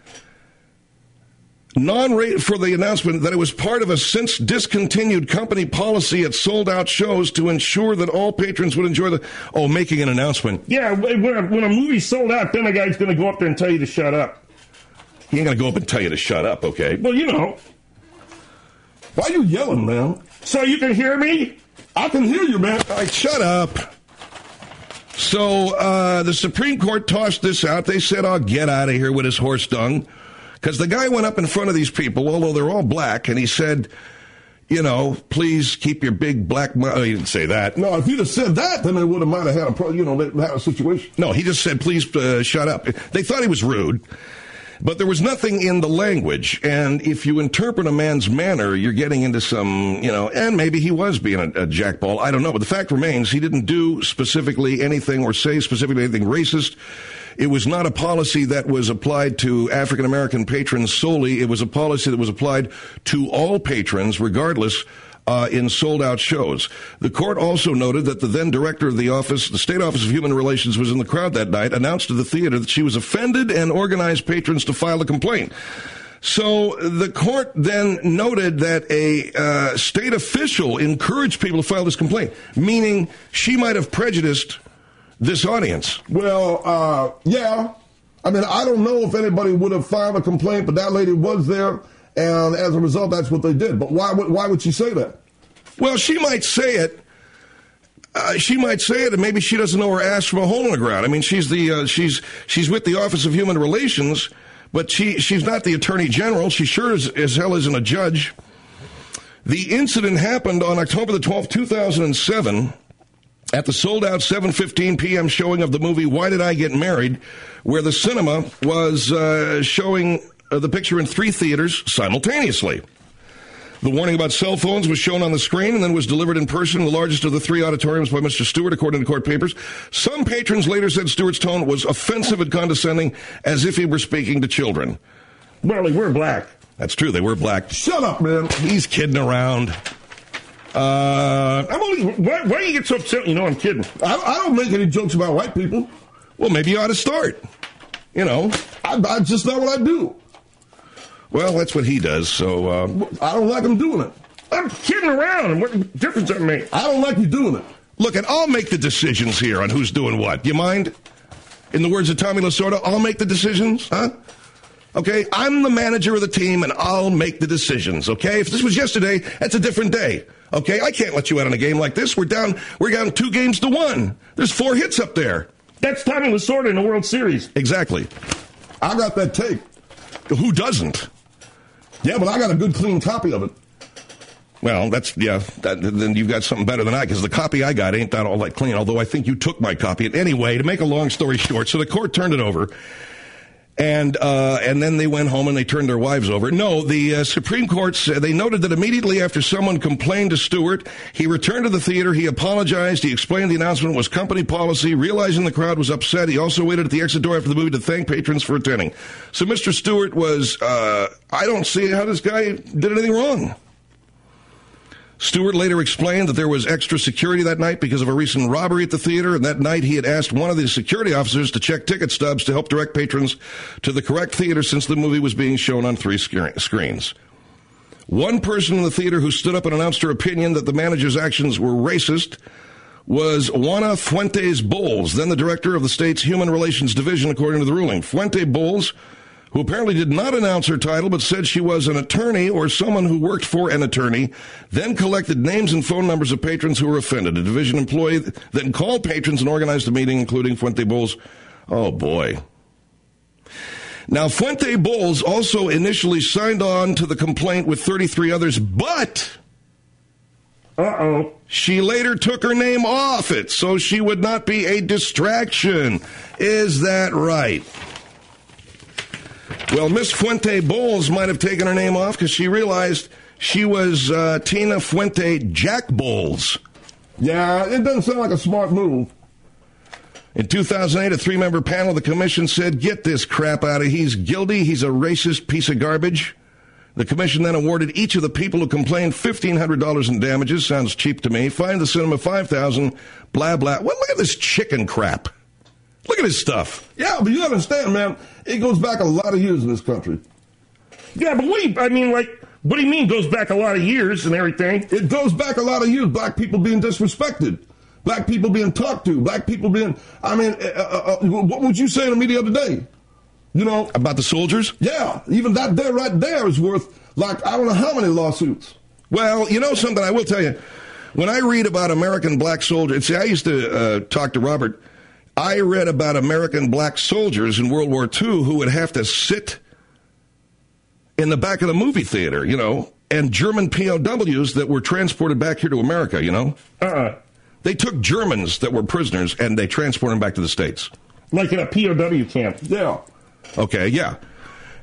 Non for the announcement that it was part of a since discontinued company policy at sold out shows to ensure that all patrons would enjoy the oh making an announcement. Yeah, when a, when a movie's sold out, then the guy's going to go up there and tell you to shut up. He ain't going to go up and tell you to shut up, okay? Well, you know. Why are you yelling, man? So you can hear me? I can hear you, man. All right, shut up. So uh, the Supreme Court tossed this out. They said, "Oh, get out of here with his horse dung." Because the guy went up in front of these people, although they're all black, and he said, you know, please keep your big black mouth. Oh, he didn't say that. No, if he'd have said that, then they would have might have had a, pro- you know, had a situation. No, he just said, please uh, shut up. They thought he was rude. But there was nothing in the language, and if you interpret a man's manner, you're getting into some, you know, and maybe he was being a, a jackball, I don't know, but the fact remains he didn't do specifically anything or say specifically anything racist. It was not a policy that was applied to African American patrons solely. It was a policy that was applied to all patrons, regardless Uh, in sold-out shows. The court also noted that the then director of the office, the State Office of Human Relations, was in the crowd that night, announced to the theater that she was offended and organized patrons to file a complaint. So the court then noted that a uh, state official encouraged people to file this complaint, meaning she might have prejudiced this audience. Well, uh, yeah. I mean, I don't know if anybody would have filed a complaint, but that lady was there. And as a result, that's what they did. But why would why would she say that? Well, she might say it. Uh, she might say it, and maybe she doesn't know her ass from a hole in the ground. I mean, she's the uh, she's she's with the Office of Human Relations, but she she's not the Attorney General. She sure as, as hell isn't a judge. The incident happened on October the twelfth, two thousand seven, at the sold-out seven fifteen p.m. showing of the movie Why Did I Get Married, where the cinema was uh, showing Uh, the picture in three theaters simultaneously. The warning about cell phones was shown on the screen and then was delivered in person in the largest of the three auditoriums by Mister Stewart, according to court papers. Some patrons later said Stewart's tone was offensive and condescending, as if he were speaking to children. Well, they were black. That's true, they were black. Shut up, man. He's kidding around. Uh, I'm only, why, why do you get so upset? You know I'm kidding. I, I don't make any jokes about white people. Well, maybe you ought to start. You know. I, I just not what I do. Well, that's what he does, so... Uh, I don't like him doing it. I'm kidding around. What difference does it make? I don't like you doing it. Look, and I'll make the decisions here on who's doing what. You mind? In the words of Tommy Lasorda, I'll make the decisions, huh? Okay, I'm the manager of the team, and I'll make the decisions, okay? If this was yesterday, that's a different day, okay? I can't let you out on a game like this. We're down, we're down two games to one. There's four hits up there. That's Tommy Lasorda in the World Series. Exactly. I got that tape. Who doesn't? Yeah, but I got a good, clean copy of it. Well, that's, yeah, that, then you've got something better than I, because the copy I got ain't that all that clean, although I think you took my copy. Anyway, to make a long story short, so the court turned it over, and uh, and then they went home and they turned their wives over. No, the uh, Supreme Court, said, they noted that immediately after someone complained to Stewart, he returned to the theater, he apologized, he explained the announcement was company policy, realizing the crowd was upset. He also waited at the exit door after the movie to thank patrons for attending. So Mister Stewart was, uh, I don't see how this guy did anything wrong. Stewart later explained that there was extra security that night because of a recent robbery at the theater, and that night he had asked one of the security officers to check ticket stubs to help direct patrons to the correct theater since the movie was being shown on three sc- screens. One person in the theater who stood up and announced her opinion that the manager's actions were racist was Juana Fuentes Bowles, then the director of the state's Human Relations Division, according to the ruling. Fuente Bowles, who apparently did not announce her title but said she was an attorney or someone who worked for an attorney, then collected names and phone numbers of patrons who were offended. A division employee then called patrons and organized a meeting, including Fuente Bowles. Oh, boy. Now, Fuente Bowles also initially signed on to the complaint with thirty-three others, but... Uh-oh. She later took her name off it, so she would not be a distraction. Is that right? Well, Miss Fuente Bowles might have taken her name off because she realized she was uh, Tina Fuente Jack Bowles. Yeah, it doesn't sound like a smart move. In two thousand eight, a three-member panel of the commission said, get this crap out of here. He's guilty. He's a racist piece of garbage. The commission then awarded each of the people who complained fifteen hundred dollars in damages. Sounds cheap to me. Fined the cinema five thousand dollars. Blah, blah. Well, look at this chicken crap. Look at his stuff. Yeah, but you understand, man, it goes back a lot of years in this country. Yeah, but what do you, I mean, like, what do you mean goes back a lot of years and everything? It goes back a lot of years. Black people being disrespected. Black people being talked to. Black people being, I mean, uh, uh, uh, what would you say to me the other day? You know. About the soldiers? Yeah, even that there right there is worth, like, I don't know how many lawsuits. Well, you know something, I will tell you. When I read about American black soldiers, see, I used to uh, talk to Robert. I read about American black soldiers in World War Two who would have to sit in the back of the movie theater, you know, and German P O Ws that were transported back here to America, you know. Uh-uh. They took Germans that were prisoners and they transported them back to the States. Like in a P O W camp. Yeah. Okay, yeah.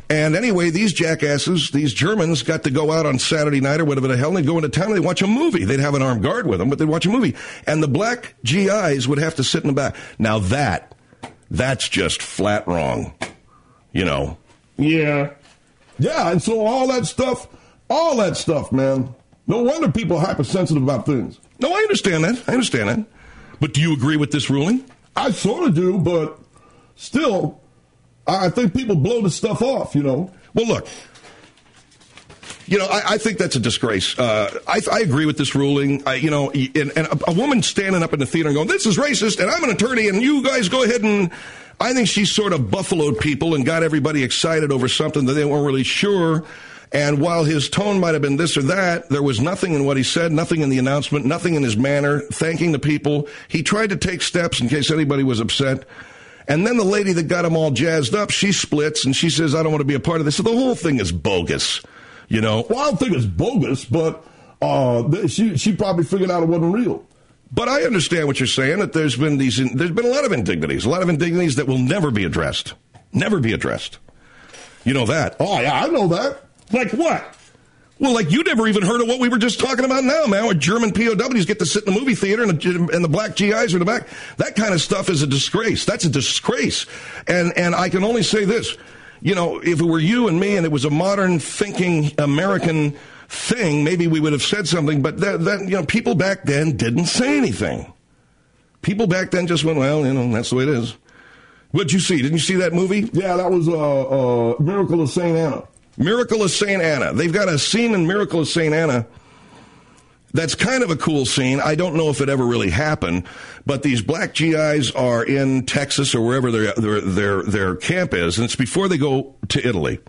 And anyway, these jackasses, these Germans, got to go out on Saturday night or whatever the hell, and they'd go into town and they'd watch a movie. They'd have an armed guard with them, but they'd watch a movie. And the black G Is would have to sit in the back. Now that, that's just flat wrong, you know. Yeah. Yeah, and so all that stuff, all that stuff, man. No wonder people are hypersensitive about things. No, I understand that. I understand that. But do you agree with this ruling? I sort of do, but still, I think people blow this stuff off, you know. Well, look, you know, I, I think that's a disgrace. Uh, I, I agree with this ruling. I, you know, and, and a, a woman standing up in the theater and going, "This is racist," and I'm an attorney, and you guys go ahead and. I think she sort of buffaloed people and got everybody excited over something that they weren't really sure. And while his tone might have been this or that, there was nothing in what he said, nothing in the announcement, nothing in his manner, thanking the people. He tried to take steps in case anybody was upset. And then the lady that got him all jazzed up, she splits and she says, "I don't want to be a part of this." So the whole thing is bogus, you know. Well, I don't think it's bogus, but uh, she she probably figured out it wasn't real. But I understand what you're saying, that there's been these, there's been a lot of indignities, a lot of indignities that will never be addressed. Never be addressed. You know that. Oh, yeah, I know that. Like what? Well, like you never even heard of what we were just talking about now, man, where German P O Ws get to sit in the movie theater and the, and the black G Is are in the back. That kind of stuff is a disgrace. That's a disgrace. And, and I can only say this. You know, if it were you and me and it was a modern thinking American thing, maybe we would have said something, but that, that, you know, people back then didn't say anything. People back then just went, well, you know, that's the way it is. What'd you see? Didn't you see that movie? Yeah, that was uh, uh, Miracle of Saint Anna. Miracle of Saint Anna. They've got a scene in Miracle of Saint Anna that's kind of a cool scene. I don't know if it ever really happened, but these black G Is are in Texas or wherever their their their, their camp is, and it's before they go to Italy.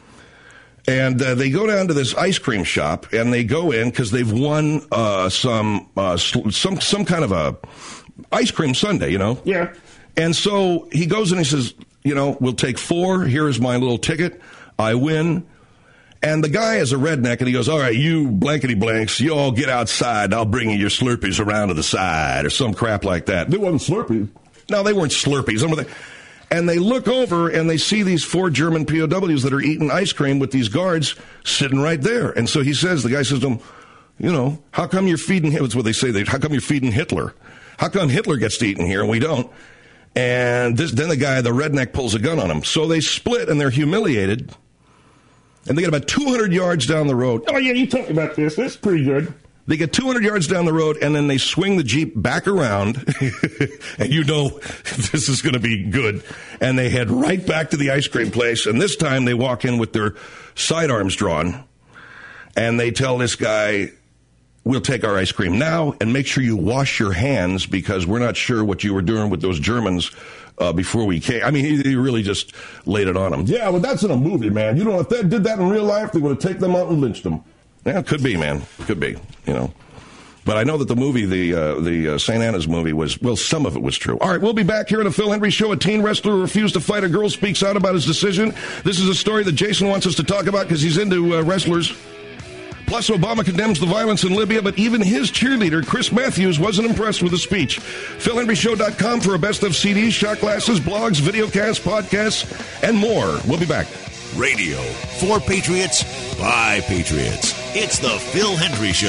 And uh, they go down to this ice cream shop, and they go in because they've won uh, some uh, some some kind of a ice cream sundae, you know. Yeah. And so he goes and he says, you know, "We'll take four. Here is my little ticket. I win." And the guy is a redneck, and he goes, "All right, you blankety blanks, you all get outside. I'll bring you your Slurpees around to the side," or some crap like that. They wasn't Slurpees. No, they weren't Slurpees. And they look over and they see these four German P O Ws that are eating ice cream with these guards sitting right there. And so he says, the guy says to him, "You know, how come you're feeding him?" That's what they say. They, how come you're feeding Hitler? How come Hitler gets to eat in here and we don't? And this, then the guy, the redneck, pulls a gun on him. So they split and they're humiliated. And they get about two hundred yards down the road. Oh, yeah, you talked about this. That's pretty good. They get two hundred yards down the road, and then they swing the Jeep back around, and you know this is going to be good. And they head right back to the ice cream place, and this time they walk in with their sidearms drawn, and they tell this guy, "We'll take our ice cream now, and make sure you wash your hands because we're not sure what you were doing with those Germans uh, before we came." I mean, he, he really just laid it on them. Yeah, well, that's in a movie, man. You know, if they did that in real life, they would have taken them out and lynched them. Yeah, it could be, man. Could be, you know. But I know that the movie, the uh, the uh, Saint Anna's movie, was, well, some of it was true. All right, we'll be back here on the Phil Hendrie Show. A teen wrestler who refused to fight a girl speaks out about his decision. This is a story that Jason wants us to talk about because he's into uh, wrestlers. Plus, Obama condemns the violence in Libya, but even his cheerleader, Chris Matthews, wasn't impressed with the speech. Phil Hendrie Show dot com for a best of C Ds, shot glasses, blogs, videocasts, podcasts, and more. We'll be back. Radio for Patriots by Patriots. It's the Phil Hendrie Show.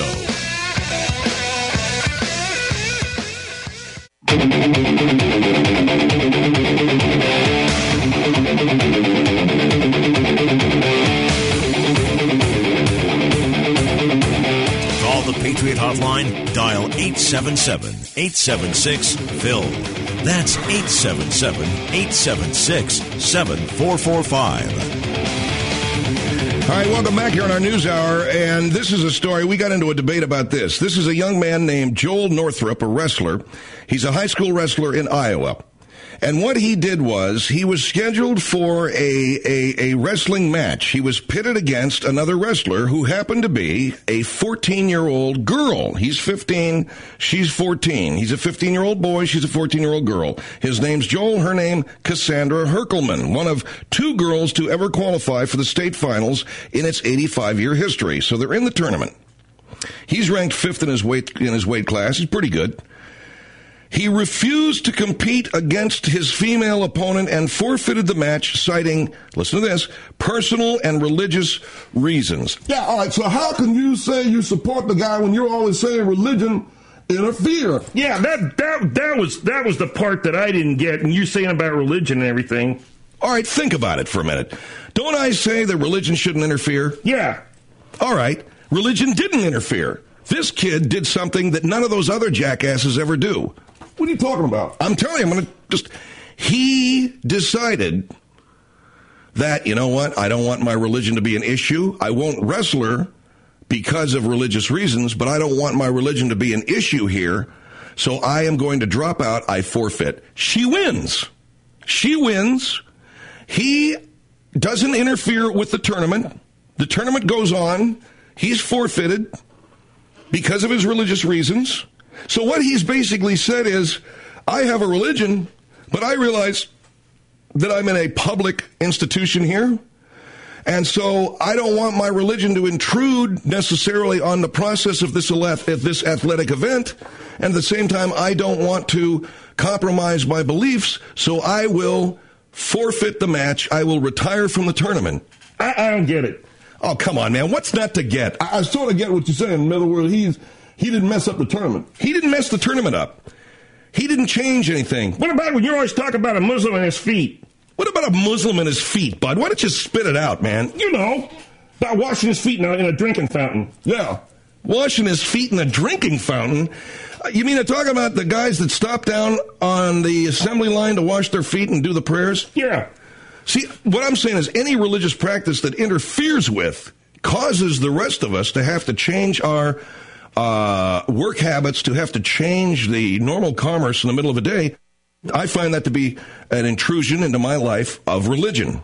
Call the Patriot Hotline. Dial eight seven seven, eight seven six, Phil. That's eight seven seven, eight seven six, seven four four five. All right, welcome back here on our news hour, and this is a story. We got into a debate about this. This is a young man named Joel Northrup, a wrestler. He's a high school wrestler in Iowa. And what he did was he was scheduled for a, a, a wrestling match. He was pitted against another wrestler who happened to be a fourteen-year-old girl. He's fifteen. She's fourteen. He's a fifteen-year-old boy. She's a fourteen-year-old girl. His name's Joel. Her name, Cassandra Herkelman, one of two girls to ever qualify for the state finals in its eighty-five-year history. So they're in the tournament. He's ranked fifth in his weight in his weight class. He's pretty good. He refused to compete against his female opponent and forfeited the match, citing, listen to this, personal and religious reasons. Yeah, all right, so how can you say you support the guy when you're always saying religion interfere? Yeah, that that that was that was the part that I didn't get, and you're saying about religion and everything. All right, think about it for a minute. Don't I say that religion shouldn't interfere? Yeah. All right, religion didn't interfere. This kid did something that none of those other jackasses ever do. What are you talking about? I'm telling you, I'm going to just... He decided that, you know what, I don't want my religion to be an issue. I won't wrestle her because of religious reasons, but I don't want my religion to be an issue here, so I am going to drop out. I forfeit. She wins. She wins. He doesn't interfere with the tournament. The tournament goes on. He's forfeited because of his religious reasons. So what he's basically said is, I have a religion, but I realize that I'm in a public institution here, and so I don't want my religion to intrude necessarily on the process of this this athletic event, and at the same time, I don't want to compromise my beliefs, so I will forfeit the match. I will retire from the tournament. I, I don't get it. Oh, come on, man. What's not to get? I, I sort of get what you're saying. In other words, he's... He didn't mess up the tournament. He didn't mess the tournament up. He didn't change anything. What about when you always talk about a Muslim and his feet? What about a Muslim and his feet, bud? Why don't you spit it out, man? You know, about washing his feet in a, in a drinking fountain. Yeah. Washing his feet in a drinking fountain? Uh, you mean they're talking about the guys that stop down on the assembly line to wash their feet and do the prayers? Yeah. See, what I'm saying is any religious practice that interferes with causes the rest of us to have to change our... Uh, work habits, to have to change the normal commerce in the middle of a day. I find that to be an intrusion into my life of religion.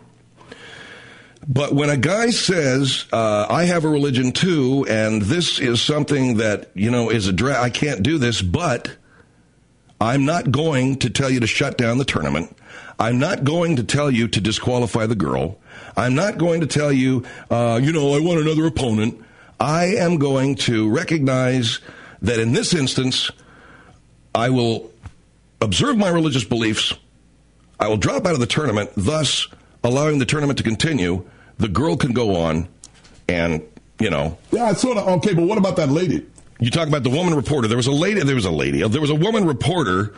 But when a guy says, uh, I have a religion too, and this is something that, you know, is a dra- I can't do this, but I'm not going to tell you to shut down the tournament. I'm not going to tell you to disqualify the girl. I'm not going to tell you, uh, you know, I want another opponent. I am going to recognize that in this instance, I will observe my religious beliefs. I will drop out of the tournament, thus allowing the tournament to continue. The girl can go on and, you know. Yeah, it's sort of, okay, but what about that lady? You talk about the woman reporter. There was a lady, there was a lady, there was a woman reporter.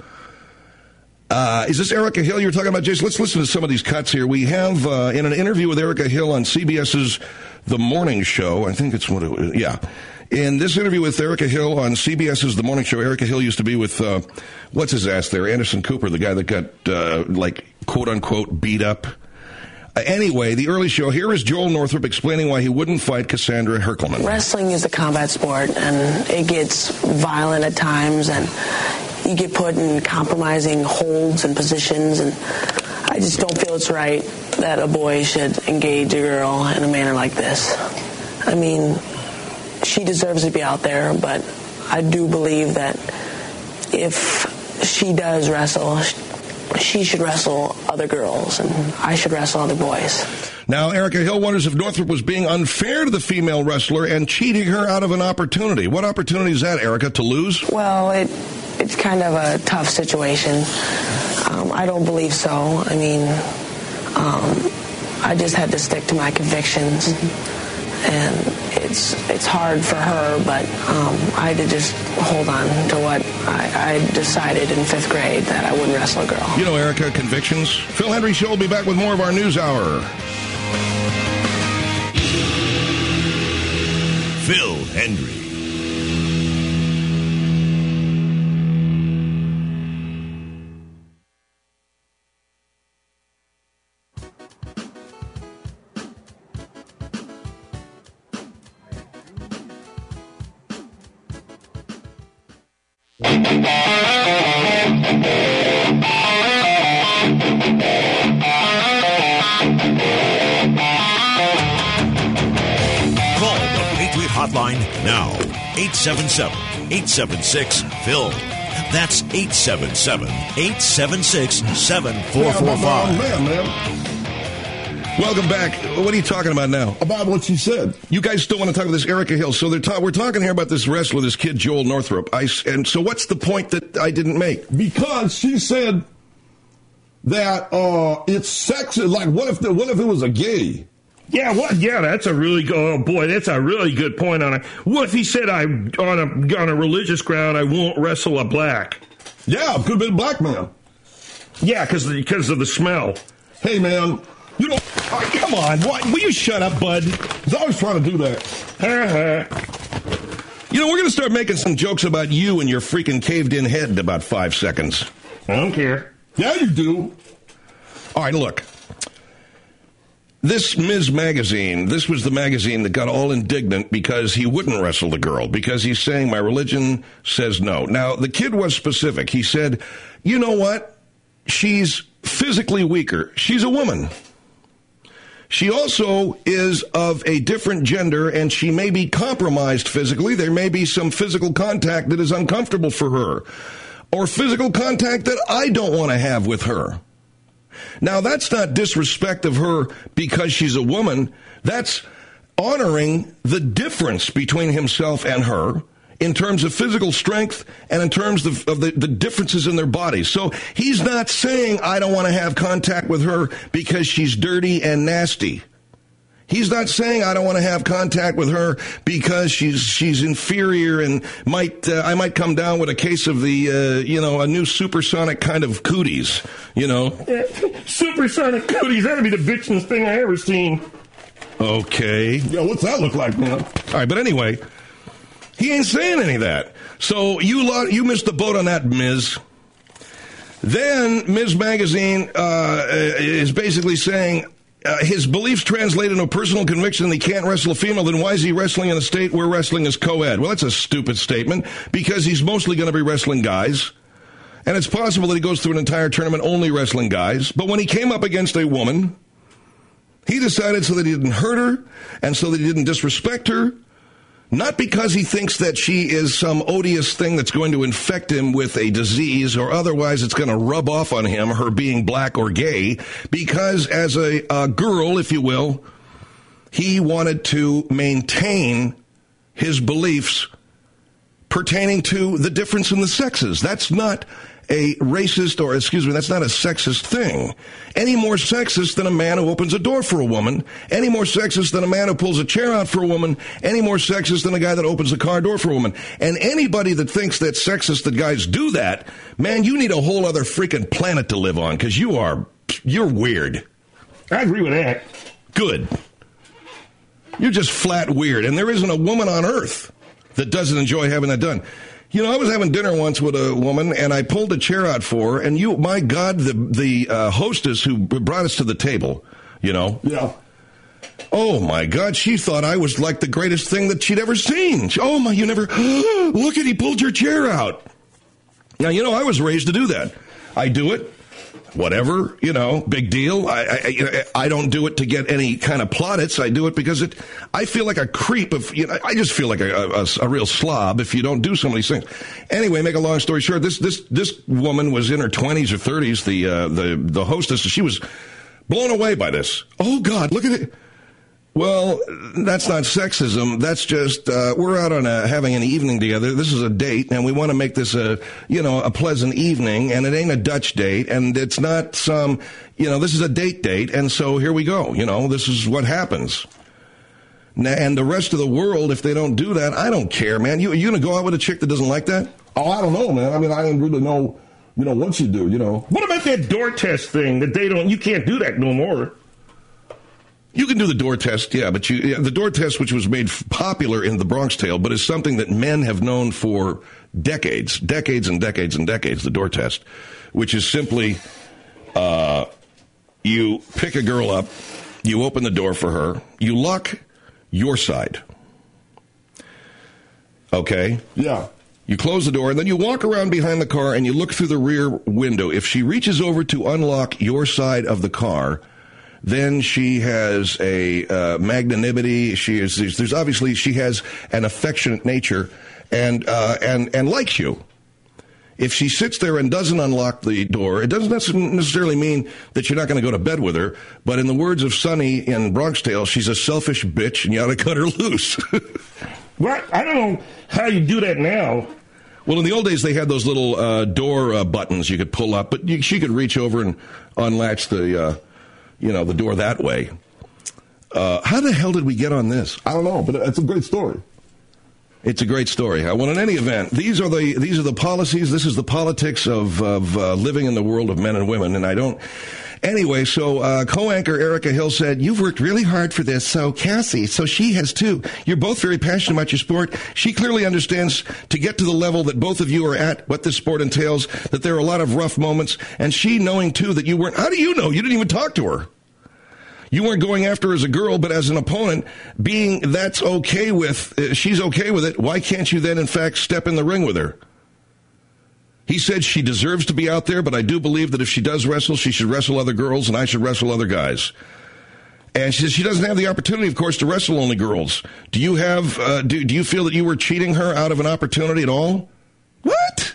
Uh, is this Erica Hill you were talking about, Jason? Let's listen to some of these cuts here. We have, uh, in an interview with Erica Hill on CBS's The Morning Show, I think it's what it was, yeah. In this interview with Erica Hill on CBS's The Morning Show, Erica Hill used to be with, uh, what's his ass there, Anderson Cooper, the guy that got, uh, like, quote-unquote, beat up. Uh, anyway, the early show, here is Joel Northrup explaining why he wouldn't fight Cassandra Herkelman. Wrestling is a combat sport, and it gets violent at times, and you get put in compromising holds and positions, and I just don't feel it's right that a boy should engage a girl in a manner like this. I mean, she deserves to be out there, but I do believe that if she does wrestle, she should wrestle other girls, and I should wrestle other boys. Now, Erica Hill wonders if Northrup was being unfair to the female wrestler and cheating her out of an opportunity. What opportunity is that, Erica, to lose? Well, it it's kind of a tough situation. Um, I don't believe so. I mean, um, I just had to stick to my convictions, and it's it's hard for her, but um, I had to just hold on to what I, I decided in fifth grade, that I wouldn't wrestle a girl. You know, Erica, convictions. Phil Hendry Show will be back with more of our News Hour. Phil Hendry. Hotline now, eight seven seven, eight seven six, Phil. That's eight seven seven, eight seven six, seven four four five. Welcome back. What are you talking about now? About what she said. You guys still want to talk about this Erica Hill. So they're ta- we're talking here about this wrestler, this kid, Joel Northrup. I, and so what's the point that I didn't make? Because she said that uh, it's sexist. Like, what if the, what if it was a gay? Yeah, what? Yeah, that's a really good. Oh boy, that's a really good point on it. What if he said, "I on a on a religious ground, I won't wrestle a black"? Yeah, could have been a black man. Yeah, because because of the smell. Hey, man. You know, oh, come on. What? Will you shut up, bud? He's always trying to do that. You know, we're going to start making some jokes about you and your freaking caved-in head in about five seconds. I don't care. Yeah, you do. All right, look. This Miz Magazine, this was the magazine that got all indignant because he wouldn't wrestle the girl, because he's saying my religion says no. Now, the kid was specific. He said, you know what? She's physically weaker. She's a woman. She also is of a different gender, and she may be compromised physically. There may be some physical contact that is uncomfortable for her, or physical contact that I don't want to have with her. Now, that's not disrespect of her because she's a woman. That's honoring the difference between himself and her in terms of physical strength and in terms of, of the, the differences in their bodies. So he's not saying I don't want to have contact with her because she's dirty and nasty. He's not saying I don't want to have contact with her because she's she's inferior and might uh, I might come down with a case of the uh, you know a new supersonic kind of cooties, you know. Supersonic cooties, that'd be the bitchingest thing I ever seen. Okay. Yeah, what's that look like, man? All right, but anyway, he ain't saying any of that. So you lo- you missed the boat on that, Miz. Then Miz Magazine uh, is basically saying uh, his beliefs translate into a personal conviction that he can't wrestle a female. Then why is he wrestling in a state where wrestling is co-ed? Well, that's a stupid statement because he's mostly going to be wrestling guys. And it's possible that he goes through an entire tournament only wrestling guys. But when he came up against a woman, he decided so that he didn't hurt her and so that he didn't disrespect her. Not because he thinks that she is some odious thing that's going to infect him with a disease or otherwise it's going to rub off on him, her being black or gay, because as a, a girl, if you will, he wanted to maintain his beliefs pertaining to the difference in the sexes. That's not a racist or, excuse me, that's not a sexist thing. Any more sexist than a man who opens a door for a woman, any more sexist than a man who pulls a chair out for a woman, any more sexist than a guy that opens a car door for a woman. And anybody that thinks that sexist that guys do that, man, you need a whole other freaking planet to live on, because you are, you're weird. I agree with that. Good. You're just flat weird, and there isn't a woman on earth that doesn't enjoy having that done. You know, I was having dinner once with a woman, and I pulled a chair out for her, and you, my God, the the uh, hostess who brought us to the table, you know. Yeah. Oh, my God, she thought I was like the greatest thing that she'd ever seen. She, oh, my, you never, look at, he pulled your chair out. Now, you know, I was raised to do that. I do it. Whatever, you know, big deal. I, I I don't do it to get any kind of plaudits. I do it because it. I feel like a creep. If you know, I just feel like a, a, a real slob if you don't do some of these things. Anyway, make a long story short, this this this woman was in her twenties or thirties. The uh, the the hostess. She was blown away by this. Oh God, look at it. Well, that's not sexism. That's just uh, we're out on a, having an evening together. This is a date, and we want to make this a you know a pleasant evening. And it ain't a Dutch date, and it's not some you know this is a date date. And so here we go. You know this is what happens. And the rest of the world, if they don't do that, I don't care, man. You you gonna go out with a chick that doesn't like that? Oh, I don't know, man. I mean, I didn't really know. You know what you do. You know. What about that door test thing that they don't? You can't do that no more. You can do the door test, yeah, but you, yeah, the door test, which was made popular in the Bronx Tale, but is something that men have known for decades, decades and decades and decades, the door test, which is simply uh, you pick a girl up, you open the door for her, you lock your side. Okay? Yeah. You close the door, and then you walk around behind the car, and you look through the rear window. If she reaches over to unlock your side of the car, then she has a uh, magnanimity. She is there's, there's obviously she has an affectionate nature, and uh, and and likes you. If she sits there and doesn't unlock the door, it doesn't necessarily mean that you're not going to go to bed with her. But in the words of Sonny in Bronx Tale, she's a selfish bitch and you ought to cut her loose. What? I don't know how you do that now. Well, in the old days, they had those little uh, door uh, buttons you could pull up, but you, she could reach over and unlatch the, uh, you know, the door that way. Uh, how the hell did we get on this? I don't know, but it's a great story. It's a great story. Well, in any event, these are the these are the policies. This is the politics of of uh, living in the world of men and women. And I don't. Anyway, so uh, co-anchor Erica Hill said, "You've worked really hard for this." So Cassie, so she has too. You're both very passionate about your sport. She clearly understands to get to the level that both of you are at, what this sport entails. That there are a lot of rough moments, and she knowing too that you weren't. How do you know? You didn't even talk to her. You weren't going after her as a girl, but as an opponent, being that's okay with, uh, she's okay with it, why can't you then, in fact, step in the ring with her? He said she deserves to be out there, but I do believe that if she does wrestle, she should wrestle other girls, and I should wrestle other guys. And she says she doesn't have the opportunity, of course, to wrestle only girls. Do you have, uh, do, do you feel that you were cheating her out of an opportunity at all? What?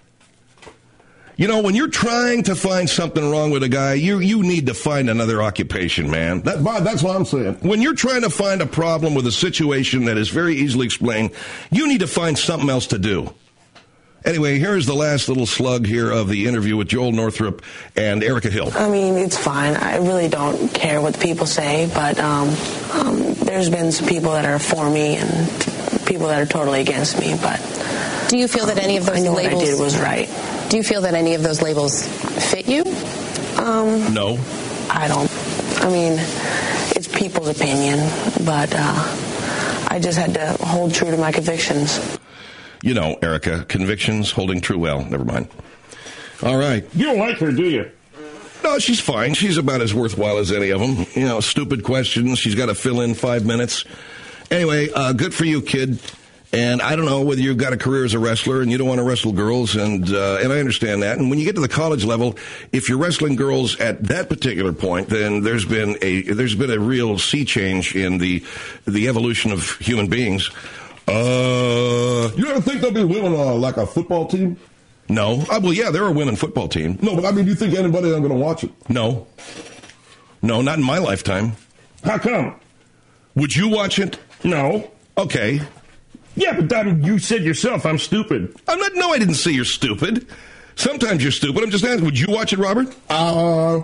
You know, when you're trying to find something wrong with a guy, you you need to find another occupation, man. That, that's what I'm saying. When you're trying to find a problem with a situation that is very easily explained, you need to find something else to do. Anyway, here's the last little slug here of the interview with Joel Northrup and Erica Hill. I mean, it's fine. I really don't care what the people say, but um, um, there's been some people that are for me and people that are totally against me. But do you feel that any of those I know labels what I did was right? Do you feel that any of those labels fit you? Um, no. I don't. I mean, it's people's opinion, but uh, I just had to hold true to my convictions. You know, Erica, convictions, holding true. Well, never mind. All right. You don't like her, do you? No, she's fine. She's about as worthwhile as any of them. You know, stupid questions. She's got to fill in five minutes. Anyway, uh, good for you, kid. And I don't know whether you've got a career as a wrestler and you don't want to wrestle girls, and uh, and I understand that. And when you get to the college level, if you're wrestling girls at that particular point, then there's been a there's been a real sea change in the the evolution of human beings. Uh, you ever think there'll be women on uh, like a football team? No. Uh, well, yeah, there are a women football team. No, but I mean, do you think anybody is going to watch it? No. No, not in my lifetime. How come? Would you watch it? No. Okay. Yeah, but that, you said yourself I'm stupid. I'm not. No, I didn't say you're stupid. Sometimes you're stupid. I'm just asking. Would you watch it, Robert? Uh,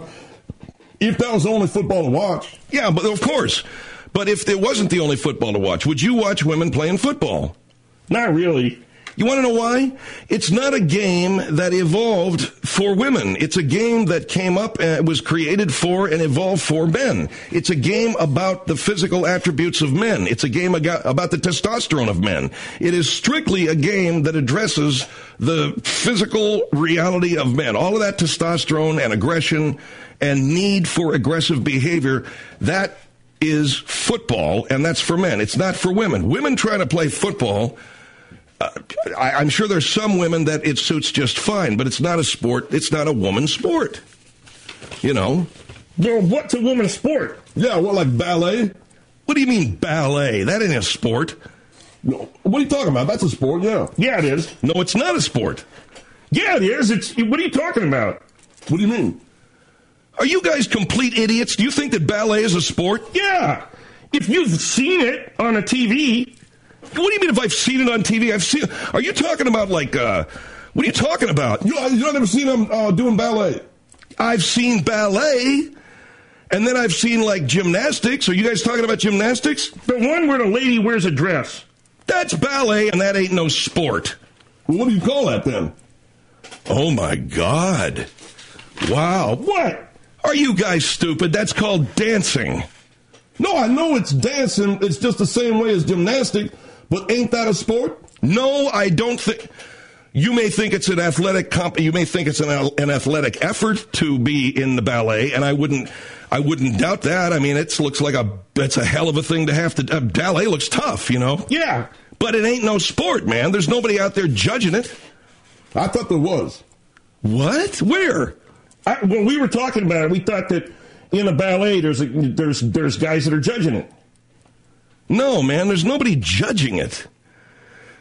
if that was the only football to watch. Yeah, but of course. But if it wasn't the only football to watch, would you watch women playing football? Not really. You want to know why? It's not a game that evolved for women. It's a game that came up and was created for and evolved for men. It's a game about the physical attributes of men. It's a game about the testosterone of men. It is strictly a game that addresses the physical reality of men. All of that testosterone and aggression and need for aggressive behavior, that is football, and that's for men. It's not for women. Women try to play football. Uh, I, I'm sure there's some women that it suits just fine, but it's not a sport. It's not a woman's sport. You know. Well, what's a woman's sport? Yeah, well, like ballet. What do you mean ballet? That ain't a sport. No, what are you talking about? That's a sport, yeah. Yeah, it is. No, it's not a sport. Yeah, it is. It's. What are you talking about? What do you mean? Are you guys complete idiots? Do you think that ballet is a sport? Yeah. If you've seen it on a T V. What do you mean if I've seen it on T V? I've seen. Are you talking about like? Uh, what are you talking about? You you never seen them uh, doing ballet? I've seen ballet, and then I've seen like gymnastics. Are you guys talking about gymnastics? The one where the lady wears a dress. That's ballet, and that ain't no sport. Well, what do you call that then? Oh my God! Wow! What? Are you guys stupid? That's called dancing. No, I know it's dancing. It's just the same way as gymnastics. But ain't that a sport? No, I don't think. You may think it's an athletic comp. You may think it's an, an athletic effort to be in the ballet, and I wouldn't. I wouldn't doubt that. I mean, it looks like a. It's a hell of a thing to have to. Uh, ballet looks tough, you know. Yeah, but it ain't no sport, man. There's nobody out there judging it. I thought there was. What? Where? I, when we were talking about it, we thought that in a ballet, there's a, there's there's guys that are judging it. No, man, there's nobody judging it.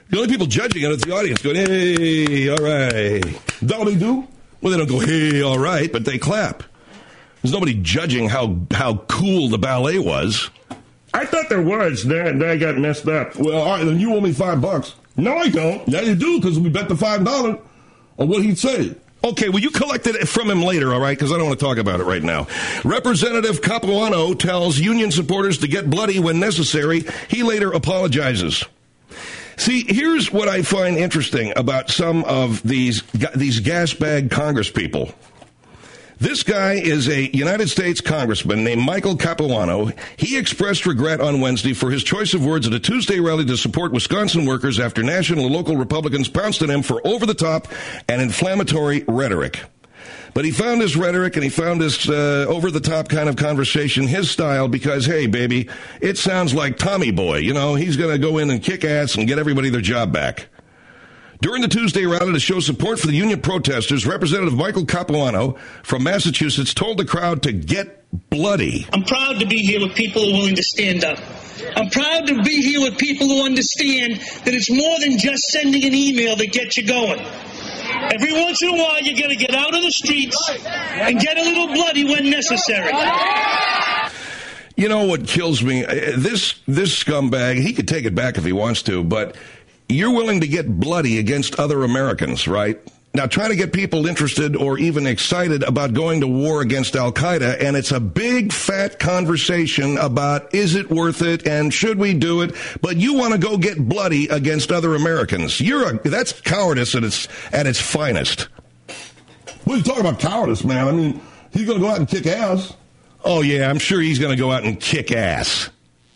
The only people judging it is the audience going, hey, all right. That what they do? Well, they don't go, hey, all right, but they clap. There's nobody judging how, how cool the ballet was. I thought there was. Then I got messed up. Well, all right, then you owe me five bucks. No, I don't. Yeah, you do, because we bet the five dollars on what he'd say. Okay, well, you collected it from him later, all right, because I don't want to talk about it right now. Representative Capuano tells union supporters to get bloody when necessary. He later apologizes. See, here's what I find interesting about some of these these gas bag Congress people. This guy is a United States congressman named Michael Capuano. He expressed regret on Wednesday for his choice of words at a Tuesday rally to support Wisconsin workers after national and local Republicans pounced on him for over-the-top and inflammatory rhetoric. But he found his rhetoric and he found his uh, over-the-top kind of conversation his style because, hey, baby, it sounds like Tommy Boy. You know, he's going to go in and kick ass and get everybody their job back. During the Tuesday rally to show support for the union protesters, Representative Michael Capuano from Massachusetts told the crowd to get bloody. I'm proud to be here with people who are willing to stand up. I'm proud to be here with people who understand that it's more than just sending an email that gets you going. Every once in a while, you got to get out of the streets and get a little bloody when necessary. You know what kills me? This this scumbag, he could take it back if he wants to, but you're willing to get bloody against other Americans, right? Now, try to get people interested or even excited about going to war against Al-Qaeda, and it's a big, fat conversation about is it worth it and should we do it, but you want to go get bloody against other Americans. You're a, that's cowardice at its, at its finest. What are you talking about cowardice, man? I mean, he's going to go out and kick ass. Oh, yeah, I'm sure he's going to go out and kick ass.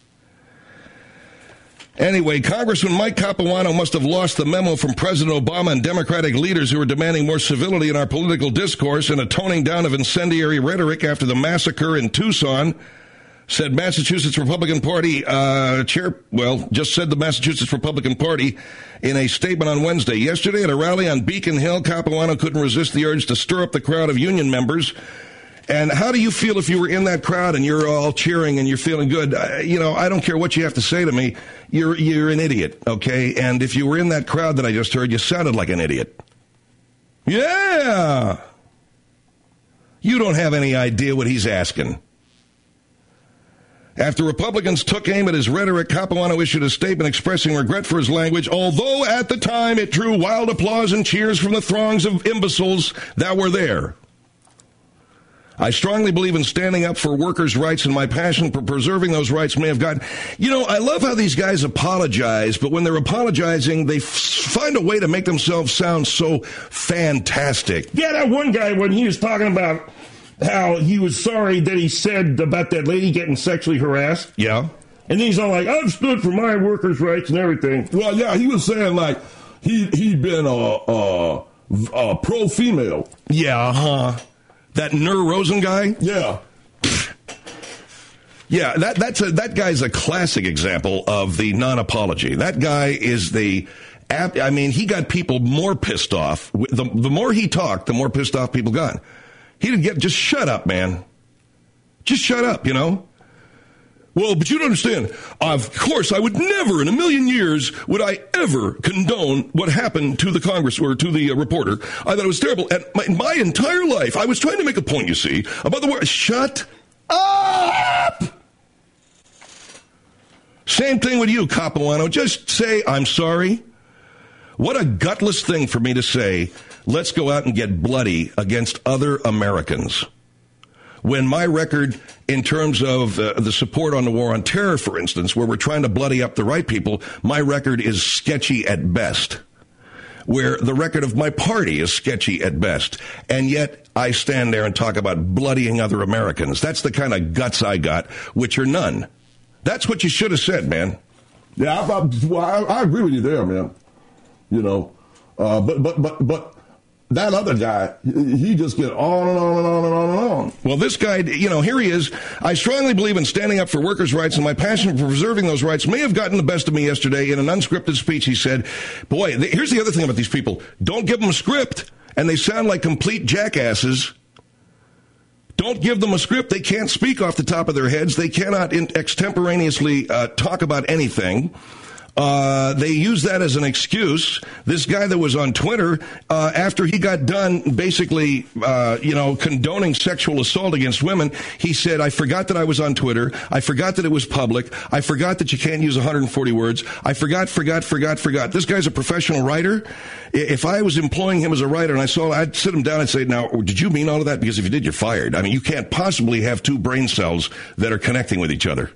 Anyway, Congressman Mike Capuano must have lost the memo from President Obama and Democratic leaders who are demanding more civility in our political discourse and a toning down of incendiary rhetoric after the massacre in Tucson, said Massachusetts Republican Party uh, chair, well, just said the Massachusetts Republican Party in a statement on Wednesday. Yesterday at a rally on Beacon Hill, Capuano couldn't resist the urge to stir up the crowd of union members. And how do you feel if you were in that crowd and you're all cheering and you're feeling good? Uh, you know, I don't care what you have to say to me. You're you're an idiot, okay? And if you were in that crowd that I just heard, you sounded like an idiot. Yeah. You don't have any idea what he's asking. After Republicans took aim at his rhetoric, Capuano issued a statement expressing regret for his language, although at the time it drew wild applause and cheers from the throngs of imbeciles that were there. I strongly believe in standing up for workers' rights, and my passion for preserving those rights may have gotten... You know, I love how these guys apologize, but when they're apologizing, they f- find a way to make themselves sound so fantastic. Yeah, that one guy, when he was talking about how he was sorry that he said about that lady getting sexually harassed. Yeah. And then he's all like, I've stood for my workers' rights and everything. Well, yeah, he was saying, like, he, he'd been a, a, a pro-female. Yeah, uh-huh. That Nur Rosen guy? Yeah. Yeah, that that's a, that guy's a classic example of the non-apology. That guy is the, I mean, he got people more pissed off. The, the more he talked, the more pissed off people got. He didn't get, just shut up, man. Just shut up, you know? Well, but you don't understand. Of course, I would never in a million years would I ever condone what happened to the Congress or to the uh, reporter. I thought it was terrible. And my, my entire life, I was trying to make a point, you see, about the word. Shut up! Same thing with you, Capuano. Just say, I'm sorry. What a gutless thing for me to say, let's go out and get bloody against other Americans. When my record, in terms of uh, the support on the war on terror, for instance, where we're trying to bloody up the right people, my record is sketchy at best. Where the record of my party is sketchy at best. And yet I stand there and talk about bloodying other Americans. That's the kind of guts I got, which are none. That's what you should have said, man. Yeah, I, I, well, I, I agree with you there, man. You know, uh, but, but, but, but. That other guy, he just get on and on and on and on and on. Well, this guy, you know, here he is. I strongly believe in standing up for workers' rights, and my passion for preserving those rights may have gotten the best of me yesterday. In an unscripted speech, he said, boy, th- here's the other thing about these people. Don't give them a script, and they sound like complete jackasses. Don't give them a script. They can't speak off the top of their heads. They cannot in- extemporaneously uh, talk about anything. Uh, they use that as an excuse. This guy that was on Twitter, uh, after he got done basically, uh, you know, condoning sexual assault against women, he said, I forgot that I was on Twitter. I forgot that it was public. I forgot that you can't use one hundred forty words. I forgot, forgot, forgot, forgot. This guy's a professional writer. If I was employing him as a writer and I saw, I'd sit him down and say, now, did you mean all of that? Because if you did, you're fired. I mean, you can't possibly have two brain cells that are connecting with each other.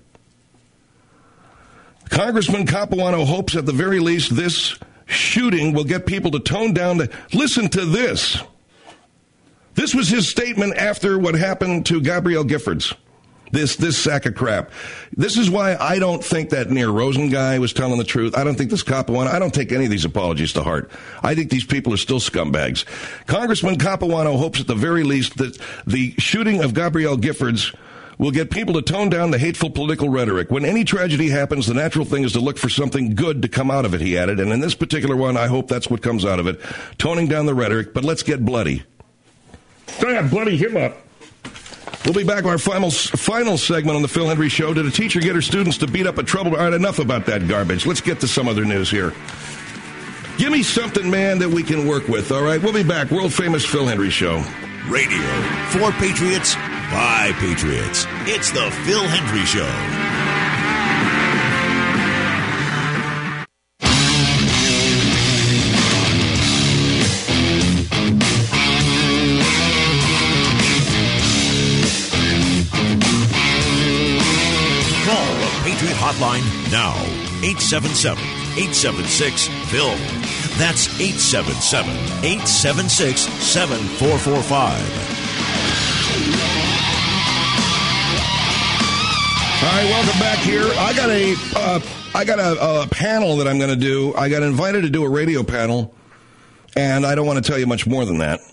Congressman Capuano hopes at the very least this shooting will get people to tone down the... Listen to this. This was his statement after what happened to Gabrielle Giffords. This this sack of crap. This is why I don't think that Nir Rosen guy was telling the truth. I don't think this Capuano... I don't take any of these apologies to heart. I think these people are still scumbags. Congressman Capuano hopes at the very least that the shooting of Gabrielle Giffords will get people to tone down the hateful political rhetoric. When any tragedy happens, the natural thing is to look for something good to come out of it, he added. And in this particular one, I hope that's what comes out of it. Toning down the rhetoric, but let's get bloody. Yeah, bloody him up. We'll be back with our final, final segment on the Phil Hendry Show. Did a teacher get her students to beat up a trouble? All right, enough about that garbage. Let's get to some other news here. Give me something, man, that we can work with, all right? We'll be back. World-famous Phil Hendry Show. Radio for Patriots by Patriots. It's the Phil Hendry Show. Call the Patriot Hotline now. eight seven seven, eight seven six, Phil. That's eight seven seven, eight seven six, seven four four five. All right, welcome back here. I got a, uh, I got a, a panel that I'm going to do. I got invited to do a radio panel, and I don't want to tell you much more than that,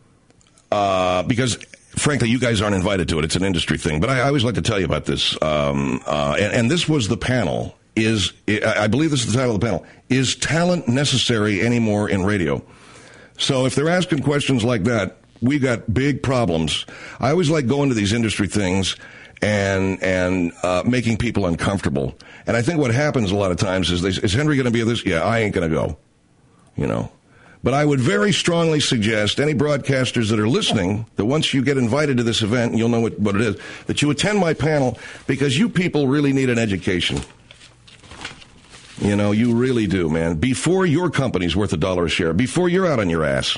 uh, because, frankly, you guys aren't invited to it. It's an industry thing. But I, I always like to tell you about this. Um, uh, and, and this was the panel. Is I believe this is the title of the panel. Is talent necessary anymore in radio? So if they're asking questions like that, we got big problems. I always like going to these industry things and and uh, making people uncomfortable. And I think what happens a lot of times is, they, is Henry going to be at this? Yeah, I ain't going to go. You know. But I would very strongly suggest any broadcasters that are listening that once you get invited to this event, and you'll know what, what it is, that you attend my panel, because you people really need an education. You know, you really do, man. Before your company's worth a dollar a share, before you're out on your ass,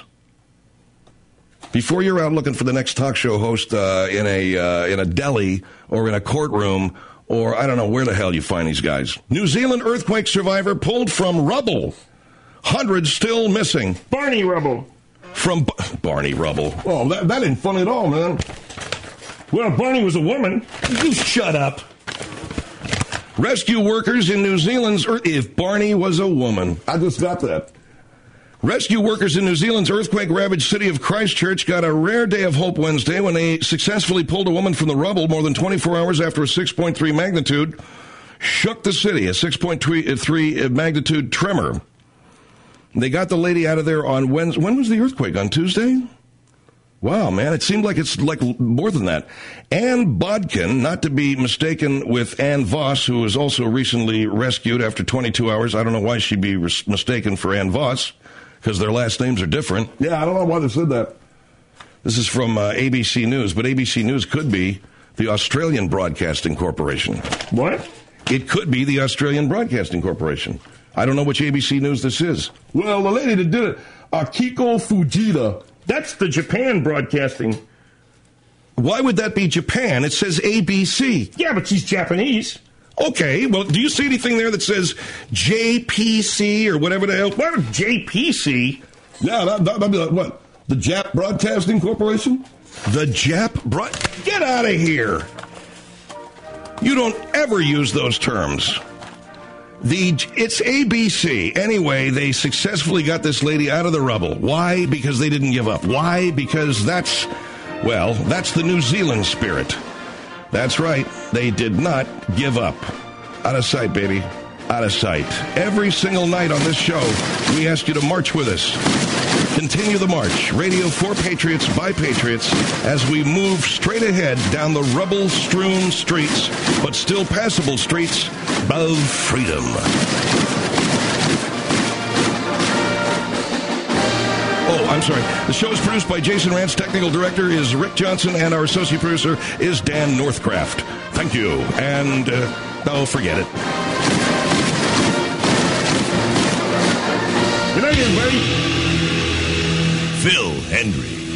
before you're out looking for the next talk show host uh, in a uh, in a deli or in a courtroom, or I don't know where the hell you find these guys. New Zealand earthquake survivor pulled from rubble. Hundreds still missing. Barney Rubble. From B- Barney Rubble. Oh, that, that ain't funny at all, man. Well, Barney was a woman. You shut up. Rescue workers in New Zealand's... Earth- if Barney was a woman. I just got that. Rescue workers in New Zealand's earthquake-ravaged city of Christchurch got a rare day of hope Wednesday when they successfully pulled a woman from the rubble more than twenty-four hours after a six point three magnitude shook the city, a six point three magnitude tremor. They got the lady out of there on Wednesday. When was the earthquake? On Tuesday? Wow, man, it seemed like it's like more than that. Ann Bodkin, not to be mistaken with Ann Voss, who was also recently rescued after twenty-two hours. I don't know why she'd be res- mistaken for Ann Voss, because their last names are different. Yeah, I don't know why they said that. This is from uh, A B C News, but A B C News could be the Australian Broadcasting Corporation. What? It could be the Australian Broadcasting Corporation. I don't know which A B C News this is. Well, the lady that did it, Akiko Fujita. That's the Japan Broadcasting. Why would that be Japan? It says A B C. Yeah, but she's Japanese. Okay, well, do you see anything there that says J P C or whatever the hell? What, J P C? Yeah, that, that'd be like, what, the Jap Broadcasting Corporation? The Jap Broad... Get out of here. You don't ever use those terms. The It's A B C. Anyway, they successfully got this lady out of the rubble. Why? Because they didn't give up. Why? Because that's, well, that's the New Zealand spirit. That's right. They did not give up. Out of sight, baby. Out of sight. Every single night on this show, we ask you to march with us. Continue the march. Radio for Patriots by Patriots as we move straight ahead down the rubble-strewn streets, but still passable streets of freedom. Oh, I'm sorry. The show is produced by Jason Rance. Technical director is Rick Johnson, and our associate producer is Dan Northcraft. Thank you. And, uh, oh, forget it. Good night, everybody. Phil Hendry.